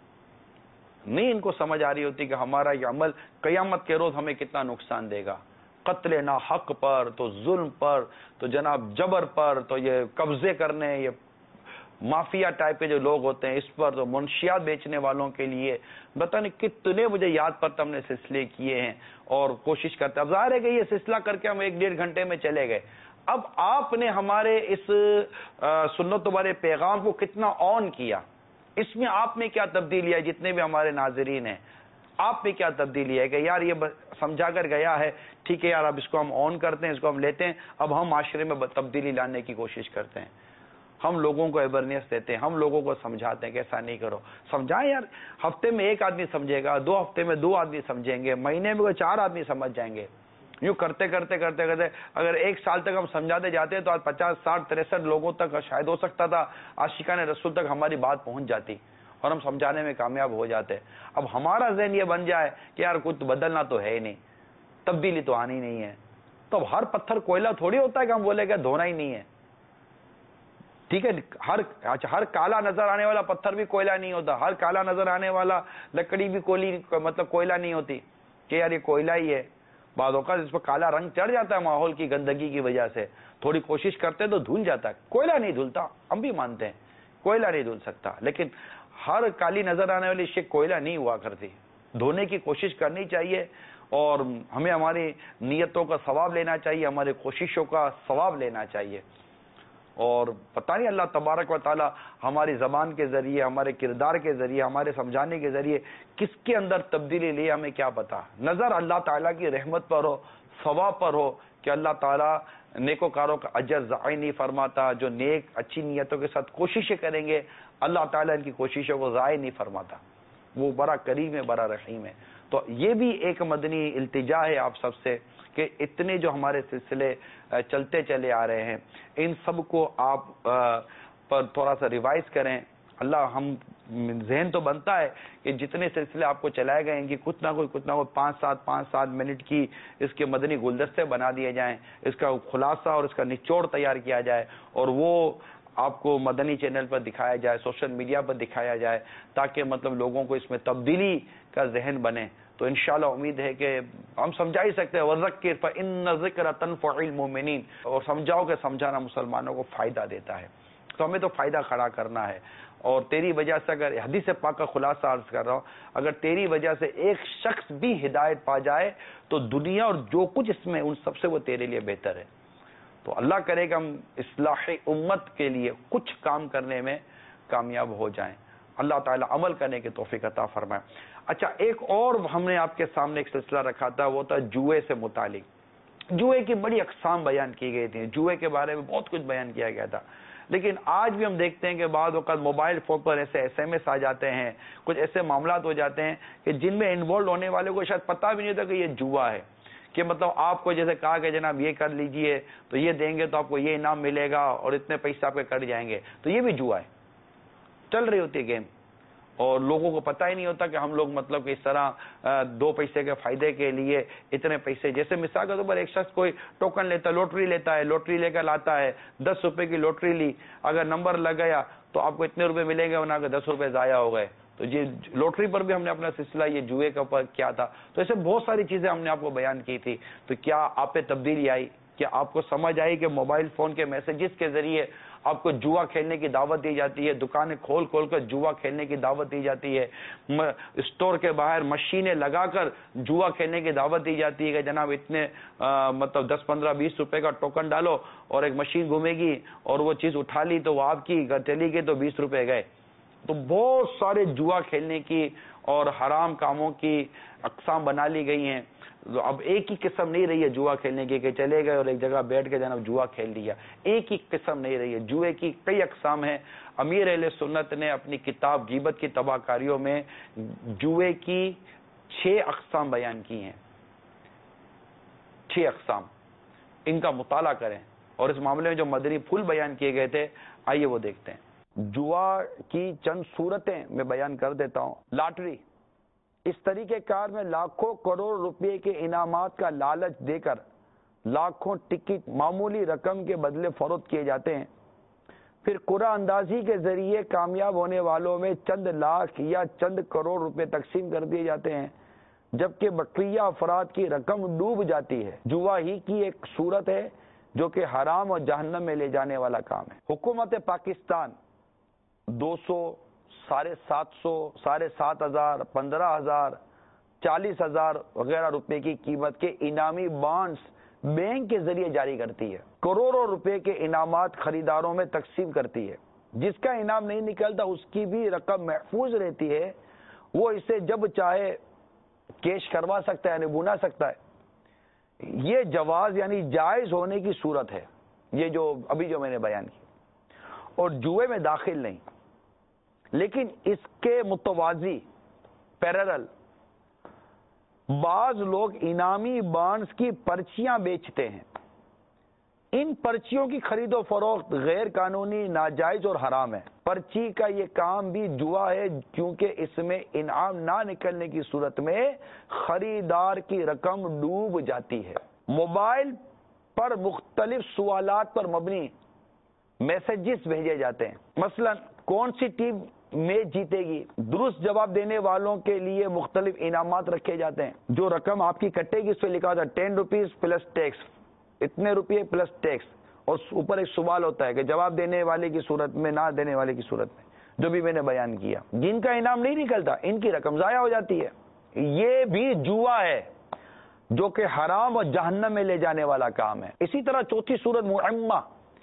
نہیں ان کو سمجھ آ رہی ہوتی کہ ہمارا یہ عمل قیامت کے روز ہمیں کتنا نقصان دے گا. قتل نہ حق پر، تو ظلم پر، تو جناب جبر پر، تو یہ قبضے کرنے، یہ مافیا ٹائپ کے جو لوگ ہوتے ہیں اس پر، تو منشیات بیچنے والوں کے لیے پتہ نہیں کتنے مجھے یاد پر ہم نے سلسلے کیے ہیں اور کوشش کرتے ہیں. اب ظاہر ہے کہ یہ سلسلہ کر کے ہم ایک ڈیڑھ گھنٹے میں چلے گئے. اب آپ نے ہمارے اس سنت والے پیغام کو کتنا آن کیا، اس میں آپ میں کیا تبدیلی ہے؟ جتنے بھی ہمارے ناظرین ہیں، آپ میں کیا تبدیلی ہے کہ یار یہ سمجھا کر گیا ہے، ٹھیک ہے یار اب اس کو ہم آن کرتے ہیں، اس کو ہم لیتے ہیں، اب ہم معاشرے میں تبدیلی لانے کی کوشش کرتے ہیں، ہم لوگوں کو اویئرنیس دیتے ہیں، ہم لوگوں کو سمجھاتے ہیں کہ ایسا نہیں کرو. سمجھائیں یار، ہفتے میں ایک آدمی سمجھے گا، دو ہفتے میں دو آدمی سمجھیں گے، مہینے میں چار آدمی سمجھ جائیں گے. یوں کرتے کرتے کرتے کرتے اگر ایک سال تک ہم سمجھاتے جاتے تو آج پچاس ساٹھ تریسٹھ لوگوں تک شاید ہو سکتا تھا عاشقان رسول تک ہماری بات پہنچ جاتی اور ہم سمجھانے میں کامیاب ہو جاتے. اب ہمارا ذہن یہ بن جائے کہ یار کچھ بدلنا تو ہے ہی نہیں، تبدیلی تو آنی نہیں ہے، تو اب ہر پتھر کوئلہ تھوڑی ہوتا ہے کہ ہم بولے کہ دھونا ہی نہیں ہے. ٹھیک ہے، ہر ہر کالا نظر آنے والا پتھر بھی کوئلہ نہیں ہوتا، ہر کالا نظر آنے والا لکڑی بھی کوئلی مطلب کوئلہ نہیں ہوتی کہ یار یہ کوئلہ ہی ہے. بعض اوقات اس پر کالا رنگ چڑھ جاتا ہے ماحول کی گندگی کی وجہ سے، تھوڑی کوشش کرتے تو دھل جاتا ہے. کوئلہ نہیں دھلتا، ہم بھی مانتے ہیں کوئلہ نہیں دھل سکتا، لیکن ہر کالی نظر آنے والی شے کوئلہ نہیں ہوا کرتی. دھونے کی کوشش کرنی چاہیے اور ہمیں ہماری نیتوں کا ثواب لینا چاہیے، ہماری کوششوں کا ثواب لینا چاہیے. اور پتہ نہیں اللہ تبارک و تعالی ہماری زبان کے ذریعے، ہمارے کردار کے ذریعے، ہمارے سمجھانے کے ذریعے کس کے اندر تبدیلی لے ہمیں کیا پتا. نظر اللہ تعالیٰ کی رحمت پر ہو، ثواب پر ہو کہ اللہ تعالیٰ نیکوکاروں کا اجر ضائع نہیں فرماتا. جو نیک اچھی نیتوں کے ساتھ کوششیں کریں گے اللہ تعالیٰ ان کی کوششوں کو ضائع نہیں فرماتا. وہ بڑا کریم ہے، بڑا رحیم ہے. تو یہ بھی ایک مدنی التجا ہے آپ سب سے کہ اتنے جو ہمارے سلسلے چلتے چلے آ رہے ہیں ان سب کو آپ پر تھوڑا سا ریوائز کریں. اللہ ہم ذہن تو بنتا ہے کہ جتنے سلسلے آپ کو چلائے گئے ہیں کہ کچھ نہ کوئی کچھ نہ کوئی پانچ سات پانچ سات منٹ کی اس کے مدنی گلدستے بنا دیے جائیں، اس کا خلاصہ اور اس کا نچوڑ تیار کیا جائے اور وہ آپ کو مدنی چینل پر دکھایا جائے، سوشل میڈیا پر دکھایا جائے تاکہ مطلب لوگوں کو اس میں تبدیلی کا ذہن بنے. تو انشاءاللہ امید ہے کہ ہم سمجھا ہی سکتے ہیں وَذَكِّرْ فَإِنَّ الذِّكْرَ تَنفَعُ الْمُؤْمِنِينَ، اور سمجھاؤ کہ سمجھانا مسلمانوں کو فائدہ دیتا ہے. تو ہمیں تو فائدہ کھڑا کرنا ہے. اور تیری وجہ سے، اگر حدیث پاک کا خلاصہ عرض کر رہا ہوں، اگر تیری وجہ سے ایک شخص بھی ہدایت پا جائے تو دنیا اور جو کچھ اس میں ان سب سے وہ تیرے لیے بہتر ہے. تو اللہ کرے کہ ہم اصلاح امت کے لیے کچھ کام کرنے میں کامیاب ہو جائیں. اللہ تعالیٰ عمل کرنے کی توفیق عطا فرمائے. اچھا، ایک اور ہم نے آپ کے سامنے ایک سلسلہ رکھا تھا، وہ تھا جوئے سے متعلق. جوئے کی بڑی اقسام بیان کی گئی تھی، جوئے کے بارے میں بہت کچھ بیان کیا گیا تھا. لیکن آج بھی ہم دیکھتے ہیں کہ بعض اوقات موبائل فون پر ایسے ایس ایم ایس آ جاتے ہیں، کچھ ایسے معاملات ہو جاتے ہیں کہ جن میں انوالو ہونے والے کو شاید پتہ بھی نہیں ہوتا کہ یہ جوا ہے. کہ مطلب آپ کو جیسے کہا کہ جناب یہ کر لیجئے تو یہ دیں گے تو آپ کو یہ انعام ملے گا اور اتنے پیسے آپ کے کٹ جائیں گے. تو یہ بھی جوا ہے، چل رہی ہوتی ہے گیم اور لوگوں کو پتہ ہی نہیں ہوتا کہ ہم لوگ مطلب کہ اس طرح دو پیسے کے فائدے کے لیے اتنے پیسے، جیسے مثال کے طور پر ایک شخص کوئی ٹوکن لیتا ہے، لوٹری لیتا ہے، لوٹری لے کر لاتا ہے، دس روپے کی لوٹری لی، اگر نمبر لگ گیا تو آپ کو اتنے روپے ملیں گے، ورنہ کہ دس روپے ضائع ہو گئے. تو یہ لوٹری پر بھی ہم نے اپنا سلسلہ یہ جوئے کے اوپر کیا تھا. تو ایسے بہت ساری چیزیں ہم نے آپ کو بیان کی تھی. تو کیا آپ پہ تبدیلی آئی؟ کیا آپ کو سمجھ آئی کہ موبائل فون کے میسیجز کے ذریعے آپ کو جوا کھیلنے کی دعوت دی جاتی ہے، دکانیں کھول کھول کر جوا کھیلنے کی دعوت دی جاتی ہے، اسٹور کے باہر مشینیں لگا کر جوا کھیلنے کی دعوت دی جاتی ہے کہ جناب اتنے مطلب دس پندرہ بیس روپے کا ٹوکن ڈالو اور ایک مشین گھومے گی اور وہ چیز اٹھا لی تو وہ آپ کی، اگر چلی گئی تو بیس روپے گئے. تو بہت سارے جوا کھیلنے کی اور حرام کاموں کی اقسام بنا لی گئی ہیں. اب ایک ہی قسم نہیں رہی ہے جوا کھیلنے کی کہ چلے گئے اور ایک جگہ بیٹھ کے جناب جوا کھیل لیا. ایک ہی قسم نہیں رہی ہے. جوئے کی کئی اقسام ہیں. امیر اہل سنت نے اپنی کتاب غیبت کی تباہ کاریوں میں جوئے کی چھ اقسام بیان کی ہیں. چھ اقسام، ان کا مطالعہ کریں. اور اس معاملے میں جو مدنی پھول بیان کیے گئے تھے آئیے وہ دیکھتے ہیں. جوا کی چند صورتیں میں بیان کر دیتا ہوں. لاٹری، اس طریقہ کار میں لاکھوں کروڑ روپے کے انعامات کا لالچ دے کر لاکھوں ٹکٹ معمولی رقم کے بدلے فروخت کیے جاتے ہیں. پھر قرعہ اندازی کے ذریعے کامیاب ہونے والوں میں چند لاکھ یا چند کروڑ روپے تقسیم کر دیے جاتے ہیں، جبکہ بقیہ افراد کی رقم ڈوب جاتی ہے. جوا ہی کی ایک صورت ہے جو کہ حرام اور جہنم میں لے جانے والا کام ہے. حکومت پاکستان دو سو، ساڑھے سات سو، ساڑھے سات ہزار، پندرہ ہزار، چالیس ہزار وغیرہ روپے کی قیمت کے انعامی بانڈز بینک کے ذریعے جاری کرتی ہے، کروڑوں روپے کے انعامات خریداروں میں تقسیم کرتی ہے، جس کا انعام نہیں نکلتا اس کی بھی رقم محفوظ رہتی ہے، وہ اسے جب چاہے کیش کروا سکتا ہے، یعنی بنا سکتا ہے۔ یہ جواز یعنی جائز ہونے کی صورت ہے، یہ جو ابھی جو میں نے بیان کی، اور جوئے میں داخل نہیں۔ لیکن اس کے متوازی پیرلل بعض لوگ انعامی بانڈز کی پرچیاں بیچتے ہیں۔ ان پرچیوں کی خرید و فروخت غیر قانونی، ناجائز اور حرام ہے۔ پرچی کا یہ کام بھی جوا ہے، کیونکہ اس میں انعام نہ نکلنے کی صورت میں خریدار کی رقم ڈوب جاتی ہے۔ موبائل پر مختلف سوالات پر مبنی میسجز بھیجے جاتے ہیں، مثلا کون سی ٹیم میچ جیتے گی، درست جواب دینے والوں کے لیے مختلف انعامات رکھے جاتے ہیں۔ جو رقم آپ کی کٹے گی اس پہ لکھا ہوتا ہے ٹین روپیز پلس ٹیکس، اتنے روپئے پلس ٹیکس، اور اوپر ایک سوال ہوتا ہے کہ جواب دینے والے کی صورت میں، نہ دینے والے کی صورت میں، جو بھی میں نے بیان کیا۔ جن کا انعام نہیں نکلتا ان کی رقم ضائع ہو جاتی ہے۔ یہ بھی جوا ہے جو کہ حرام اور جہنم میں لے جانے والا کام ہے۔ اسی طرح چوتھی صورت معمہ،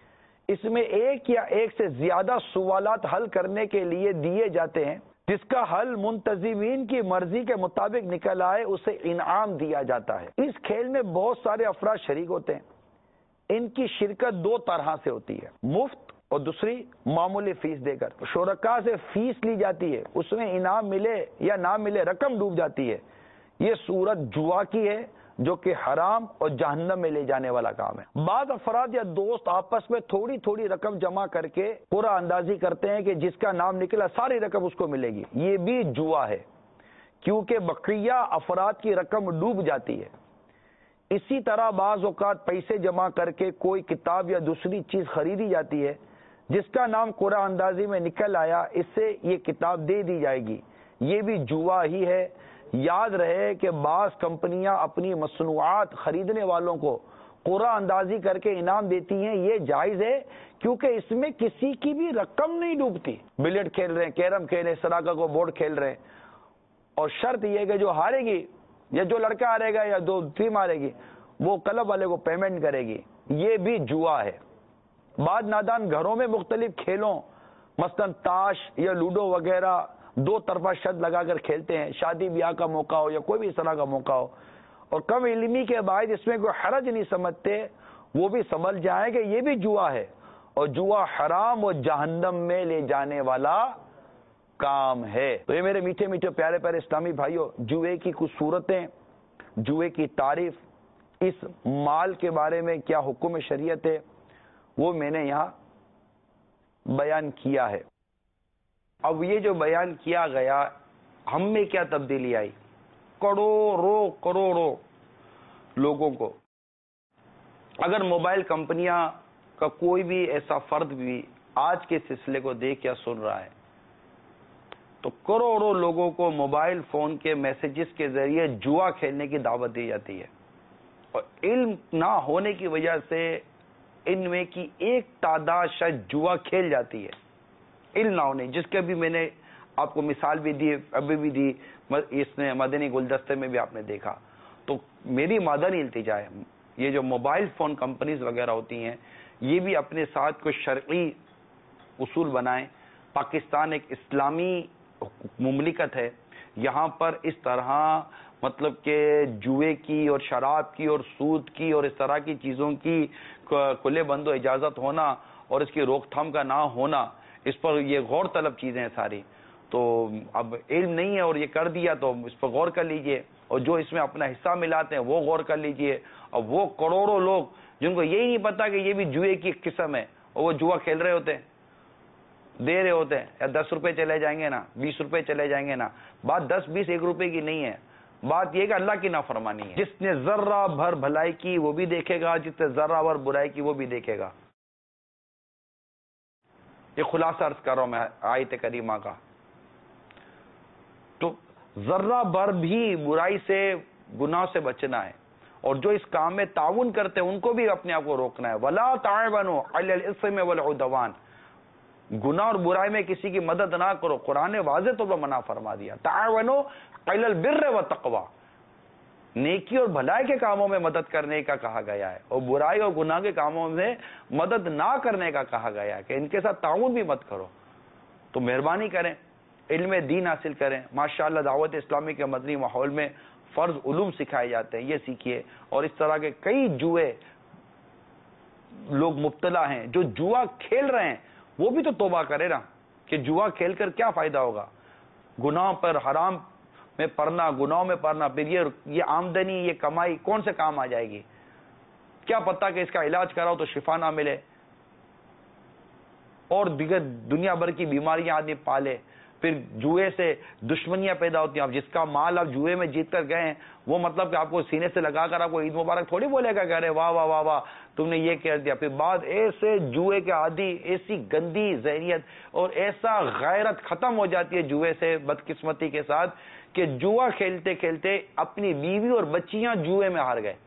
اس میں ایک یا ایک سے زیادہ سوالات حل کرنے کے لیے دیے جاتے ہیں، جس کا حل منتظمین کی مرضی کے مطابق نکل آئے اسے انعام دیا جاتا ہے۔ اس کھیل میں بہت سارے افراد شریک ہوتے ہیں۔ ان کی شرکت دو طرح سے ہوتی ہے، مفت اور دوسری معمولی فیس دے کر۔ شرکاء سے فیس لی جاتی ہے، اس میں انعام ملے یا نہ ملے رقم ڈوب جاتی ہے۔ یہ صورت جوا کی ہے جو کہ حرام اور جہنم میں لے جانے والا کام ہے۔ بعض افراد یا دوست آپس میں تھوڑی تھوڑی رقم جمع کر کے پورا اندازی کرتے ہیں کہ جس کا نام نکلا ساری رقم اس کو ملے گی۔ یہ بھی جوا ہے، کیونکہ بقیہ افراد کی رقم ڈوب جاتی ہے۔ اسی طرح بعض اوقات پیسے جمع کر کے کوئی کتاب یا دوسری چیز خریدی جاتی ہے، جس کا نام قرعہ اندازی میں نکل آیا، اس سے یہ کتاب دے دی جائے گی۔ یہ بھی جوا ہی ہے۔ یاد رہے کہ بعض کمپنیاں اپنی مصنوعات خریدنے والوں کو قرعہ اندازی کر کے انعام دیتی ہیں، یہ جائز ہے کیونکہ اس میں کسی کی بھی رقم نہیں ڈوبتی۔ بلیٹ کھیل رہے ہیں، کیرم کھیل رہے ہیں، اس طرح کا کوئی بورڈ کھیل رہے ہیں، اور شرط یہ ہے کہ جو ہارے گی یا جو لڑکا ہارے گا یا دو ٹیم ہارے گی وہ کلب والے کو پیمنٹ کرے گی۔ یہ بھی جوا ہے۔ بعض نادان گھروں میں مختلف کھیلوں مثلا تاش یا لوڈو وغیرہ دو طرفہ شرط لگا کر کھیلتے ہیں، شادی بیاہ کا موقع ہو یا کوئی بھی اس طرح کا موقع ہو، اور کم علمی کے باعث اس میں کوئی حرج نہیں سمجھتے، وہ بھی سمجھ جائیں کہ یہ بھی جوا ہے، اور جوا حرام اور جہنم میں لے جانے والا کام ہے۔ تو یہ میرے میٹھے میٹھے پیارے پیارے اسلامی بھائیوں، جوئے کی کچھ صورتیں، جوئے کی تعریف، اس مال کے بارے میں کیا حکم شریعت ہے، وہ میں نے یہاں بیان کیا ہے۔ اب یہ جو بیان کیا گیا، ہم میں کیا تبدیلی آئی؟ کروڑوں کروڑوں لوگوں کو، اگر موبائل کمپنیاں کا کوئی بھی ایسا فرد بھی آج کے سلسلے کو دیکھ یا سن رہا ہے، تو کروڑوں لوگوں کو موبائل فون کے میسیجز کے ذریعے جوا کھیلنے کی دعوت دی جاتی ہے، اور علم نہ ہونے کی وجہ سے ان میں کی ایک تعداد شاید جوا کھیل جاتی ہے، علم نہ ہونے، جس کے بھی میں نے آپ کو مثال بھی دی، ابھی بھی دی، اس نے مدنی گلدستے میں بھی آپ نے دیکھا۔ تو میری مدنی التجا ہے، یہ جو موبائل فون کمپنیز وغیرہ ہوتی ہیں، یہ بھی اپنے ساتھ کوئی شرعی اصول بنائیں۔ پاکستان ایک اسلامی مملکت ہے، یہاں پر اس طرح مطلب کہ جوئے کی اور شراب کی اور سود کی اور اس طرح کی چیزوں کی کھلے بند و اجازت ہونا اور اس کی روک تھام کا نہ ہونا، اس پر یہ غور طلب چیزیں ہیں ساری۔ تو اب علم نہیں ہے اور یہ کر دیا تو اس پر غور کر لیجئے، اور جو اس میں اپنا حصہ ملاتے ہیں وہ غور کر لیجئے۔ اور وہ کروڑوں لوگ جن کو یہی نہیں پتا کہ یہ بھی جوئے کی ایک قسم ہے، اور وہ جوا کھیل رہے ہوتے ہیں، دے رہے ہوتے ہیں، یا دس روپے چلے جائیں گے نا، بیس روپے چلے جائیں گے نا۔ بات دس بیس ایک روپے کی نہیں ہے، بات یہ کہ اللہ کی نافرمانی ہے۔ جس نے ذرہ بھر بھلائی کی وہ بھی دیکھے گا، جس نے ذرہ بھر برائی کی وہ بھی دیکھے گا۔ یہ خلاصہ عرض کر رہا ہوں میں آیت کریمہ کا۔ تو ذرہ بھر بھی برائی سے، گناہ سے بچنا ہے، اور جو اس کام میں تعاون کرتے ہیں ان کو بھی اپنے آپ کو روکنا ہے۔ وَلَا تَعَوَنُوا عَلَى الْإِثْمِ وَالْعُدْوَانِ، گناہ اور برائی میں کسی کی مدد نہ کرو، قرآن نے واضح طور پر منع فرما دیا۔ تعاونوا علی البر والتقوی، نیکی اور بھلائی کے کاموں میں مدد کرنے کا کہا گیا ہے اور برائی اور گناہ کے کاموں میں مدد نہ کرنے کا کہا گیا ہے کہ ان کے ساتھ تعاون بھی مت کرو. تو مہربانی کریں, علم دین حاصل کریں. ماشاءاللہ دعوت اسلامی کے مدنی ماحول میں فرض علوم سکھائے جاتے ہیں, یہ سیکھیے. اور اس طرح کے کئی جوئے لوگ مبتلا ہیں, جو جوا کھیل رہے ہیں وہ بھی تو توبہ کرے نا, کہ جوا کھیل کر کیا فائدہ ہوگا. گناہ پر حرام میں پڑنا, گناہوں میں پڑنا, پھر یہ یہ آمدنی, یہ کمائی کون سے کام آ جائے گی. کیا پتہ کہ اس کا علاج کراؤ تو شفا نہ ملے, اور دیگر دنیا بھر کی بیماریاں آدمی پالے. پھر جوئے سے دشمنیاں پیدا ہوتی ہیں. اب جس کا مال آپ جوئے میں جیت کر گئے ہیں وہ مطلب کہ آپ کو سینے سے لگا کر آپ کو عید مبارک تھوڑی بولے گا کہ ارے واہ واہ واہ واہ تم نے یہ کہہ دیا. پھر بعد ایسے جوئے کے عادی, ایسی گندی ذہنیت اور ایسا غیرت ختم ہو جاتی ہے جوئے سے بدقسمتی کے ساتھ کہ جوا کھیلتے کھیلتے اپنی بیوی اور بچیاں جوئے میں ہار گئے.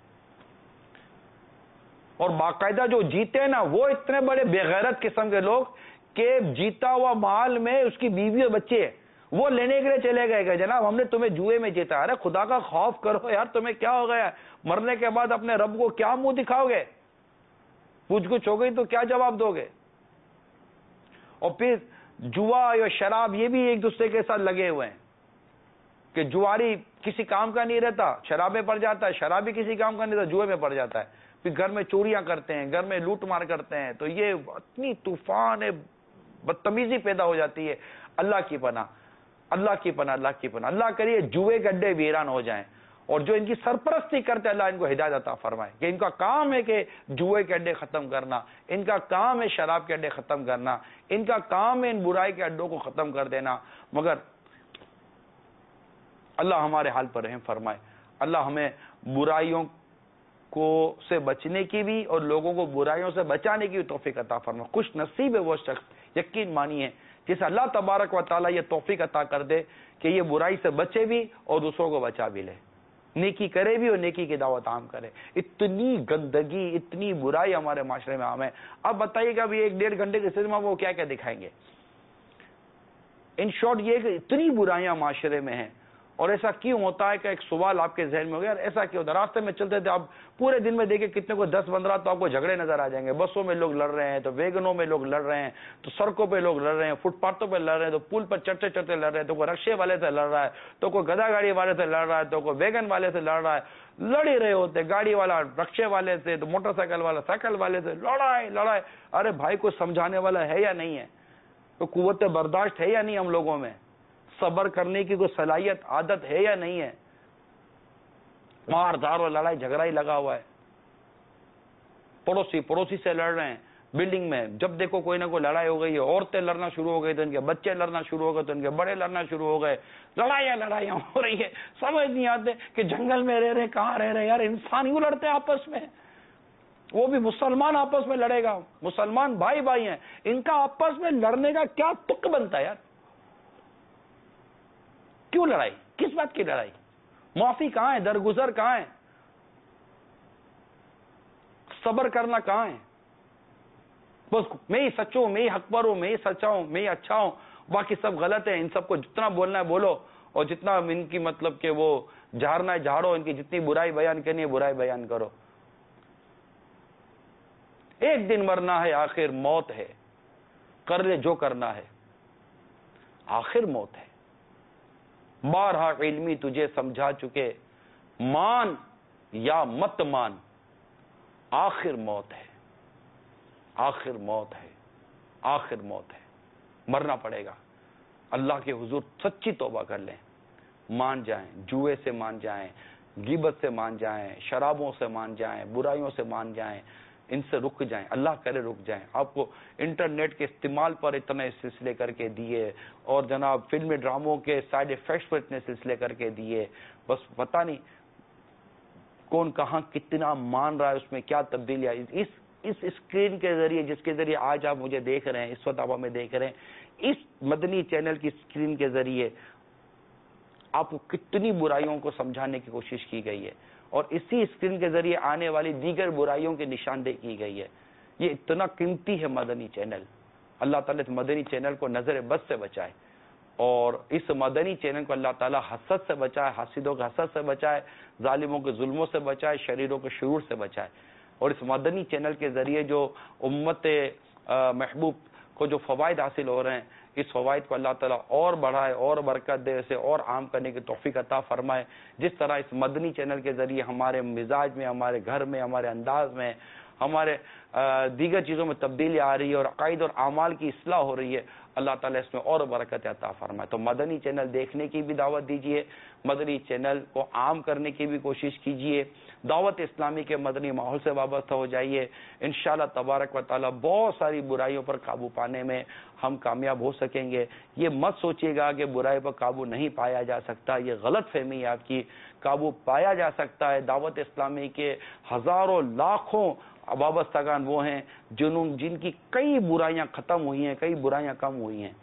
اور باقاعدہ جو جیتے ہیں نا وہ اتنے بڑے بے غیرت قسم کے لوگ کہ جیتا ہوا مال میں اس کی بیوی اور بچے ہیں, وہ لینے کے لیے چلے گئے کہ جناب ہم نے تمہیں جوئے میں جیتا. ارے خدا کا خوف کرو یار, تمہیں کیا ہو گیا, مرنے کے بعد اپنے رب کو کیا منہ دکھاؤ گے, پوچھ گچھ ہو گئی تو کیا جواب دو گے. اور پھر جوا یا شراب یہ بھی ایک دوسرے کے ساتھ لگے ہوئے ہیں کہ جواری کسی کام کا نہیں رہتا, شراب میں پڑ جاتا ہے, شرابی کسی کام کا نہیں رہتا, جوئے میں پڑ جاتا ہے. پھر گھر میں چوریاں کرتے ہیں, گھر میں لوٹ مار کرتے ہیں. تو یہ اتنی طوفان بدتمیزی پیدا ہو جاتی ہے. اللہ کی پناہ, اللہ کی پناہ, اللہ کی پناہ. اللہ کریے جوئے کے اڈے ویران ہو جائیں, اور جو ان کی سرپرستی کرتے اللہ ان کو ہدایت عطا فرمائے کہ ان کا کام ہے کہ جوئے کے اڈے ختم کرنا, ان کا کام ہے شراب کے اڈے ختم کرنا, ان کا کام ہے ان برائی کے اڈوں کو ختم کر دینا. مگر اللہ ہمارے حال پر رحم فرمائے. اللہ ہمیں برائیوں کو سے بچنے کی بھی اور لوگوں کو برائیوں سے بچانے کی بھی توفیق عطا فرمائے. خوش نصیب ہے وہ شخص, یقین مانیے, جسے اللہ تبارک و تعالیٰ یہ توفیق عطا کر دے کہ یہ برائی سے بچے بھی اور دوسروں کو بچا بھی لے, نیکی کرے بھی اور نیکی کی دعوت عام کرے. اتنی گندگی, اتنی برائی ہمارے معاشرے میں عام ہے. اب بتائیے گا ابھی ایک ڈیڑھ گھنٹے کے سلسلے میں وہ کیا کیا دکھائیں گے. ان شارٹ یہ کہ اتنی برائیاں معاشرے میں ہیں. اور ایسا کیوں ہوتا ہے کہ ایک سوال آپ کے ذہن میں ہو گیا, ایسا کیوں ہوتا ہے. راستے میں چلتے تھے, آپ پورے دن میں دیکھیں کتنے کو دس پندرہ تو آپ کو جھگڑے نظر آ جائیں گے. بسوں میں لوگ لڑ رہے ہیں, تو ویگنوں میں لوگ لڑ رہے ہیں, تو سڑکوں پہ لوگ لڑ رہے ہیں, فٹ پاتھوں پہ لڑ رہے ہیں, تو پل پر چڑھتے چڑھتے لڑ رہے ہیں, تو کوئی رکشے والے سے لڑ رہا ہے, تو کوئی گدا گاڑی والے سے لڑ رہا ہے, تو کوئی ویگن والے سے لڑ رہا ہے. لڑ ہی رہے ہوتے, گاڑی والا رکشے والے سے, تو موٹر سائیکل والا سائیکل والے سے, لڑائے لڑائے. ارے بھائی کوئی سمجھانے والا ہے یا نہیں ہے, تو قوت برداشت ہے یا نہیں ہم لوگوں میں, صبر کرنے کی کوئی صلاحیت عادت ہے یا نہیں ہے. مار دھار اور لڑائی جھگڑا ہی لگا ہوا ہے. پڑوسی پڑوسی سے لڑ رہے ہیں بلڈنگ میں, جب دیکھو کوئی نہ کوئی لڑائی ہو گئی ہے. عورتیں لڑنا شروع ہو گئی تو ان کے بچے لڑنا شروع ہو گئے, تو ان کے بڑے لڑنا شروع ہو گئے. لڑائیاں لڑائیاں ہو رہی ہے. سمجھ نہیں آتے کہ جنگل میں رہ رہے کہاں رہ رہے یار. انسان یوں لڑتے ہیں آپس میں, وہ بھی مسلمان آپس میں لڑے گا, مسلمان بھائی بھائی ہیں, ان کا آپس میں لڑنے کا کیا تک بنتا ہے یار. کیوں لڑائی, کس بات کی لڑائی, معافی کہاں ہے, درگزر کہاں ہے, صبر کرنا کہاں ہے. بس میں ہی سچ ہوں, میں ہی حق پر ہوں, میں ہی سچا ہوں, میں ہی اچھا ہوں, باقی سب غلط ہے. ان سب کو جتنا بولنا ہے بولو, اور جتنا ان کی مطلب کہ وہ جھاڑنا ہے جھاڑو, ان کی جتنی برائی بیان کرنی ہے برائی بیان کرو. ایک دن مرنا ہے, آخر موت ہے, کر لے جو کرنا ہے, آخر موت ہے. بارہا علمی تجھے سمجھا چکے, مان یا مت مان, آخر موت ہے, آخر موت ہے, آخر موت ہے. مرنا پڑے گا. اللہ کے حضور سچی توبہ کر لیں, مان جائیں, جوئے سے مان جائیں, غیبت سے مان جائیں, شرابوں سے مان جائیں, برائیوں سے مان جائیں, ان سے رک جائیں. اللہ کرے رک جائیں. آپ کو انٹرنیٹ کے استعمال پر اتنے سلسلے کر کے دیے, اور جناب فلم ڈراموں کے سائیڈ ایفیکٹس پر اتنے سلسلے کر کے دیے. بس پتہ نہیں کون کہاں کتنا مان رہا ہے, اس میں کیا تبدیلی آئی. اس اس اسکرین کے ذریعے, جس کے ذریعے آج آپ مجھے دیکھ رہے ہیں, اس وقت آپ ہمیں دیکھ رہے ہیں, اس مدنی چینل کی اسکرین کے ذریعے آپ کو کتنی برائیوں کو سمجھانے کی کوشش کی گئی ہے, اور اسی اسکرین کے ذریعے آنے والی دیگر برائیوں کی نشاندہی کی گئی ہے. یہ اتنا قیمتی ہے مدنی چینل. اللہ تعالیٰ اس مدنی چینل کو نظر بد سے بچائے. اور اس مدنی چینل کو اللہ تعالیٰ حسد سے بچائے، حاسدوں کے حسد سے بچائے، ظالموں کے ظلموں سے بچائے، شریروں کے شرور سے بچائے. اور اس مدنی چینل کے ذریعے جو امت محبوب کو جو فوائد حاصل ہو رہے ہیں، اس فوائد کو اللہ تعالیٰ اور بڑھائے اور برکت دے، اسے اور عام کرنے کی توفیق عطا فرمائے. جس طرح اس مدنی چینل کے ذریعے ہمارے مزاج میں، ہمارے گھر میں، ہمارے انداز میں، ہمارے دیگر چیزوں میں تبدیلی آ رہی ہے اور عقائد اور اعمال کی اصلاح ہو رہی ہے، اللہ تعالیٰ اس میں اور برکت عطا فرمائے. تو مدنی چینل دیکھنے کی بھی دعوت دیجیے، مدنی چینل کو عام کرنے کی بھی کوشش کیجیے، دعوت اسلامی کے مدنی ماحول سے وابستہ ہو جائیے. انشاءاللہ تبارک و تعالیٰ بہت ساری برائیوں پر قابو پانے میں ہم کامیاب ہو سکیں گے. یہ مت سوچیے گا کہ برائی پر قابو نہیں پایا جا سکتا، یہ غلط فہمی ہے آپ کی. قابو پایا جا سکتا ہے. دعوت اسلامی کے ہزاروں لاکھوں وابستگان وہ ہیں جنہوں جن کی کئی برائیاں ختم ہوئی ہیں، کئی برائیاں کم ہوئی ہیں.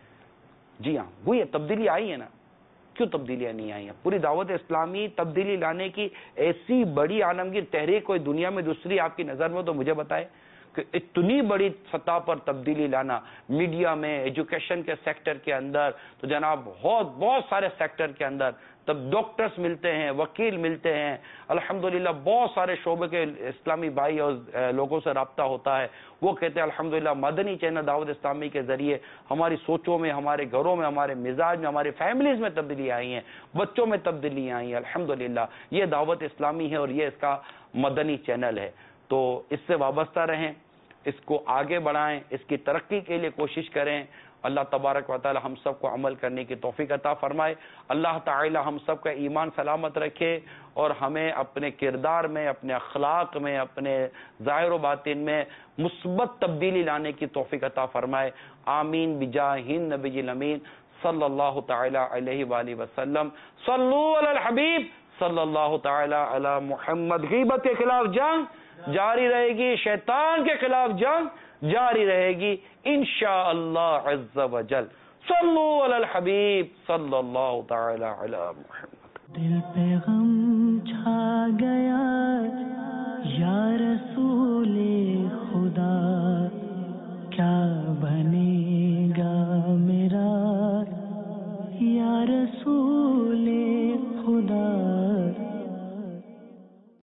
جی ہاں، ہوئی ہے، تبدیلی آئی ہے نا. کیوں تبدیلیاں نہیں آئی ہیں؟ پوری دعوت اسلامی تبدیلی لانے کی ایسی بڑی عالمگیر تحریک کوئی دنیا میں دوسری آپ کی نظر میں تو مجھے بتائے کہ اتنی بڑی سطح پر تبدیلی لانا میڈیا میں، ایجوکیشن کے سیکٹر کے اندر، تو جناب بہت بہت سارے سیکٹر کے اندر تب ڈاکٹرز ملتے ہیں، وکیل ملتے ہیں، الحمدللہ بہت سارے شعبے کے اسلامی بھائی اور لوگوں سے رابطہ ہوتا ہے. وہ کہتے ہیں الحمدللہ مدنی چینل دعوت اسلامی کے ذریعے ہماری سوچوں میں، ہمارے گھروں میں، ہمارے مزاج میں، ہماری فیملیز میں تبدیلی آئی ہیں، بچوں میں تبدیلی آئی ہیں. الحمدللہ یہ دعوت اسلامی ہے اور یہ اس کا مدنی چینل ہے. تو اس سے وابستہ رہیں، اس کو آگے بڑھائیں، اس کی ترقی کے لیے کوشش کریں. اللہ تبارک و تعالی ہم سب کو عمل کرنے کی توفیق عطا فرمائے. اللہ تعالی ہم سب کا ایمان سلامت رکھے اور ہمیں اپنے کردار میں، اپنے اخلاق میں، اپنے ظاہر و باطن میں مثبت تبدیلی لانے کی توفیق عطا فرمائے. آمین بجاہ نبی الامین صلی اللہ تعالی علیہ وآلہ وسلم. صلو علی الحبیب صلی اللہ تعالی علی محمد. غیبت کے خلاف جنگ جاری رہے گی، شیطان کے خلاف جنگ جاری رہے گی انشاءاللہ عز و جل. صلو علی الحبیب صلی اللہ تعالی علی محمد. دل پہ غم چھا گیا یا رسول